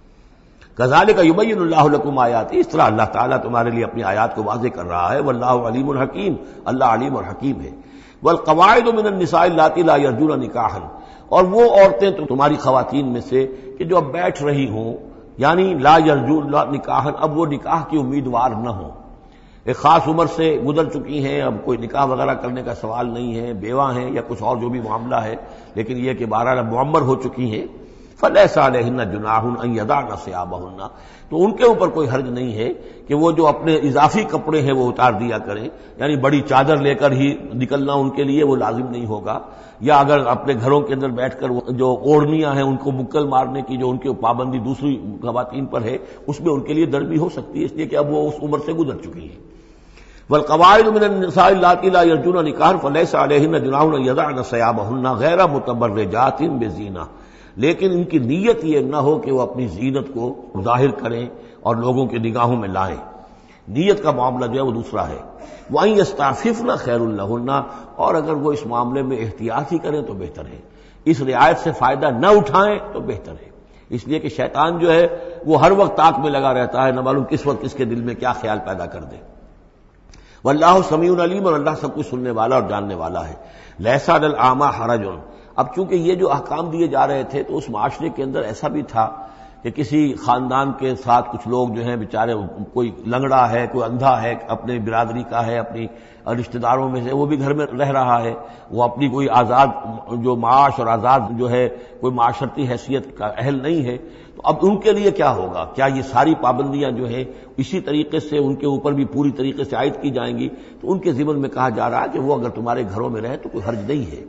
کذالک یبین اللہ لکم آیاتہ، اس طرح اللہ تعالیٰ تمہارے لیے اپنی آیات کو واضح کر رہا ہے، واللہ علیم الحکیم، اللہ علیم اور حکیم ہے۔ والقواعد من النساء اللاتی لا یرجون نکاحا، اور وہ عورتیں تو تمہاری خواتین میں سے کہ جو اب بیٹھ رہی ہوں، یعنی لا یرجون نکاحا، اب وہ نکاح کی امیدوار نہ ہوں، ایک خاص عمر سے گزر چکی ہیں، اب کوئی نکاح وغیرہ کرنے کا سوال نہیں ہے، بیوہ ہیں یا کچھ اور جو بھی معاملہ ہے، لیکن یہ کہ بہرحال اب معمر ہو چکی ہیں، فَلَيْسَ عَلَيْهِنَّ جُنَاحٌ أَن يَضَعْنَ ثِيَابَهُنَّ، تو ان کے اوپر کوئی حرج نہیں ہے کہ وہ جو اپنے اضافی کپڑے ہیں وہ اتار دیا کریں، یعنی بڑی چادر لے کر ہی نکلنا ان کے لیے وہ لازم نہیں ہوگا، یا اگر اپنے گھروں کے اندر بیٹھ کر جو اوڑھنیاں ہیں ان کو مکل مارنے کی جو ان کی پابندی دوسری خواتین پر ہے، اس میں ان کے لیے درد بھی ہو سکتی ہے، اس لیے کہ اب وہ اس عمر سے گزر چکی ہیں۔ والقواعد من النساء اللاتی لا یرجون نکاحا فلیس علیہن جناح ان یضعن ثیابہن غیر متبرجات بزینہ، لیکن ان کی نیت یہ نہ ہو کہ وہ اپنی زینت کو ظاہر کریں اور لوگوں کی نگاہوں میں لائیں، نیت کا معاملہ جو ہے وہ دوسرا ہے۔ وَأَن يَسْتَعْفِفْنَ خَيْرٌ لَهُنَّ، اور اگر وہ اس معاملے میں احتیاط ہی کریں تو بہتر ہے، اس رعایت سے فائدہ نہ اٹھائیں تو بہتر ہے، اس لیے کہ شیطان جو ہے وہ ہر وقت طاق میں لگا رہتا ہے، نہ معلوم کس وقت کس کے دل میں کیا خیال پیدا کر دے۔ واللہ سمیع علیم، اور اللہ سب کچھ سننے والا اور جاننے والا ہے۔ لیس علی الاعمی حرج، اب چونکہ یہ جو احکام دیے جا رہے تھے تو اس معاشرے کے اندر ایسا بھی تھا کہ کسی خاندان کے ساتھ کچھ لوگ جو ہیں بیچارے، کوئی لنگڑا ہے، کوئی اندھا ہے، اپنے برادری کا ہے، اپنی رشتہ داروں میں سے، وہ بھی گھر میں رہ رہا ہے، وہ اپنی کوئی آزاد جو معاش اور آزاد جو ہے کوئی معاشرتی حیثیت کا اہل نہیں ہے، تو اب ان کے لیے کیا ہوگا؟ کیا یہ ساری پابندیاں جو ہیں اسی طریقے سے ان کے اوپر بھی پوری طریقے سے عائد کی جائیں گی؟ تو ان کے ضمن میں کہا جا رہا ہے کہ وہ اگر تمہارے گھروں میں رہے تو کوئی حرج نہیں ہے۔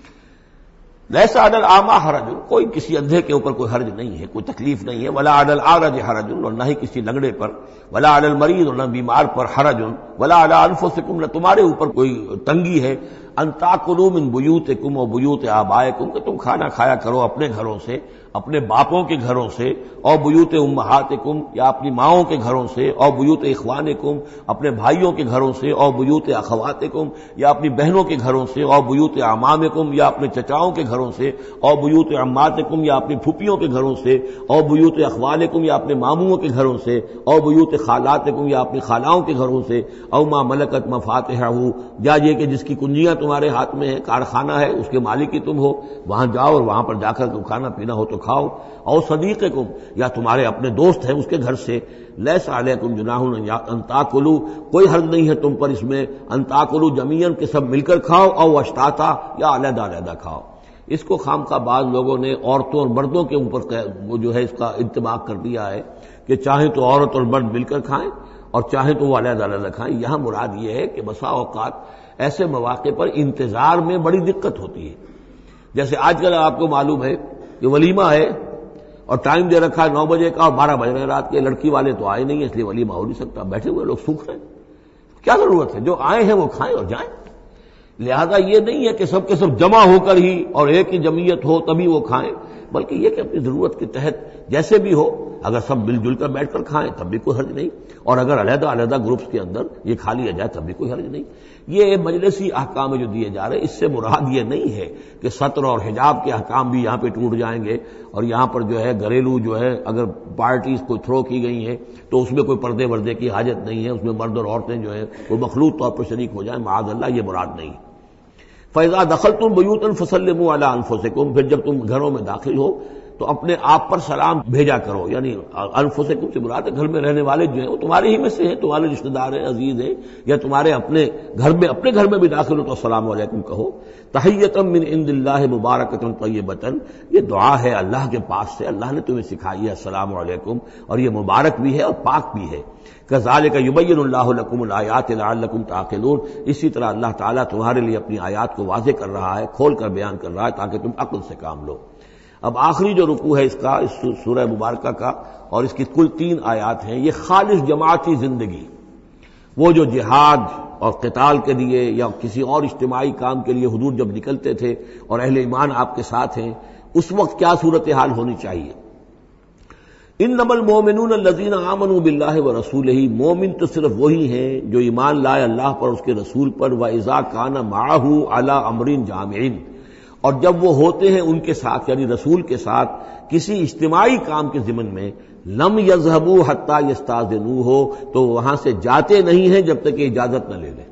لیس علی الاعمی حرج، کوئی کسی اندھے کے اوپر کوئی حرج نہیں ہے، کوئی تکلیف نہیں ہے، ولا علی الاعرج حرج، اور نہ ہی کسی لنگڑے پر، ولا علی المریض، اور نہ بیمار پر حرج، ولا علی انفسکم، نہ تمہارے اوپر کوئی تنگی ہے، ان تاکلوا من بیوتکم و بیوت آبائکم، کہ تم کھانا کھایا کرو اپنے گھروں سے، اپنے باپوں کے گھروں سے، اور بیوت امہاتکم، یا اپنی ماؤں کے گھروں سے، اور بیوت اخوانکم، اپنے بھائیوں کے گھروں سے، اور بیوت اخواتکم، یا اپنی بہنوں کے گھروں سے، اور بیوت اعمامکم، یا اپنے چچاؤں کے گھروں سے، اور بیوت عماتکم، یا اپنی پھوپھیوں کے گھروں سے، اور بیوت اخوالکم، یا اپنے ماموں کے گھروں سے، اور بیوت خالاتکم، یا اپنی خالاؤں کے گھروں سے، او ما ملکت مفاتحہ، یا یہ کہ جس کی کنجیاں تمہارے ہاتھ میں ہے، کارخانہ ہے، اس کے مالک ہی تم ہو، وہاں جاؤ اور وہاں پر جا کر کھانا پینا ہو تو کھاؤ، اور صدیقکم، یا تمہارے اپنے دوست ہیں اس کے گھر سے، لیس علیکم جناح ان تاکلوا، کوئی حرج نہیں ہے تم پر اس میں، ان تاکلوا جمیعا، کہ سب مل کر کھاؤ، او اشتاتا، یا علیحدہ علیحدہ کھاؤ۔ اس کو خامخواہ بعض لوگوں نے عورتوں اور مردوں کے اوپر وہ جو ہے اس کا انطباق کر دیا ہے کہ چاہیں تو عورت اور مرد مل کر کھائیں اور چاہیں تو وہ علیحدہ علیحدہ کھائیں. یہاں مراد یہ ہے کہ بسا اوقات ایسے مواقع پر انتظار میں بڑی دقت ہوتی ہے. جیسے آج کل آپ کو معلوم ہے کہ ولیمہ ہے اور ٹائم دے رکھا ہے 9 بجے کا اور 12 بج رہے ہیں رات کے. لڑکی والے تو آئے نہیں ہیں اس لیے ولیمہ ہو نہیں سکتا. بیٹھے ہوئے لوگ سوکھ رہے ہیں. کیا ضرورت ہے؟ جو آئے ہیں وہ کھائیں اور جائیں. لہذا یہ نہیں ہے کہ سب کے سب جمع ہو کر ہی اور ایک ہی جمعیت ہو تبھی وہ کھائیں، بلکہ یہ کہ اپنی ضرورت کے تحت جیسے بھی ہو اگر سب مل جل کر بیٹھ کر کھائیں تب بھی کوئی حرج نہیں، اور اگر علیحدہ علیحدہ گروپس کے اندر یہ کھا لیا جائے تب بھی کوئی حرج نہیں. یہ مجلسی احکام جو دیے جا رہے ہیں اس سے مراد یہ نہیں ہے کہ سطر اور حجاب کے احکام بھی یہاں پہ ٹوٹ جائیں گے اور یہاں پر جو ہے گھریلو جو ہے اگر پارٹیز کو تھرو کی گئی ہیں تو اس میں کوئی پردے وردے کی حاجت نہیں ہے، اس میں مرد اور عورتیں جو ہیں وہ مخلوط طور پر شریک ہو جائیں، معاذ اللہ یہ مراد نہیں. فَإِذَا دَخَلْتُمْ بُيُوتًا فَسَلِّمُوا عَلَىٰ أَنفُسِكُمْ، پھر جب تم گھروں میں داخل ہو تو اپنے آپ پر سلام بھیجا کرو. یعنی انفسکم سے مراد ہے گھر میں رہنے والے جو ہیں وہ تمہارے ہی میں سے ہیں، تمہارے رشتہ دار ہیں، عزیز ہیں، یا تمہارے اپنے گھر میں بھی داخل ہو تو السلام علیکم کہو. تحیۃ من عند اللہ مبارکۃ طیبۃ، یہ دعا ہے اللہ کے پاس سے، اللہ نے تمہیں سکھائی ہے السلام علیکم، اور یہ مبارک بھی ہے اور پاک بھی ہے. کذالک یبین اللہ لکم الآیات لعلکم تعقلون، اسی طرح اللہ تعالیٰ تمہارے لیے اپنی آیات کو واضح کر رہا ہے، کھول کر بیان کر رہا ہے تاکہ تم عقل سے کام لو. اب آخری جو رکوع ہے اس کا، اس سورہ مبارکہ کا، اور اس کی کل 3 آیات ہیں، یہ خالص جماعتی زندگی، وہ جو جہاد اور قتال کے لیے یا کسی اور اجتماعی کام کے لیے حضور جب نکلتے تھے اور اہل ایمان آپ کے ساتھ ہیں، اس وقت کیا صورتحال ہونی چاہیے. انما المؤمنون الذین آمنوا باللہ ورسولہ، مومن تو صرف وہی ہیں جو ایمان لائے اللہ پر اس کے رسول پر. وَإِذَا كَانَ مَعَهُ عَلَىٰ أَمْرٍ جَامِعٍ، اور جب وہ ہوتے ہیں ان کے ساتھ یعنی رسول کے ساتھ کسی اجتماعی کام کے ضمن میں، لم يذهبوا حتى يستأذنوه، تو وہاں سے جاتے نہیں ہیں جب تک کہ اجازت نہ لے لیں.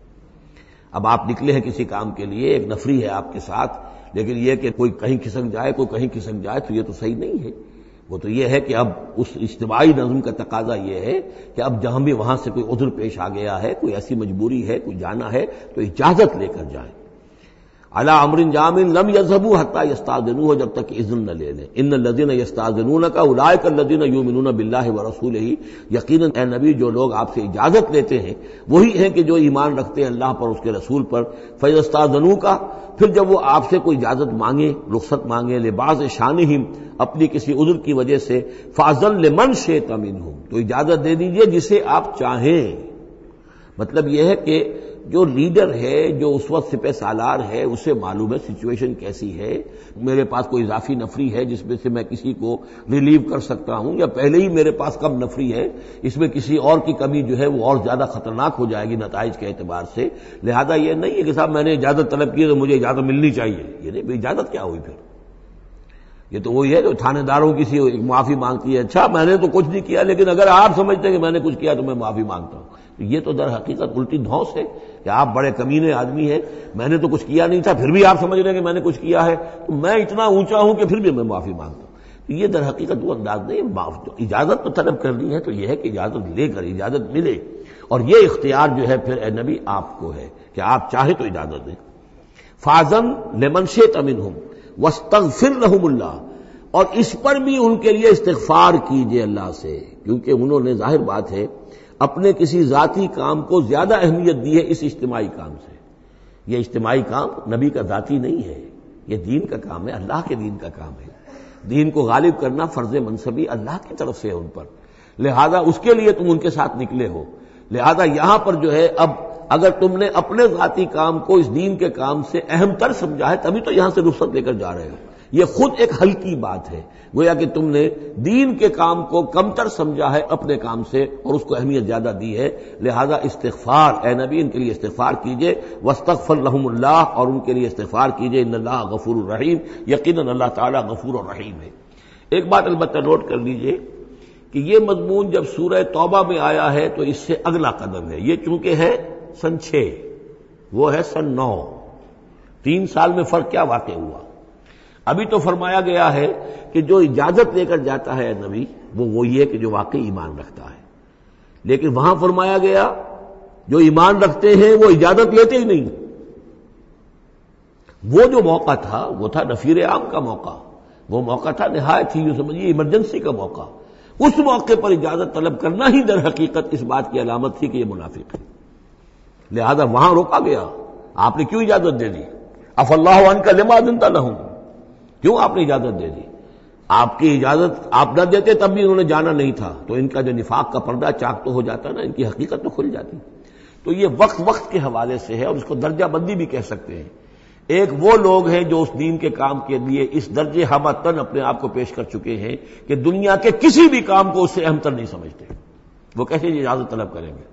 اب آپ نکلے ہیں کسی کام کے لیے، ایک نفری ہے آپ کے ساتھ، لیکن یہ کہ کوئی کہیں کھسک جائے کوئی کہیں کھسک جائے تو یہ تو صحیح نہیں ہے. وہ تو یہ ہے کہ اب اس اجتماعی نظم کا تقاضا یہ ہے کہ اب جہاں بھی وہاں سے کوئی عذر پیش آ گیا ہے، کوئی ایسی مجبوری ہے، کوئی جانا ہے تو اجازت لے کر جائیں. علی امر جامع لم یذهبوا حتى یستاذنوه، جب تک اذن نہ لے لیں. ان الذين یستاذنونک اولئک الذین یؤمنون باللہ ورسولہ، یقیناً اے نبی جو لوگ آپ سے اجازت لیتے ہیں وہی ہیں کہ جو ایمان رکھتے ہیں اللہ پر اس کے رسول پر. فیستاذنوک، پھر جب وہ آپ سے کوئی اجازت مانگے، رخصت مانگے، لبعض شانہم، اپنی کسی عذر کی وجہ سے، فاذن لمن شئت منہم، تو اجازت دے دیجئے جسے آپ چاہیں. مطلب یہ ہے کہ جو لیڈر ہے، جو اس وقت سپہ سالار ہے، اسے معلوم ہے سچویشن کیسی ہے، میرے پاس کوئی اضافی نفری ہے جس میں سے میں کسی کو ریلیو کر سکتا ہوں، یا پہلے ہی میرے پاس کم نفری ہے، اس میں کسی اور کی کمی جو ہے وہ اور زیادہ خطرناک ہو جائے گی نتائج کے اعتبار سے. لہذا یہ نہیں ہے کہ صاحب میں نے اجازت طلب کی تو مجھے اجازت ملنی چاہیے. یہ نہیں، اجازت کیا ہوئی پھر؟ یہ تو وہی ہے جو تھانے داروں کی سی معافی مانگتی ہے، اچھا میں نے تو کچھ نہیں کیا لیکن اگر آپ سمجھتے ہیں کہ میں نے کچھ کیا تو میں معافی مانگتا ہوں. یہ تو در حقیقت الٹی دھونس ہے کہ آپ بڑے کمینے آدمی ہیں، میں نے تو کچھ کیا نہیں تھا پھر بھی آپ سمجھ رہے ہیں کہ میں نے کچھ کیا ہے تو میں اتنا اونچا ہوں کہ پھر بھی میں معافی مانگتا ہوں. یہ در حقیقت وہ انداز نہیں. اجازت تو طلب کرنی ہے تو یہ ہے کہ اجازت لے کر اجازت ملے، اور یہ اختیار جو ہے پھر اے نبی آپ کو ہے کہ آپ چاہے تو اجازت دیں. فاذن لمن شئت منہم واستغفر لهم اللہ، اور اس پر بھی ان کے لیے استغفار کیجئے اللہ سے، کیونکہ انہوں نے ظاہر بات ہے اپنے کسی ذاتی کام کو زیادہ اہمیت دی ہے اس اجتماعی کام سے. یہ اجتماعی کام نبی کا ذاتی نہیں ہے، یہ دین کا کام ہے، اللہ کے دین کا کام ہے. دین کو غالب کرنا فرض منصبی اللہ کی طرف سے ہے ان پر، لہذا اس کے لیے تم ان کے ساتھ نکلے ہو. لہذا یہاں پر جو ہے اب اگر تم نے اپنے ذاتی کام کو اس دین کے کام سے اہم تر سمجھا ہے تبھی تو یہاں سے رخصت لے کر جا رہے ہو. یہ خود ایک ہلکی بات ہے، گویا کہ تم نے دین کے کام کو کمتر سمجھا ہے اپنے کام سے اور اس کو اہمیت زیادہ دی ہے. لہذا استغفار، اے نبی ان کے لیے استغفار کیجئے. واستغفر لهم اللہ، اور ان کے لیے استغفار کیجئے. ان اللہ غفور الرحیم، یقیناً اللہ تعالیٰ غفور الرحیم ہے. ایک بات البتہ نوٹ کر لیجئے کہ یہ مضمون جب سورہ توبہ میں آیا ہے تو اس سے اگلا قدم ہے. یہ چونکہ ہے سن 6، وہ ہے سن 9، 3 سال میں فرق کیا واقع ہوا. ابھی تو فرمایا گیا ہے کہ جو اجازت لے کر جاتا ہے نبی وہ وہی ہے کہ جو واقعی ایمان رکھتا ہے، لیکن وہاں فرمایا گیا جو ایمان رکھتے ہیں وہ اجازت لیتے ہی نہیں. وہ جو موقع تھا وہ تھا نفیر عام کا موقع، وہ موقع تھا نہایت ہی یوں سمجھیے ایمرجنسی کا موقع. اس موقع پر اجازت طلب کرنا ہی در حقیقت اس بات کی علامت تھی کہ یہ منافق ہے. لہذا وہاں روکا گیا. آپ نے کیوں اجازت دے دی؟ عفا اللہ عنک لما اذنت لہم، کیوں آپ نے اجازت دے دی؟ آپ کی اجازت آپ نہ دیتے تب بھی انہوں نے جانا نہیں تھا، تو ان کا جو نفاق کا پردہ چاک تو ہو جاتا نا، ان کی حقیقت تو کھل جاتی. تو یہ وقت کے حوالے سے ہے، اور اس کو درجہ بندی بھی کہہ سکتے ہیں. ایک وہ لوگ ہیں جو اس دین کے کام کے لیے اس درجے ہمتن اپنے آپ کو پیش کر چکے ہیں کہ دنیا کے کسی بھی کام کو اس سے اہم تر نہیں سمجھتے. وہ کیسے اجازت طلب کریں گے؟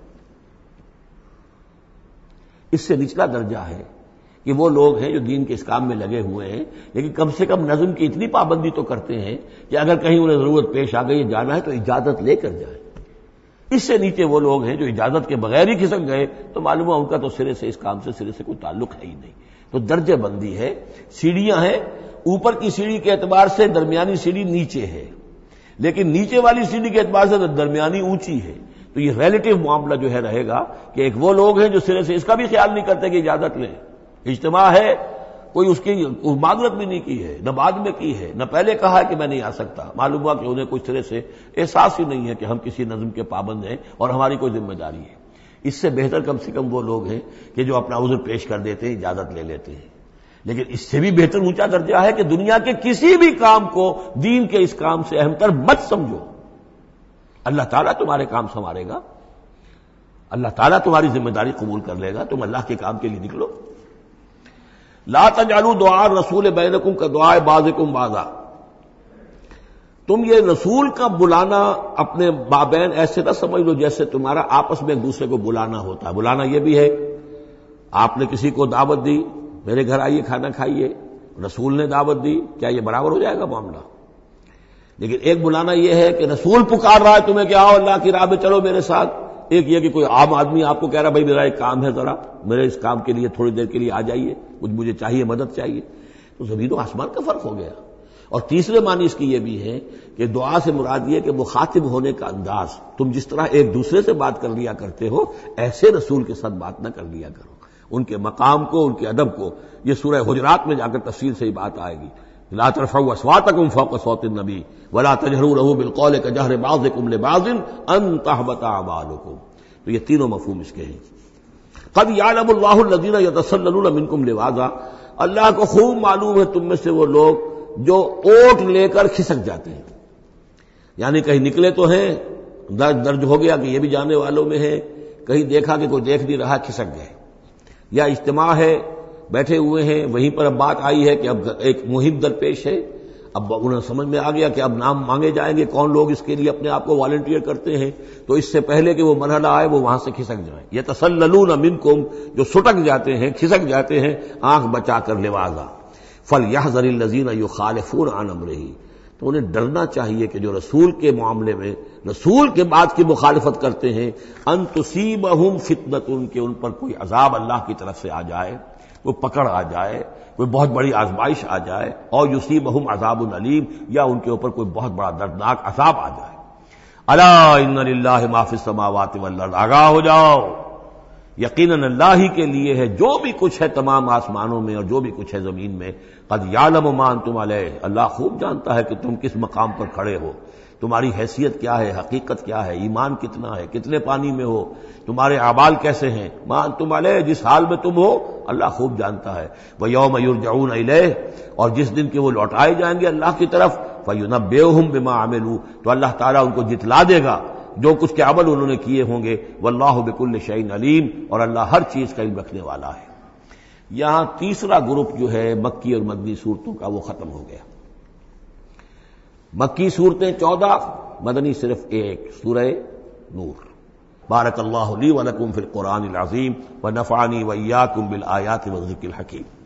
اس سے نچلا درجہ ہے کہ وہ لوگ ہیں جو دین کے اس کام میں لگے ہوئے ہیں، لیکن کم سے کم نظم کی اتنی پابندی تو کرتے ہیں کہ اگر کہیں انہیں ضرورت پیش آ گئی جانا ہے تو اجازت لے کر جائیں. اس سے نیچے وہ لوگ ہیں جو اجازت کے بغیر ہی کھسک گئے تو معلوم ہے ان کا تو سرے سے اس کام سے سرے سے کوئی تعلق ہے ہی نہیں. تو درجہ بندی ہے. سیڑھیاں ہیں، اوپر کی سیڑھی کے اعتبار سے درمیانی سیڑھی نیچے ہے، لیکن نیچے والی سیڑھی کے اعتبار سے درمیانی اونچی ہے. تو یہ ریلیٹو معاملہ جو ہے رہے گا کہ ایک وہ لوگ ہیں جو سرے سے اس کا بھی خیال نہیں کرتے کہ اجازت لیں. اجتماع ہے، کوئی اس کی معذرت بھی نہیں کی ہے، نہ بعد میں کی ہے، نہ پہلے کہا ہے کہ میں نہیں آ سکتا. معلوم ہوا کہ انہیں کوئی سرے سے احساس ہی نہیں ہے کہ ہم کسی نظم کے پابند ہیں اور ہماری کوئی ذمہ داری ہے. اس سے بہتر کم سے کم وہ لوگ ہیں کہ جو اپنا عذر پیش کر دیتے ہیں، اجازت لے لیتے ہیں. لیکن اس سے بھی بہتر اونچا درجہ ہے کہ دنیا کے کسی بھی کام کو دین کے اس کام سے اہم تر مت سمجھو. اللہ تعالیٰ تمہارے کام سنوارے گا، اللہ تعالیٰ تمہاری ذمہ داری قبول کر لے گا. تم اللہ کے کام کے لیے نکلو. لا تجعلوا دعاء الرسول بینکم کدعاء بعضکم بعضا. تم یہ رسول کا بلانا اپنے مابین ایسے نہ سمجھ لو جیسے تمہارا آپس میں ایک دوسرے کو بلانا ہوتا ہے. بلانا یہ بھی ہے، آپ نے کسی کو دعوت دی، میرے گھر آئیے کھانا کھائیے، رسول نے دعوت دی، کیا یہ برابر ہو جائے گا معاملہ؟ لیکن ایک بلانا یہ ہے کہ رسول پکار رہا ہے تمہیں کہ آؤ اللہ کی راہ میں چلو میرے ساتھ. ایک یہ کہ کوئی عام آدمی آپ کو کہہ رہا بھائی میرا ایک کام ہے، ذرا میرے اس کام کے لیے تھوڑی دیر کے لیے آ جائیے، کچھ مجھے چاہیے، مدد چاہیے. تو زمین و آسمان کا فرق ہو گیا. اور تیسرے معنی اس کی یہ بھی ہے کہ دعا سے مراد یہ کہ مخاطب ہونے کا انداز، تم جس طرح ایک دوسرے سے بات کر لیا کرتے ہو ایسے رسول کے ساتھ بات نہ کر لیا کرو. ان کے مقام کو، ان کے ادب کو، یہ سورہ حجرات میں جا کر تفصیل سے ہی بات آئے گی. لا ترفعوا اصواتکم فوق صوت النبی ولا تجہروا له بالقول کجہر بعضکم لبعض ان تحبط اعمالکم. تو یہ تینوں مفہوم اس کے ہیں. قد یعلم اللہ الذین یتسللون منکم لواذا. اللہ کو خوب معلوم ہے تم میں سے وہ لوگ جو اوٹ لے کر کھسک جاتے ہیں، یعنی کہیں نکلے تو ہیں، درج ہو گیا کہ یہ بھی جانے والوں میں ہے، کہیں دیکھا کہ کوئی دیکھ نہیں رہا کھسک گئے. یا اجتماع ہے، بیٹھے ہوئے ہیں، وہیں پر اب بات آئی ہے کہ اب ایک مہم درپیش ہے، اب انہیں سمجھ میں آ گیا کہ اب نام مانگے جائیں گے، کون لوگ اس کے لیے اپنے آپ کو والنٹیئر کرتے ہیں. تو اس سے پہلے کہ وہ مرحلہ آئے وہ وہاں سے کھسک جائیں. یتسللون منکم، جو سٹک جاتے ہیں، کھسک جاتے ہیں آنکھ بچا کر لواذا. فلیحذر الذین یخالفون عن امرہ. تو انہیں ڈرنا چاہیے کہ جو رسول کے معاملے میں رسول کے بات کی مخالفت کرتے ہیں، ان تصیبہم فتنۃ، کہ ان پر کوئی عذاب اللہ کی طرف سے آ جائے، کوئی پکڑ آ جائے، کوئی بہت بڑی آزمائش آ جائے، اور یصیبہم عذاب علیم، یا ان کے اوپر کوئی بہت بڑا دردناک عذاب آ جائے. الا ان للہ ما فی السماوات والارض. آگاہ ہو جاؤ، یقیناً اللہ ہی کے لیے ہے جو بھی کچھ ہے تمام آسمانوں میں اور جو بھی کچھ ہے زمین میں. قد یعلم ما انتم علیہ. اللہ خوب جانتا ہے کہ تم کس مقام پر کھڑے ہو، تمہاری حیثیت کیا ہے، حقیقت کیا ہے، ایمان کتنا ہے، کتنے پانی میں ہو، تمہارے اعمال کیسے ہیں. ما انتم علیہ، جس حال میں تم ہو اللہ خوب جانتا ہے. ویوم یرجعون الیہ، اور جس دن کے وہ لوٹائے جائیں گے اللہ کی طرف، فینبئہم بما عملوا، تو اللہ تعالیٰ ان کو جتلا دے گا جو کچھ کے عمل انہوں نے کیے ہوں گے. واللہ بکل شیء علیم، اور اللہ ہر چیز کا علم رکھنے والا ہے. یہاں تیسرا گروپ جو ہے مکی اور مدنی صورتوں کا وہ ختم ہو گیا. مکی صورتیں 14، مدنی صرف 1، سورہ نور. بارک اللہ لی ولکم فی القرآن العظیم ونفعنی وإیاکم بالآیات والذکر الحکیم.